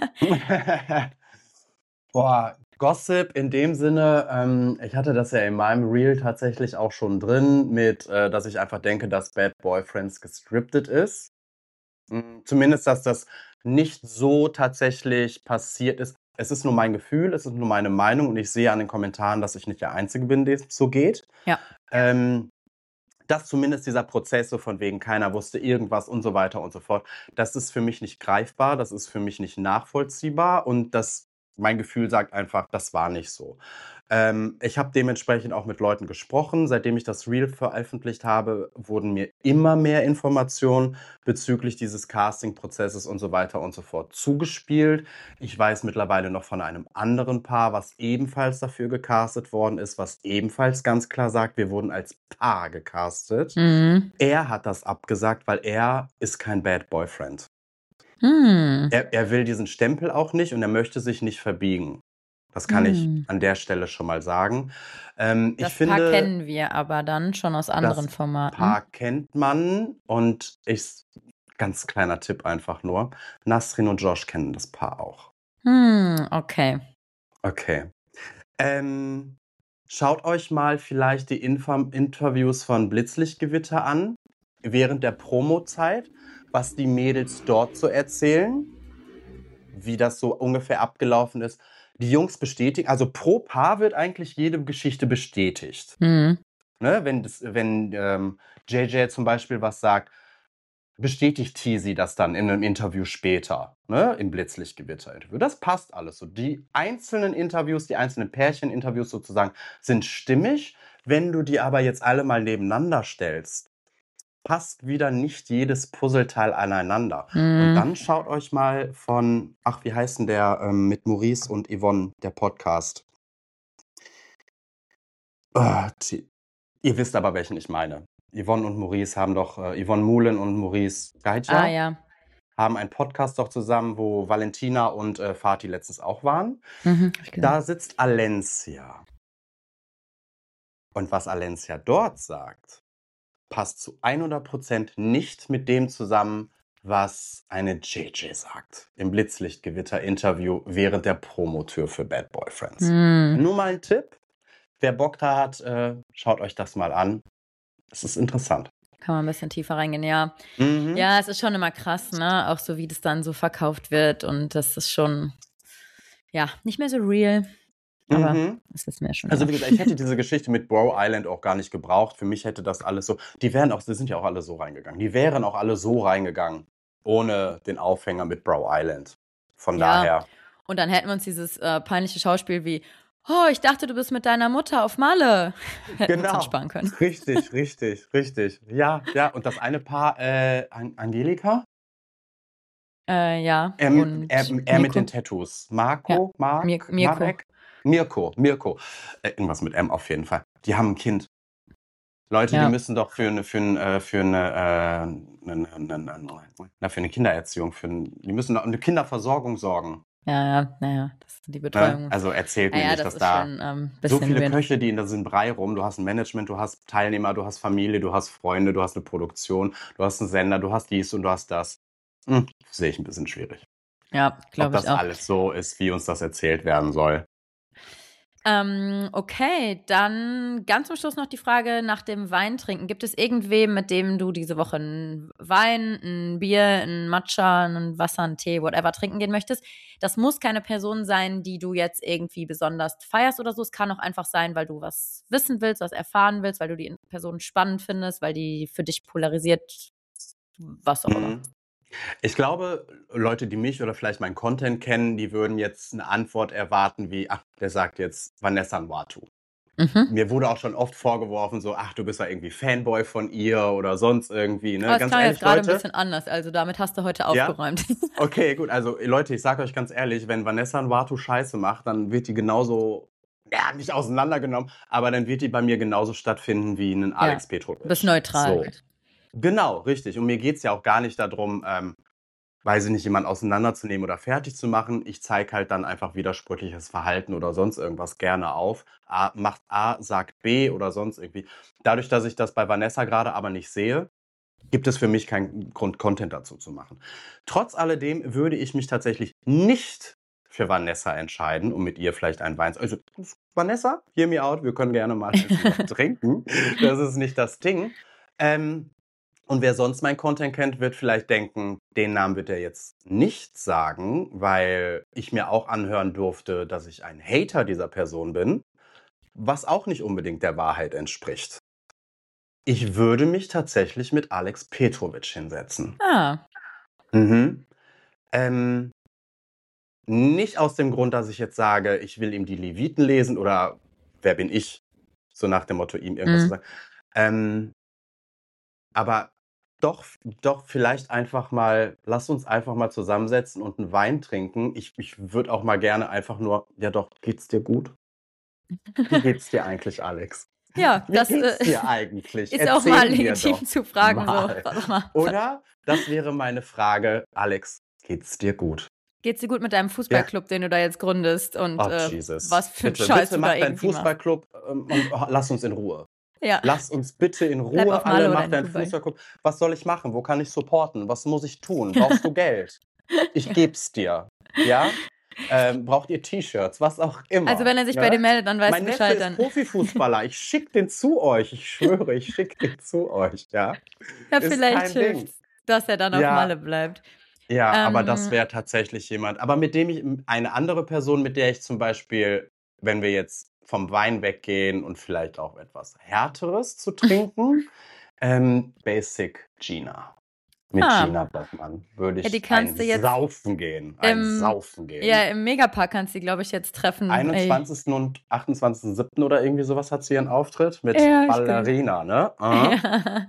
[SPEAKER 1] Boah, Gossip in dem Sinne, ähm, ich hatte das ja in meinem Reel tatsächlich auch schon drin, mit, äh, dass ich einfach denke, dass Bad Boyfriends gescriptet ist. Mm, Zumindest, dass das nicht so tatsächlich passiert ist. Es ist nur mein Gefühl, es ist nur meine Meinung und ich sehe an den Kommentaren, dass ich nicht der Einzige bin, dem es so geht.
[SPEAKER 2] Ja.
[SPEAKER 1] Ähm, dass zumindest dieser Prozess so von wegen keiner wusste irgendwas und so weiter und so fort, das ist für mich nicht greifbar, das ist für mich nicht nachvollziehbar und das mein Gefühl sagt einfach, das war nicht so. Ähm, ich habe dementsprechend auch mit Leuten gesprochen. Seitdem ich das Reel veröffentlicht habe, wurden mir immer mehr Informationen bezüglich dieses Casting-Prozesses und so weiter und so fort zugespielt. Ich weiß mittlerweile noch von einem anderen Paar, was ebenfalls dafür gecastet worden ist, was ebenfalls ganz klar sagt, wir wurden als Paar gecastet.
[SPEAKER 2] Mhm.
[SPEAKER 1] Er hat das abgesagt, weil er ist kein Bad Boyfriend.
[SPEAKER 2] Hm.
[SPEAKER 1] Er, er will diesen Stempel auch nicht und er möchte sich nicht verbiegen. Das kann ich
[SPEAKER 2] Hm.
[SPEAKER 1] an der Stelle schon mal sagen. Ähm, ich
[SPEAKER 2] Das Paar
[SPEAKER 1] finde,
[SPEAKER 2] kennen wir aber dann schon aus anderen
[SPEAKER 1] das
[SPEAKER 2] Formaten.
[SPEAKER 1] Paar kennt man und ich, ganz kleiner Tipp einfach nur, Nasrin und Josh kennen das Paar auch.
[SPEAKER 2] Hm, okay.
[SPEAKER 1] Okay. Ähm, schaut euch mal vielleicht die Infam Interviews von Blitzlichtgewitter an, während der Promozeit, was die Mädels dort so erzählen, wie das so ungefähr abgelaufen ist. Die Jungs bestätigen, also pro Paar wird eigentlich jede Geschichte bestätigt.
[SPEAKER 2] Hm.
[SPEAKER 1] Ne, wenn das, wenn ähm, J J zum Beispiel was sagt, bestätigt Teasy das dann in einem Interview später, ne, im Blitzlichtgewitter-Interview. Das passt alles so. Die einzelnen Interviews, die einzelnen Pärchen-Interviews sozusagen sind stimmig. Wenn du die aber jetzt alle mal nebeneinander stellst, passt wieder nicht jedes Puzzleteil aneinander.
[SPEAKER 2] Hm.
[SPEAKER 1] Und dann schaut euch mal von, ach, wie heißt denn der ähm, mit Maurice und Yvonne, der Podcast? Ah, die, ihr wisst aber, welchen ich meine. Yvonne und Maurice haben doch, äh, Yvonne Muhlen und Maurice Gaidja
[SPEAKER 2] Ah ja.
[SPEAKER 1] haben einen Podcast doch zusammen, wo Valentina und äh, Fatih letztens auch waren.
[SPEAKER 2] Mhm, hab ich gesehen.
[SPEAKER 1] Da sitzt Alencia. Und was Alencia dort sagt, passt zu hundert Prozent nicht mit dem zusammen, was eine J J sagt im Blitzlichtgewitter-Interview während der Promotür für Bad Boyfriends.
[SPEAKER 2] Hm.
[SPEAKER 1] Nur mal ein Tipp. Wer Bock da hat, äh, schaut euch das mal an. Es ist interessant.
[SPEAKER 2] Kann man ein bisschen tiefer reingehen, ja.
[SPEAKER 1] Mhm.
[SPEAKER 2] Ja, es ist schon immer krass, ne? Auch so, wie das dann so verkauft wird. Und das ist schon, ja, nicht mehr so real. Aber
[SPEAKER 1] Mhm.
[SPEAKER 2] das wissen wir ja schon.
[SPEAKER 1] Also
[SPEAKER 2] ja.
[SPEAKER 1] wie gesagt, ich hätte diese Geschichte mit Bro Island auch gar nicht gebraucht. Für mich hätte das alles so, die wären auch, die sind ja auch alle so reingegangen. Die wären auch alle so reingegangen, ohne den Aufhänger mit Bro Island. Von
[SPEAKER 2] Ja.
[SPEAKER 1] daher.
[SPEAKER 2] Und dann hätten wir uns dieses äh, peinliche Schauspiel wie, oh, ich dachte, du bist mit deiner Mutter auf Malle. Hätten wir uns
[SPEAKER 1] Genau.
[SPEAKER 2] dann sparen können.
[SPEAKER 1] Richtig, richtig, richtig. Ja, ja. Und das eine Paar, äh, An- Angelika?
[SPEAKER 2] Äh, ja.
[SPEAKER 1] Er,
[SPEAKER 2] Und
[SPEAKER 1] er, er mit
[SPEAKER 2] Mirko.
[SPEAKER 1] den Tattoos. Marco? Mark?
[SPEAKER 2] Mir- Mirko.
[SPEAKER 1] Marek? Mirko, Mirko. Äh, irgendwas mit M auf jeden Fall. Die haben ein Kind. Leute,
[SPEAKER 2] Ja.
[SPEAKER 1] die müssen doch für eine, für eine, für eine, äh, eine, eine, eine, na, für eine Kindererziehung, für ein, die müssen doch um eine Kinderversorgung sorgen.
[SPEAKER 2] Ja, ja, naja, das ist die
[SPEAKER 1] Ne?
[SPEAKER 2] Betreuung.
[SPEAKER 1] Also erzählt mir
[SPEAKER 2] naja,
[SPEAKER 1] nicht,
[SPEAKER 2] das
[SPEAKER 1] dass
[SPEAKER 2] ist
[SPEAKER 1] da
[SPEAKER 2] schon ähm,
[SPEAKER 1] so
[SPEAKER 2] bisschen
[SPEAKER 1] viele
[SPEAKER 2] weird.
[SPEAKER 1] Köche, die in diesem Brei rum, du hast ein Management, du hast Teilnehmer, du hast Familie, du hast Freunde, du hast eine Produktion, du hast einen Sender, du hast dies und du hast das. Hm, sehe ich ein bisschen schwierig.
[SPEAKER 2] Ja,
[SPEAKER 1] Ob
[SPEAKER 2] glaube
[SPEAKER 1] das
[SPEAKER 2] ich auch.
[SPEAKER 1] alles so ist, wie uns das erzählt werden soll.
[SPEAKER 2] Ähm, okay, dann ganz zum Schluss noch die Frage nach dem Weintrinken. Gibt es irgendwem, mit dem du diese Woche einen Wein, ein Bier, ein Matcha, ein Wasser, einen Tee, whatever trinken gehen möchtest? Das muss keine Person sein, die du jetzt irgendwie besonders feierst oder so. Es kann auch einfach sein, weil du was wissen willst, was erfahren willst, weil du die Person spannend findest, weil die für dich polarisiert, was auch immer.
[SPEAKER 1] Mhm. Ich glaube, Leute, die mich oder vielleicht meinen Content kennen, die würden jetzt eine Antwort erwarten wie, ach, der sagt jetzt Vanessa Nwatu.
[SPEAKER 2] Mhm.
[SPEAKER 1] Mir wurde auch schon oft vorgeworfen, so, ach, du bist ja irgendwie Fanboy von ihr oder sonst irgendwie. Ne?
[SPEAKER 2] Aber es
[SPEAKER 1] Ganz
[SPEAKER 2] klang
[SPEAKER 1] ehrlich,
[SPEAKER 2] jetzt gerade ein
[SPEAKER 1] Leute.
[SPEAKER 2] bisschen anders, also damit hast du heute
[SPEAKER 1] Ja?
[SPEAKER 2] aufgeräumt.
[SPEAKER 1] Okay, gut. Also, Leute, ich sage euch ganz ehrlich, wenn Vanessa Nwatu Scheiße macht, dann wird die genauso, ja, nicht auseinandergenommen, aber dann wird die bei mir genauso stattfinden wie ein Alex
[SPEAKER 2] Ja,
[SPEAKER 1] Petrovic.
[SPEAKER 2] du bist neutral.
[SPEAKER 1] So. Genau, richtig. Und mir geht es ja auch gar nicht darum, ähm, weiß ich nicht, jemanden auseinanderzunehmen oder fertig zu machen. Ich zeige halt dann einfach widersprüchliches Verhalten oder sonst irgendwas gerne auf. A, macht A, sagt B oder sonst irgendwie. Dadurch, dass ich das bei Vanessa gerade aber nicht sehe, gibt es für mich keinen Grund, Content dazu zu machen. Trotz alledem würde ich mich tatsächlich nicht für Vanessa entscheiden, um mit ihr vielleicht einen Wein zu... Also, Vanessa, hear me out, wir können gerne mal trinken. Das ist nicht das Ding. Ähm, und wer sonst mein Content kennt, wird vielleicht denken, den Namen wird er jetzt nicht sagen, weil ich mir auch anhören durfte, dass ich ein Hater dieser Person bin, was auch nicht unbedingt der Wahrheit entspricht. Ich würde mich tatsächlich mit Alex Petrovic hinsetzen.
[SPEAKER 2] Ah.
[SPEAKER 1] Mhm. Ähm, nicht aus dem Grund, dass ich jetzt sage, ich will ihm die Leviten lesen oder wer bin ich, so nach dem Motto, ihm irgendwas zu
[SPEAKER 2] Mhm.
[SPEAKER 1] sagen. Ähm, aber doch, doch vielleicht einfach mal, lass uns einfach mal zusammensetzen und einen Wein trinken. Ich, ich würde auch mal gerne einfach nur, ja doch, geht's dir gut? Wie geht's dir eigentlich, Alex?
[SPEAKER 2] Ja,
[SPEAKER 1] Wie
[SPEAKER 2] das
[SPEAKER 1] geht's
[SPEAKER 2] äh,
[SPEAKER 1] dir eigentlich?
[SPEAKER 2] ist auch mal
[SPEAKER 1] Erzähl mir
[SPEAKER 2] legitim
[SPEAKER 1] doch
[SPEAKER 2] zu fragen, so,
[SPEAKER 1] mal.
[SPEAKER 2] sag mal,
[SPEAKER 1] Oder, das wäre meine Frage, Alex, geht's dir gut?
[SPEAKER 2] geht's dir gut mit deinem
[SPEAKER 1] Ja.
[SPEAKER 2] Fußballclub, den du da jetzt gründest und
[SPEAKER 1] Oh,
[SPEAKER 2] äh,
[SPEAKER 1] Jesus.
[SPEAKER 2] was für ein
[SPEAKER 1] Bitte,
[SPEAKER 2] Scheiß
[SPEAKER 1] bitte
[SPEAKER 2] du da
[SPEAKER 1] mach deinen
[SPEAKER 2] irgendwie machst?
[SPEAKER 1] Fußballclub ähm, und oh, lass uns in Ruhe.
[SPEAKER 2] Ja,
[SPEAKER 1] Lass uns bitte in
[SPEAKER 2] bleib
[SPEAKER 1] Ruhe
[SPEAKER 2] auf
[SPEAKER 1] alle,
[SPEAKER 2] Malle oder
[SPEAKER 1] mach
[SPEAKER 2] in
[SPEAKER 1] deinen
[SPEAKER 2] Dubai.
[SPEAKER 1] Fußballclub. Was soll ich machen? Wo kann ich supporten? Was muss ich tun? Brauchst du Geld? Ich geb's dir. Ja? Ähm, braucht ihr T-Shirts? Was auch immer.
[SPEAKER 2] Also wenn er sich
[SPEAKER 1] Ja?
[SPEAKER 2] bei dir meldet, dann weißt
[SPEAKER 1] Mein
[SPEAKER 2] du
[SPEAKER 1] Neffe
[SPEAKER 2] Bescheid
[SPEAKER 1] ist
[SPEAKER 2] dann.
[SPEAKER 1] Profifußballer. Ich schick den zu euch. Ich schwöre, ich schick den zu euch. Ja?
[SPEAKER 2] Ja,
[SPEAKER 1] Ist
[SPEAKER 2] vielleicht
[SPEAKER 1] kein Ding.
[SPEAKER 2] hilft's, dass er dann auf
[SPEAKER 1] Ja,
[SPEAKER 2] Malle bleibt.
[SPEAKER 1] ja, aber das
[SPEAKER 2] Ähm,
[SPEAKER 1] wäre tatsächlich jemand. Aber mit dem ich, eine andere Person, mit der ich zum Beispiel, wenn wir jetzt vom Wein weggehen und vielleicht auch etwas Härteres zu trinken, ähm, Basic Gina. Mit
[SPEAKER 2] ah,
[SPEAKER 1] Gina Bockmann würde
[SPEAKER 2] ja, die
[SPEAKER 1] ich ein
[SPEAKER 2] kannst du jetzt
[SPEAKER 1] Saufen gehen. Ein
[SPEAKER 2] im,
[SPEAKER 1] Saufen
[SPEAKER 2] ja,
[SPEAKER 1] gehen.
[SPEAKER 2] im Megapark kannst du, glaube ich, jetzt treffen. Ey.
[SPEAKER 1] einundzwanzigsten und achtundzwanzigsten siebten oder irgendwie sowas hat sie ihren Auftritt mit
[SPEAKER 2] Ja, hab ich gesehen.
[SPEAKER 1] Ballerina, ne? Aha.
[SPEAKER 2] Ja.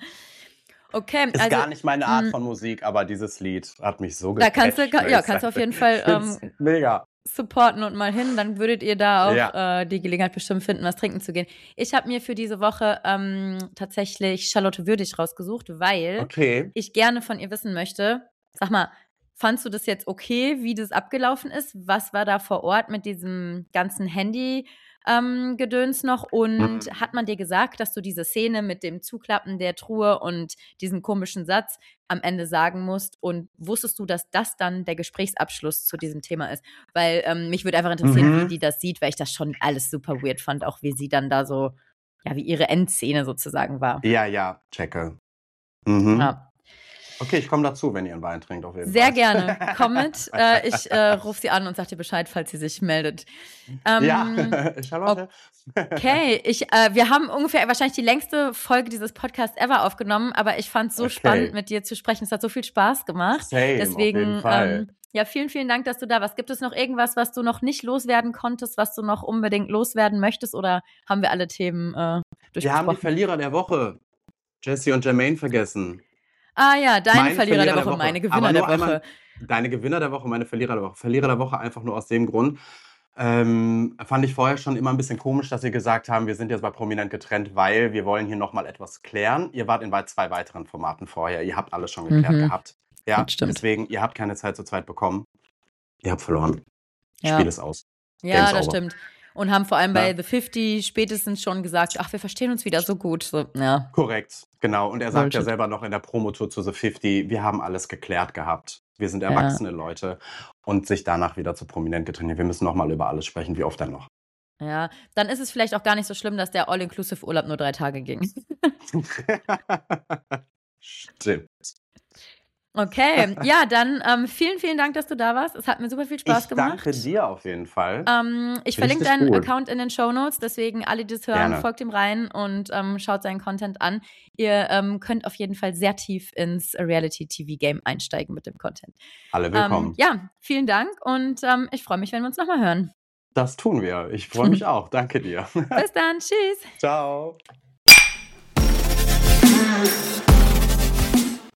[SPEAKER 2] Okay,
[SPEAKER 1] Ist
[SPEAKER 2] also
[SPEAKER 1] gar nicht meine Art
[SPEAKER 2] mh,
[SPEAKER 1] von Musik, aber dieses Lied hat mich so
[SPEAKER 2] da kannst du,
[SPEAKER 1] gecatcht, ne?
[SPEAKER 2] ja,
[SPEAKER 1] Ich
[SPEAKER 2] kannst du auf
[SPEAKER 1] sagte,
[SPEAKER 2] jeden Fall
[SPEAKER 1] ich find's
[SPEAKER 2] ähm,
[SPEAKER 1] mega.
[SPEAKER 2] supporten und mal hin, dann würdet ihr da auch
[SPEAKER 1] Ja.
[SPEAKER 2] äh, die Gelegenheit bestimmt finden, was trinken zu gehen. Ich habe mir für diese Woche ähm, tatsächlich Charlotte Würdig rausgesucht, weil
[SPEAKER 1] Okay.
[SPEAKER 2] ich gerne von ihr wissen möchte, sag mal, fandst du das jetzt okay, wie das abgelaufen ist? Was war da vor Ort mit diesem ganzen Handy? Ähm, Gedöns noch und
[SPEAKER 1] Mhm.
[SPEAKER 2] hat man dir gesagt, dass du diese Szene mit dem Zuklappen der Truhe und diesen komischen Satz am Ende sagen musst und wusstest du, dass das dann der Gesprächsabschluss zu diesem Thema ist? Weil ähm, mich würde einfach interessieren, wie
[SPEAKER 1] Mhm.
[SPEAKER 2] die das sieht, weil ich das schon alles super weird fand, auch wie sie dann da so, ja, wie ihre Endszene sozusagen war.
[SPEAKER 1] Ja, ja, checke. Mhm.
[SPEAKER 2] Ja.
[SPEAKER 1] Okay, ich komme dazu, wenn ihr einen Wein trinkt, auf jeden
[SPEAKER 2] Sehr
[SPEAKER 1] Fall.
[SPEAKER 2] gerne. Komm mit. Äh, ich äh, rufe sie an und sage dir Bescheid, falls sie sich meldet. Ähm,
[SPEAKER 1] Ja, Charlotte.
[SPEAKER 2] Okay, ich, äh, wir haben ungefähr wahrscheinlich die längste Folge dieses Podcasts ever aufgenommen, aber ich fand es so
[SPEAKER 1] Okay.
[SPEAKER 2] spannend, mit dir zu sprechen. Es hat so viel Spaß gemacht.
[SPEAKER 1] Same, auf jeden
[SPEAKER 2] Deswegen,
[SPEAKER 1] Fall.
[SPEAKER 2] ähm, ja, vielen, vielen Dank, dass du da warst. Gibt es noch irgendwas, was du noch nicht loswerden konntest, was du noch unbedingt loswerden möchtest, oder haben wir alle Themen äh,
[SPEAKER 1] Wir haben die
[SPEAKER 2] durchgesprochen?
[SPEAKER 1] Verlierer der Woche, Jessie und Jermaine, vergessen.
[SPEAKER 2] Ah ja, dein
[SPEAKER 1] Meine
[SPEAKER 2] Verlierer der
[SPEAKER 1] Verlierer der
[SPEAKER 2] Woche,
[SPEAKER 1] Woche.
[SPEAKER 2] meine
[SPEAKER 1] Aber
[SPEAKER 2] Gewinner der
[SPEAKER 1] nur einmal
[SPEAKER 2] Woche.
[SPEAKER 1] deine Gewinner der Woche, meine Verlierer der Woche. Verlierer der Woche einfach nur aus dem Grund. Ähm, fand ich vorher schon immer ein bisschen komisch, dass sie gesagt haben, wir sind jetzt bei Prominent getrennt, weil wir wollen hier nochmal etwas klären. Ihr wart in wei- zwei weiteren Formaten vorher. Ihr habt alles schon geklärt
[SPEAKER 2] Mhm.
[SPEAKER 1] gehabt. Ja,
[SPEAKER 2] Das stimmt.
[SPEAKER 1] deswegen, ihr habt keine Zeit zu zweit bekommen. Ihr habt verloren.
[SPEAKER 2] Ja.
[SPEAKER 1] Spiel ist aus.
[SPEAKER 2] Ja,
[SPEAKER 1] Game's
[SPEAKER 2] das
[SPEAKER 1] over.
[SPEAKER 2] stimmt. Und haben vor allem bei
[SPEAKER 1] Na?
[SPEAKER 2] The fifty spätestens schon gesagt, ach, wir verstehen uns wieder so gut. So, ja.
[SPEAKER 1] Korrekt, genau. Und er sagt ja
[SPEAKER 2] Bullshit.
[SPEAKER 1] selber noch in der Promotour zu The fifty, wir haben alles geklärt gehabt. Wir sind
[SPEAKER 2] Ja.
[SPEAKER 1] erwachsene Leute und sich danach wieder zu Prominent getrennt. Wir müssen nochmal über alles sprechen. Wie oft denn noch?
[SPEAKER 2] Ja, dann ist es vielleicht auch gar nicht so schlimm, dass der All-Inclusive-Urlaub nur drei Tage ging.
[SPEAKER 1] Stimmt.
[SPEAKER 2] Okay, ja, dann ähm, vielen, vielen Dank, dass du da warst. Es hat mir super viel Spaß
[SPEAKER 1] Ich
[SPEAKER 2] gemacht.
[SPEAKER 1] danke dir auf jeden Fall.
[SPEAKER 2] Ähm, ich verlinke
[SPEAKER 1] Richtig
[SPEAKER 2] deinen
[SPEAKER 1] gut.
[SPEAKER 2] Account in den Shownotes, deswegen alle, die das hören,
[SPEAKER 1] Gerne.
[SPEAKER 2] folgt ihm rein und ähm, schaut seinen Content an. Ihr ähm, könnt auf jeden Fall sehr tief ins Reality-T V-Game einsteigen mit dem Content.
[SPEAKER 1] Alle willkommen.
[SPEAKER 2] Ähm, ja, vielen Dank und ähm, ich freue mich, wenn wir uns nochmal hören.
[SPEAKER 1] Das tun wir. Ich freue mich auch. Danke dir.
[SPEAKER 2] Bis dann, tschüss.
[SPEAKER 1] Ciao.